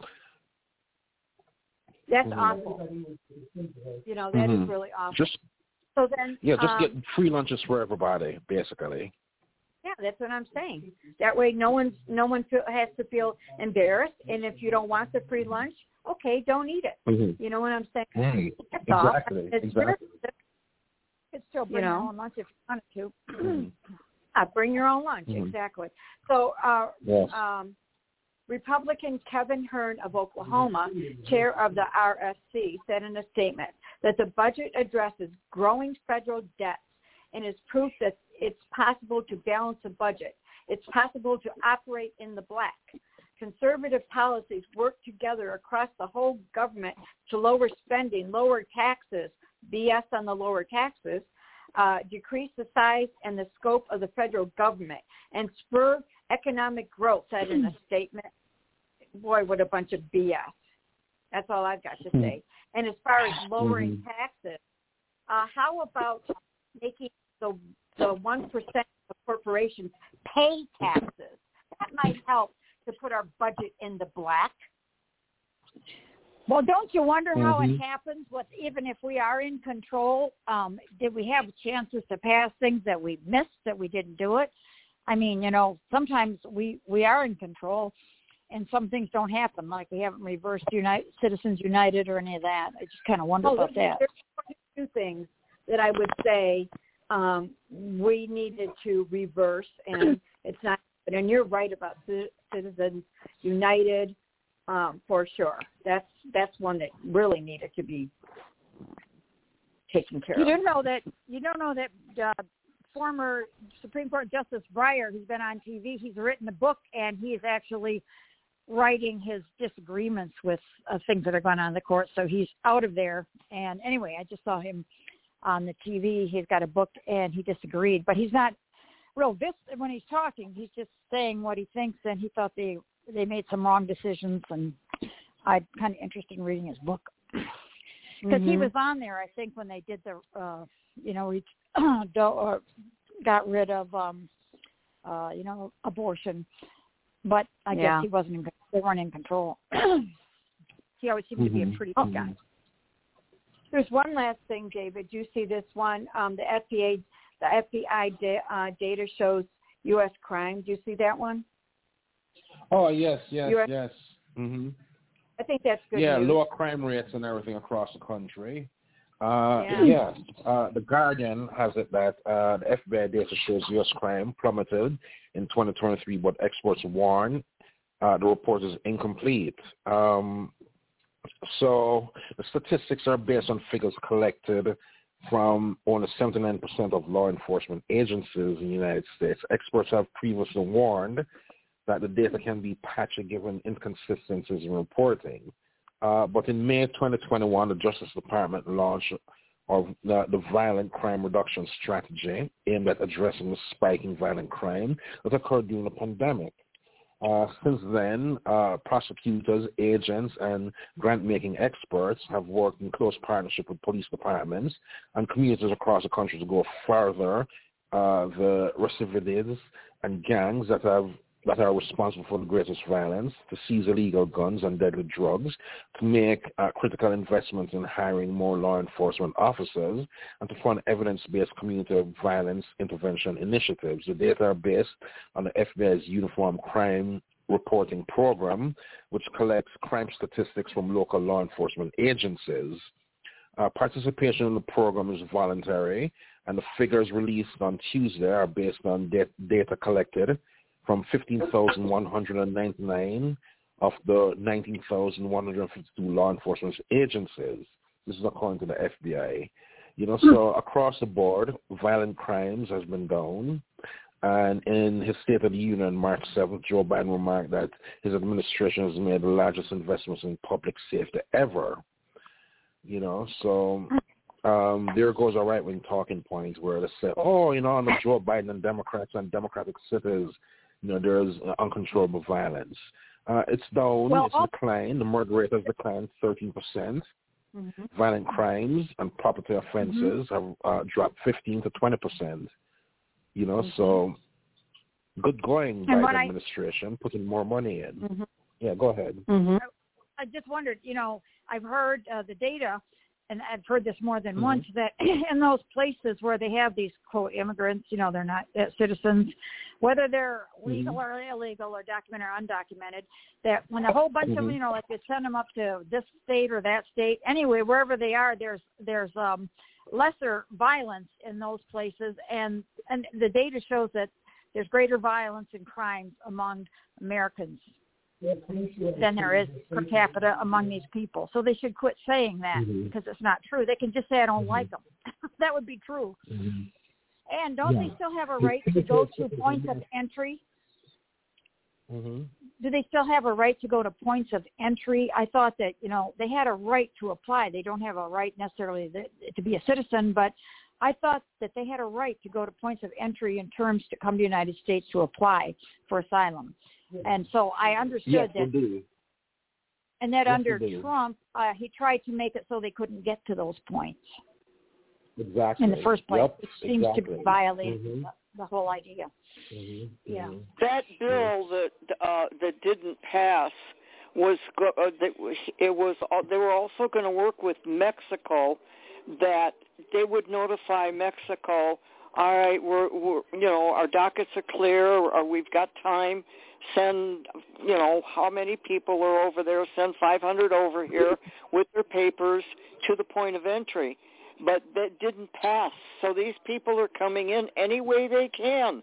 That's mm-hmm. awful. You know, that mm-hmm. is really awful. Just so then, yeah, just um, get free lunches for everybody, basically. Yeah, that's what I'm saying. That way, no one's no one feel, has to feel embarrassed. And if you don't want the free lunch, okay, don't eat it. Mm-hmm. You know what I'm saying? Mm, That's exactly. It's exactly. Your, could still bring you know, your own lunch if you wanted to. Mm-hmm. Yeah, bring your own lunch. Mm-hmm. Exactly. So, uh, yes. um, Republican Kevin Hern of Oklahoma, chair of the R S C, said in a statement that the budget addresses growing federal debt and is proof that it's possible to balance a budget. It's possible to operate in the black. Conservative policies work together across the whole government to lower spending, lower taxes, B S on the lower taxes, uh, decrease the size and the scope of the federal government, and spur economic growth, said in a statement. Boy, what a bunch of B S. That's all I've got to say. And as far as lowering mm-hmm. taxes, uh, how about making the the one percent of corporations pay taxes? That might help to put our budget in the black. Well, don't you wonder mm-hmm. how it happens? What even if we are in control, um, did we have chances to pass things that we missed, that we didn't do it? I mean, you know, sometimes we, we are in control, and some things don't happen, like we haven't reversed United, Citizens United or any of that. I just kind of wonder oh, about there's, that. There's two things that I would say um, we needed to reverse, and it's not. And you're right about Citizens United, um, for sure. That's that's one that really needed to be taken care you of. You do know that you don't know that uh, former Supreme Court Justice Breyer, who's been on T V, he's written a book, and he is actually writing his disagreements with uh, things that are going on in the court. So he's out of there. And anyway, I just saw him on the T V. He's got a book, and he disagreed, but he's not real vis when he's talking. He's just saying what he thinks, and he thought they they made some wrong decisions, and I'm kind of interested in reading his book because mm-hmm. he was on there, I think, when they did the uh you know we uh, got rid of um uh you know abortion, but I yeah. guess he wasn't in, they weren't in control. He always seemed mm-hmm. to be a pretty good guy. There's one last thing, David. You see this one? Um, the F B I The F B I da- uh, data shows U S crime. Do you see that one? Oh, yes, yes, U S yes. Mm-hmm. I think that's good Yeah, news. lower crime rates and everything across the country. Uh, yeah. Yes, uh, The Guardian has it that uh, the F B I data shows U S crime plummeted in twenty twenty-three, but experts warn uh, the report is incomplete. Um, so the statistics are based on figures collected from only seventy-nine percent of law enforcement agencies in the United States. Experts have previously warned that the data can be patchy given inconsistencies in reporting. Uh, but in May twenty twenty-one, the Justice Department launched of the, the Violent Crime Reduction Strategy aimed at addressing the spike in violent crime that occurred during the pandemic. Uh, since then, uh, prosecutors, agents, and grant-making experts have worked in close partnership with police departments and communities across the country to go further uh, the recidivists and gangs that have that are responsible for the greatest violence, to seize illegal guns and deadly drugs, to make uh, critical investments in hiring more law enforcement officers, and to fund evidence-based community violence intervention initiatives. The data are based on the F B I's Uniform Crime Reporting Program, which collects crime statistics from local law enforcement agencies. Uh, participation in the program is voluntary, and the figures released on Tuesday are based on de- data collected from fifteen thousand one hundred ninety-nine of the nineteen thousand one hundred fifty-two law enforcement agencies. This is according to the F B I. You know, so across the board, violent crimes has been down. And in his State of the Union on March seventh, Joe Biden remarked that his administration has made the largest investments in public safety ever. You know, so um, there goes a right-wing talking point where they say, oh, you know, under Joe Biden and Democrats and Democratic cities, you know, there's uncontrollable violence. Uh, it's down, well, it's declined. The murder rate has declined thirteen percent. Mm-hmm. Violent crimes and property offenses mm-hmm. have uh, dropped fifteen to twenty percent. You know, mm-hmm. so good going by the I, administration, putting more money in. Mm-hmm. Yeah, go ahead. Mm-hmm. I, I just wondered, you know, I've heard uh, the data, and I've heard this more than mm-hmm. once, that in those places where they have these, quote, immigrants, you know, they're not uh, citizens, whether they're legal mm-hmm. or illegal or documented or undocumented, that when a whole bunch mm-hmm. of them, you know, like they send them up to this state or that state, anyway, wherever they are, there's there's um, lesser violence in those places, and, and the data shows that there's greater violence and crimes among Americans than there is per capita among these people. So they should quit saying that mm-hmm. because it's not true. They can just say, I don't mm-hmm. like them. That would be true. Mm-hmm. And don't yeah. they still have a right to go to points of entry? Mm-hmm. Do they still have a right to go to points of entry? I thought that, you know, they had a right to apply. They don't have a right necessarily to be a citizen, but I thought that they had a right to go to points of entry in terms to come to the United States to apply for asylum. And so I understood yes, that. Indeed. And that yes, under indeed. Trump, uh, he tried to make it so they couldn't get to those points. Exactly. In the first place, yep, which seems exactly. to violate mm-hmm. the, the whole idea. Mm-hmm. Yeah. Mm-hmm. That bill that uh, that didn't pass was go- uh, that it was uh, they were also going to work with Mexico, that they would notify Mexico. All right, we're, we're you know our dockets are clear, or we've got time. Send you know how many people are over there. Send five hundred over here with their papers to the point of entry. But that didn't pass. So these people are coming in any way they can.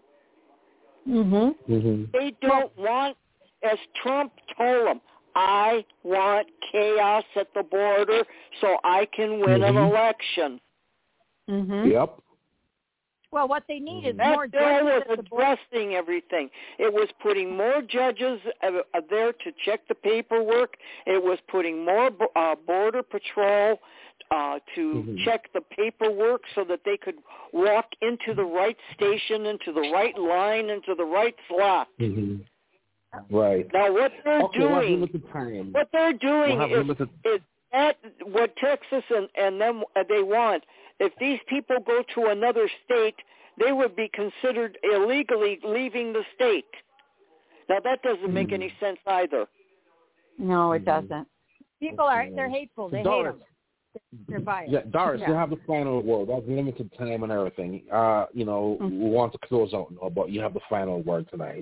Mm-hmm. Mm-hmm. They don't want, as Trump told them, I want chaos at the border so I can win mm-hmm. an election. Mm-hmm. Yep. Well, what they need is that more bill judges was at the border. addressing everything. It was putting more judges uh, there to check the paperwork. It was putting more uh, border patrol uh, to mm-hmm. check the paperwork so that they could walk into the right station, into the right line, into the right slot. Mm-hmm. Right. Now, what they're okay, doing, we'll what they're doing we'll is, is that what Texas and, and them uh, they want. If these people go to another state, they would be considered illegally leaving the state. Now, that doesn't mm-hmm. make any sense either. No, it doesn't. People are, they're hateful. They Doris, hate them. They're biased. Yeah, Doris, yeah. you have the final word. That's limited time and everything. Uh, you know, mm-hmm. we want to close out now, but you have the final word tonight.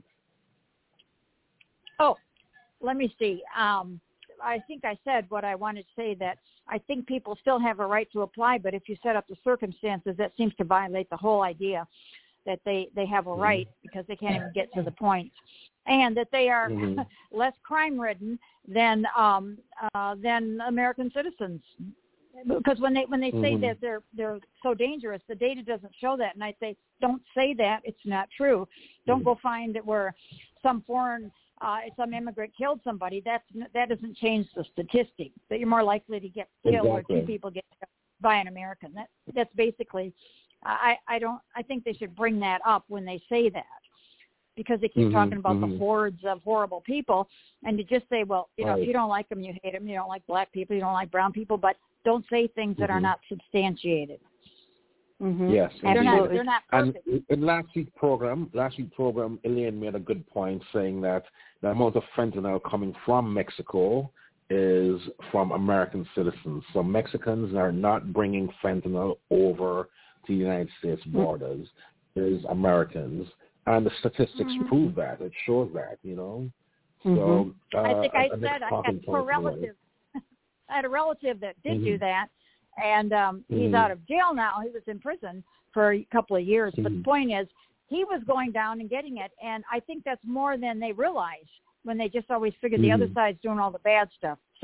Oh, let me see. Um, I think I said what I wanted to say, that I think people still have a right to apply, but if you set up the circumstances, that seems to violate the whole idea that they, they have a right because they can't even get to the points, and that they are mm-hmm. less crime-ridden than um, uh, than American citizens. Because when they when they say mm-hmm. that they're they're so dangerous, the data doesn't show that, and I say don't say that. It's not true. Don't mm-hmm. go find that where some foreign uh, some immigrant killed somebody. That's that doesn't change the statistic. That you're more likely to get killed exactly. or two people get killed by an American. That that's basically. I I don't I think they should bring that up when they say that, because they keep mm-hmm. talking about mm-hmm. the hordes of horrible people, and to just say, well, you know, right. if you don't like them, you hate them. You don't like black people, you don't like brown people, but don't say things mm-hmm. that are not substantiated. Mm-hmm. Yes, they're not, they're not perfect. And in last week's program, last week's program, Elaine made a good point saying that the amount of fentanyl coming from Mexico is from American citizens. So Mexicans are not bringing fentanyl over to the United States borders. Mm-hmm. It is Americans. And the statistics mm-hmm. prove that. It shows that, you know. Mm-hmm. So uh, I think I a, a said I had a relative. I had a relative that did mm-hmm. do that, and um, he's mm-hmm. out of jail now. He was in prison for a couple of years. Mm-hmm. But the point is, he was going down and getting it, and I think that's more than they realize when they just always figure mm-hmm. the other side's doing all the bad stuff. So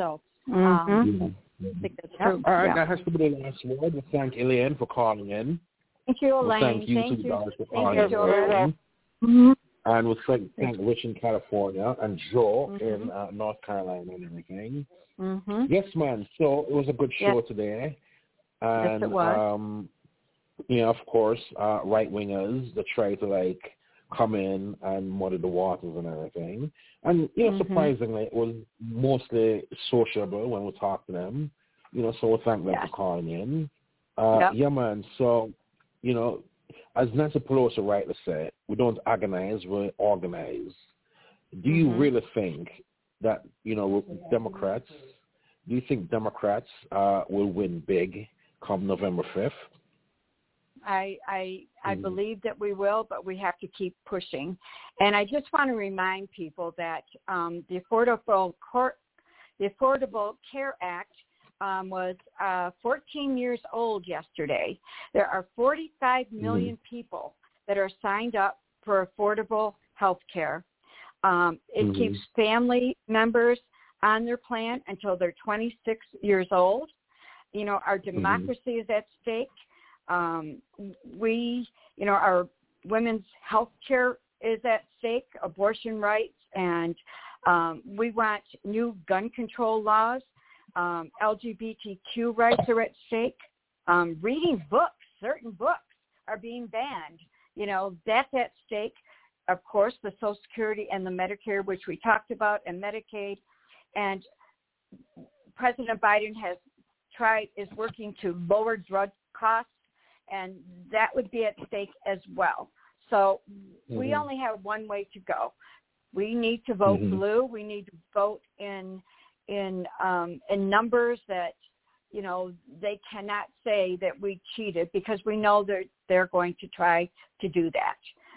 Mm-hmm. Um, Yeah. I think that's All true. right, Yeah. that has to be the last word. We thank Elaine for calling in. Thank you, Well, Elaine. thank you Thank to you. Doris for Thank calling you, in. Joel. Mm-hmm. And we'll thank, thank Rich in California and Joe Mm-hmm. in uh, North Carolina and everything. Mm-hmm. Yes, man. So it was a good show Yes. today. Yes, And, it was. um, you know, of course, uh, right-wingers that try to, like, come in and muddy the waters and everything. And, you know, Mhm. surprisingly, it was mostly sociable when we talked to them. You know, so we thank them Yes. for calling in. Uh, Yep. Yeah, man. So, you know, as Nancy Pelosi rightly said, we don't agonize, we organize. Do you Mhm. really think that, you know, Democrats, do you think Democrats uh, will win big come November fifth? I I I Mhm. believe that we will, but we have to keep pushing. And I just want to remind people that um, the Affordable Court, the Affordable Care Act um, was uh, fourteen years old yesterday. There are forty-five million Mhm. people that are signed up for affordable health care. Um, it Mhm. keeps family members on their plan until they're twenty-six years old. You know, our democracy is at stake. Um, we, you know, our women's health care is at stake, abortion rights, and um, we want new gun control laws. Um, L G B T Q rights are at stake. Um, reading books, certain books are being banned. You know, that's at stake. Of course, the Social Security and the Medicare, which we talked about, and Medicaid. And President Biden has tried, is working to lower drug costs, and that would be at stake as well. So mm-hmm. we only have one way to go. We need to vote mm-hmm. blue. We need to vote in in um, in numbers that, you know, they cannot say that we cheated, because we know they're they're going to try to do that.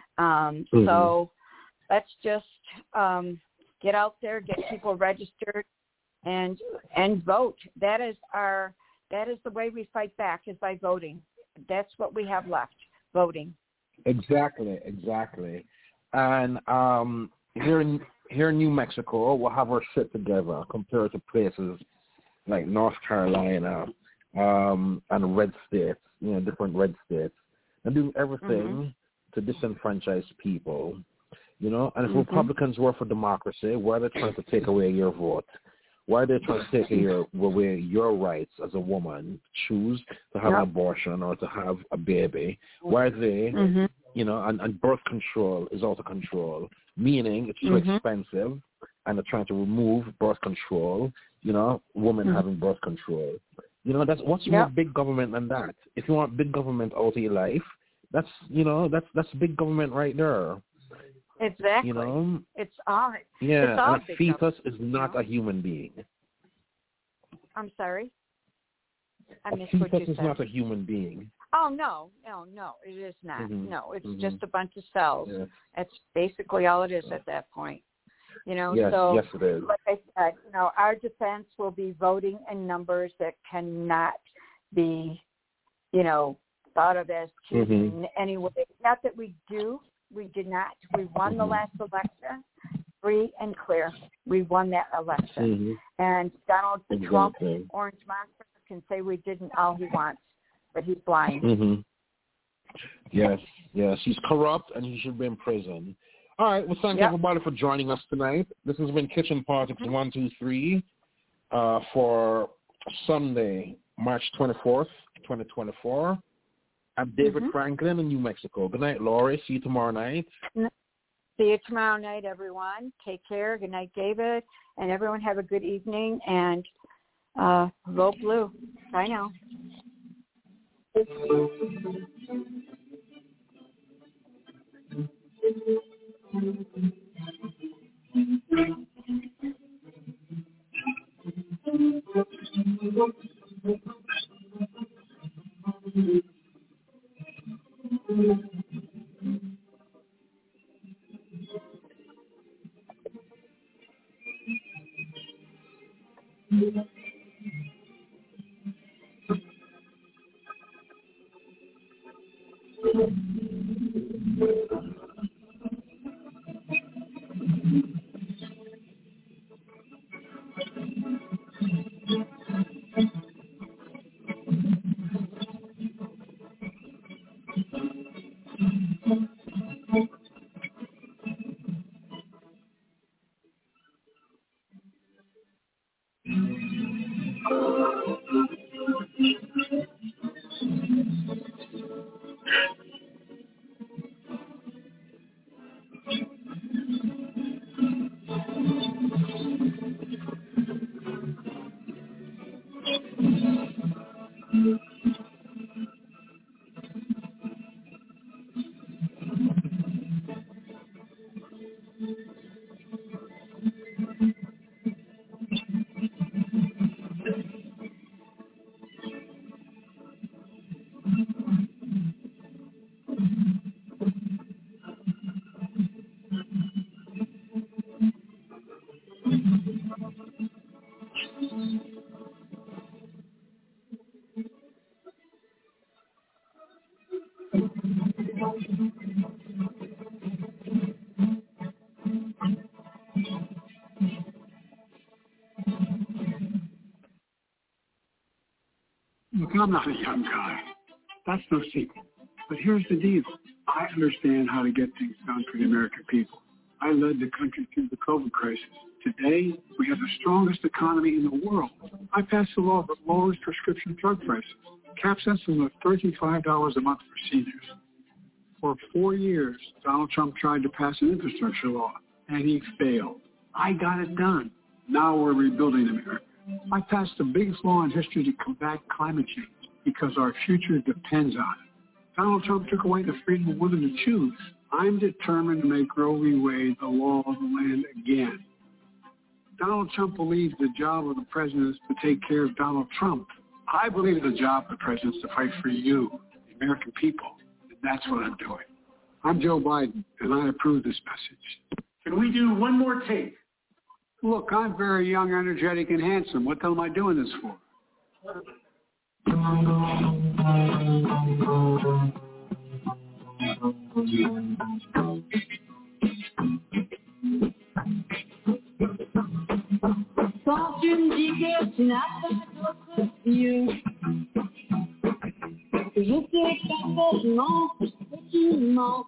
Um, mm-hmm. So let's just um, get out there, get people registered, and and vote. That is our that is the way we fight back, is by voting. That's what we have left, voting. Exactly, exactly. And um, here in here in New Mexico, we'll have our shit together compared to places like North Carolina um, and red states, you know, different red states. They're doing everything mm-hmm. to disenfranchise people, you know. And if mm-hmm. Republicans were for democracy, why are they trying to take away your vote? Why are they trying to take your, away your rights as a woman, choose to have yep. an abortion or to have a baby? Why are they, mm-hmm. you know, and, and birth control is out of control, meaning it's too mm-hmm. expensive, and they're trying to remove birth control, you know, women mm-hmm. having birth control. You know, that's what's yep. more big government than that? If you want big government out of your life, that's, you know, that's that's big government right there. Exactly. You know? It's all. Yeah, it's all and a fetus government, is not you know? a human being. I'm sorry? I a missed what you fetus is said. not a human being. Oh, no, no, no, it is not. Mm-hmm. No, it's mm-hmm. just a bunch of cells. Yeah. That's basically all it is at that point. You know, yes, so yes, it is. like I said, you know, our defense will be voting in numbers that cannot be, you know, thought of as cheating mm-hmm. in any way. Not that we do. We did not. We won mm-hmm. the last election, free and clear. We won that election. Mm-hmm. And Donald exactly. Trump, Orange Monster, can say we didn't all he wants, but he's blind. Mm-hmm. Yes, yes. He's corrupt, and he should be in prison. All right. Well, thank yep. everybody for joining us tonight. This has been Kitchen Politics mm-hmm. one two three uh, for Sunday, March twenty-fourth, twenty twenty-four. I'm David mm-hmm. Franklin in New Mexico. Good night, Laurie. See you tomorrow night. See you tomorrow night, everyone. Take care. Good night, David. And everyone have a good evening. And uh, vote blue. Bye now. Look, I'm not a young guy. That's no secret. But here's the deal. I understand how to get things done for the American people. I led the country through the COVID crisis. Today, we have the strongest economy in the world. I passed a law that lowers prescription drug prices, caps insulin at thirty-five dollars a month for seniors. For four years, Donald Trump tried to pass an infrastructure law, and he failed. I got it done. Now we're rebuilding America. I passed the biggest law in history to combat climate change because our future depends on it. Donald Trump took away the freedom of women to choose. I'm determined to make Roe v. Wade the law of the land again. Donald Trump believes the job of the president is to take care of Donald Trump. I believe the job of the president is to fight for you, the American people, and that's what I'm doing. I'm Joe Biden, and I approve this message. Can we do one more take? Look, I'm very young, energetic, and handsome. What the hell am I doing this for? Quand tu me dis que tu n'as pas d'autre Dieu, je sais parfaitement que tu mens.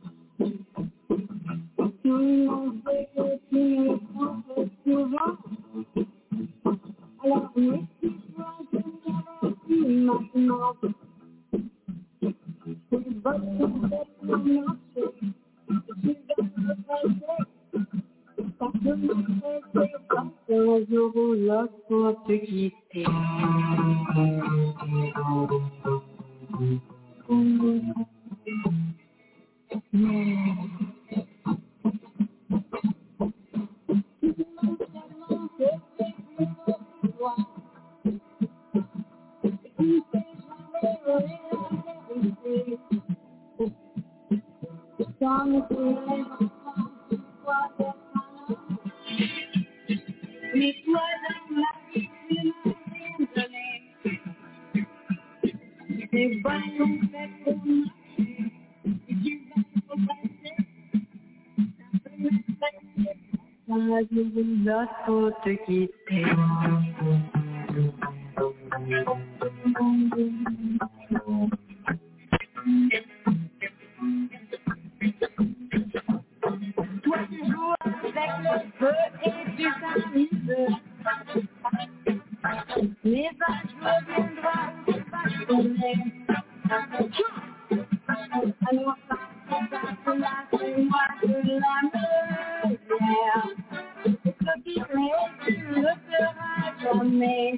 Tout le monde sait que tu me trompes souvent. Alors m'explique-toi que j'avais maintenant. C'est votre complètement marché, tu vas me passer. Parce que mon frère, c'est pas un jour ou l'autre pour te quitter. Mais toi dans la vie, tu m'as rien donné. Les boîtes sont faites pour marcher, et tu vas te passer. Ça peut me passer, un jour ou l'autre pour te quitter. Toi tu joues avec le feu et tu t'amuses. Mais un jour viendra où tu vas tourner. Alors ça, ça, là, c'est moi de la misère. Ce qui fait, tu ne le feras jamais.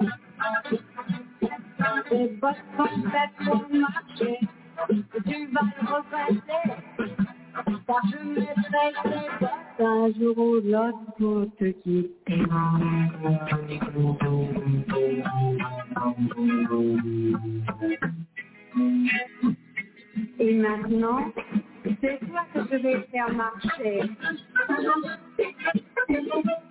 Les bottes sont faites pour marcher, et tu vas le repasser. Car je mettrai tes bottes un jour ou l'autre pour te quitter. Et maintenant, c'est toi que je vais faire marcher.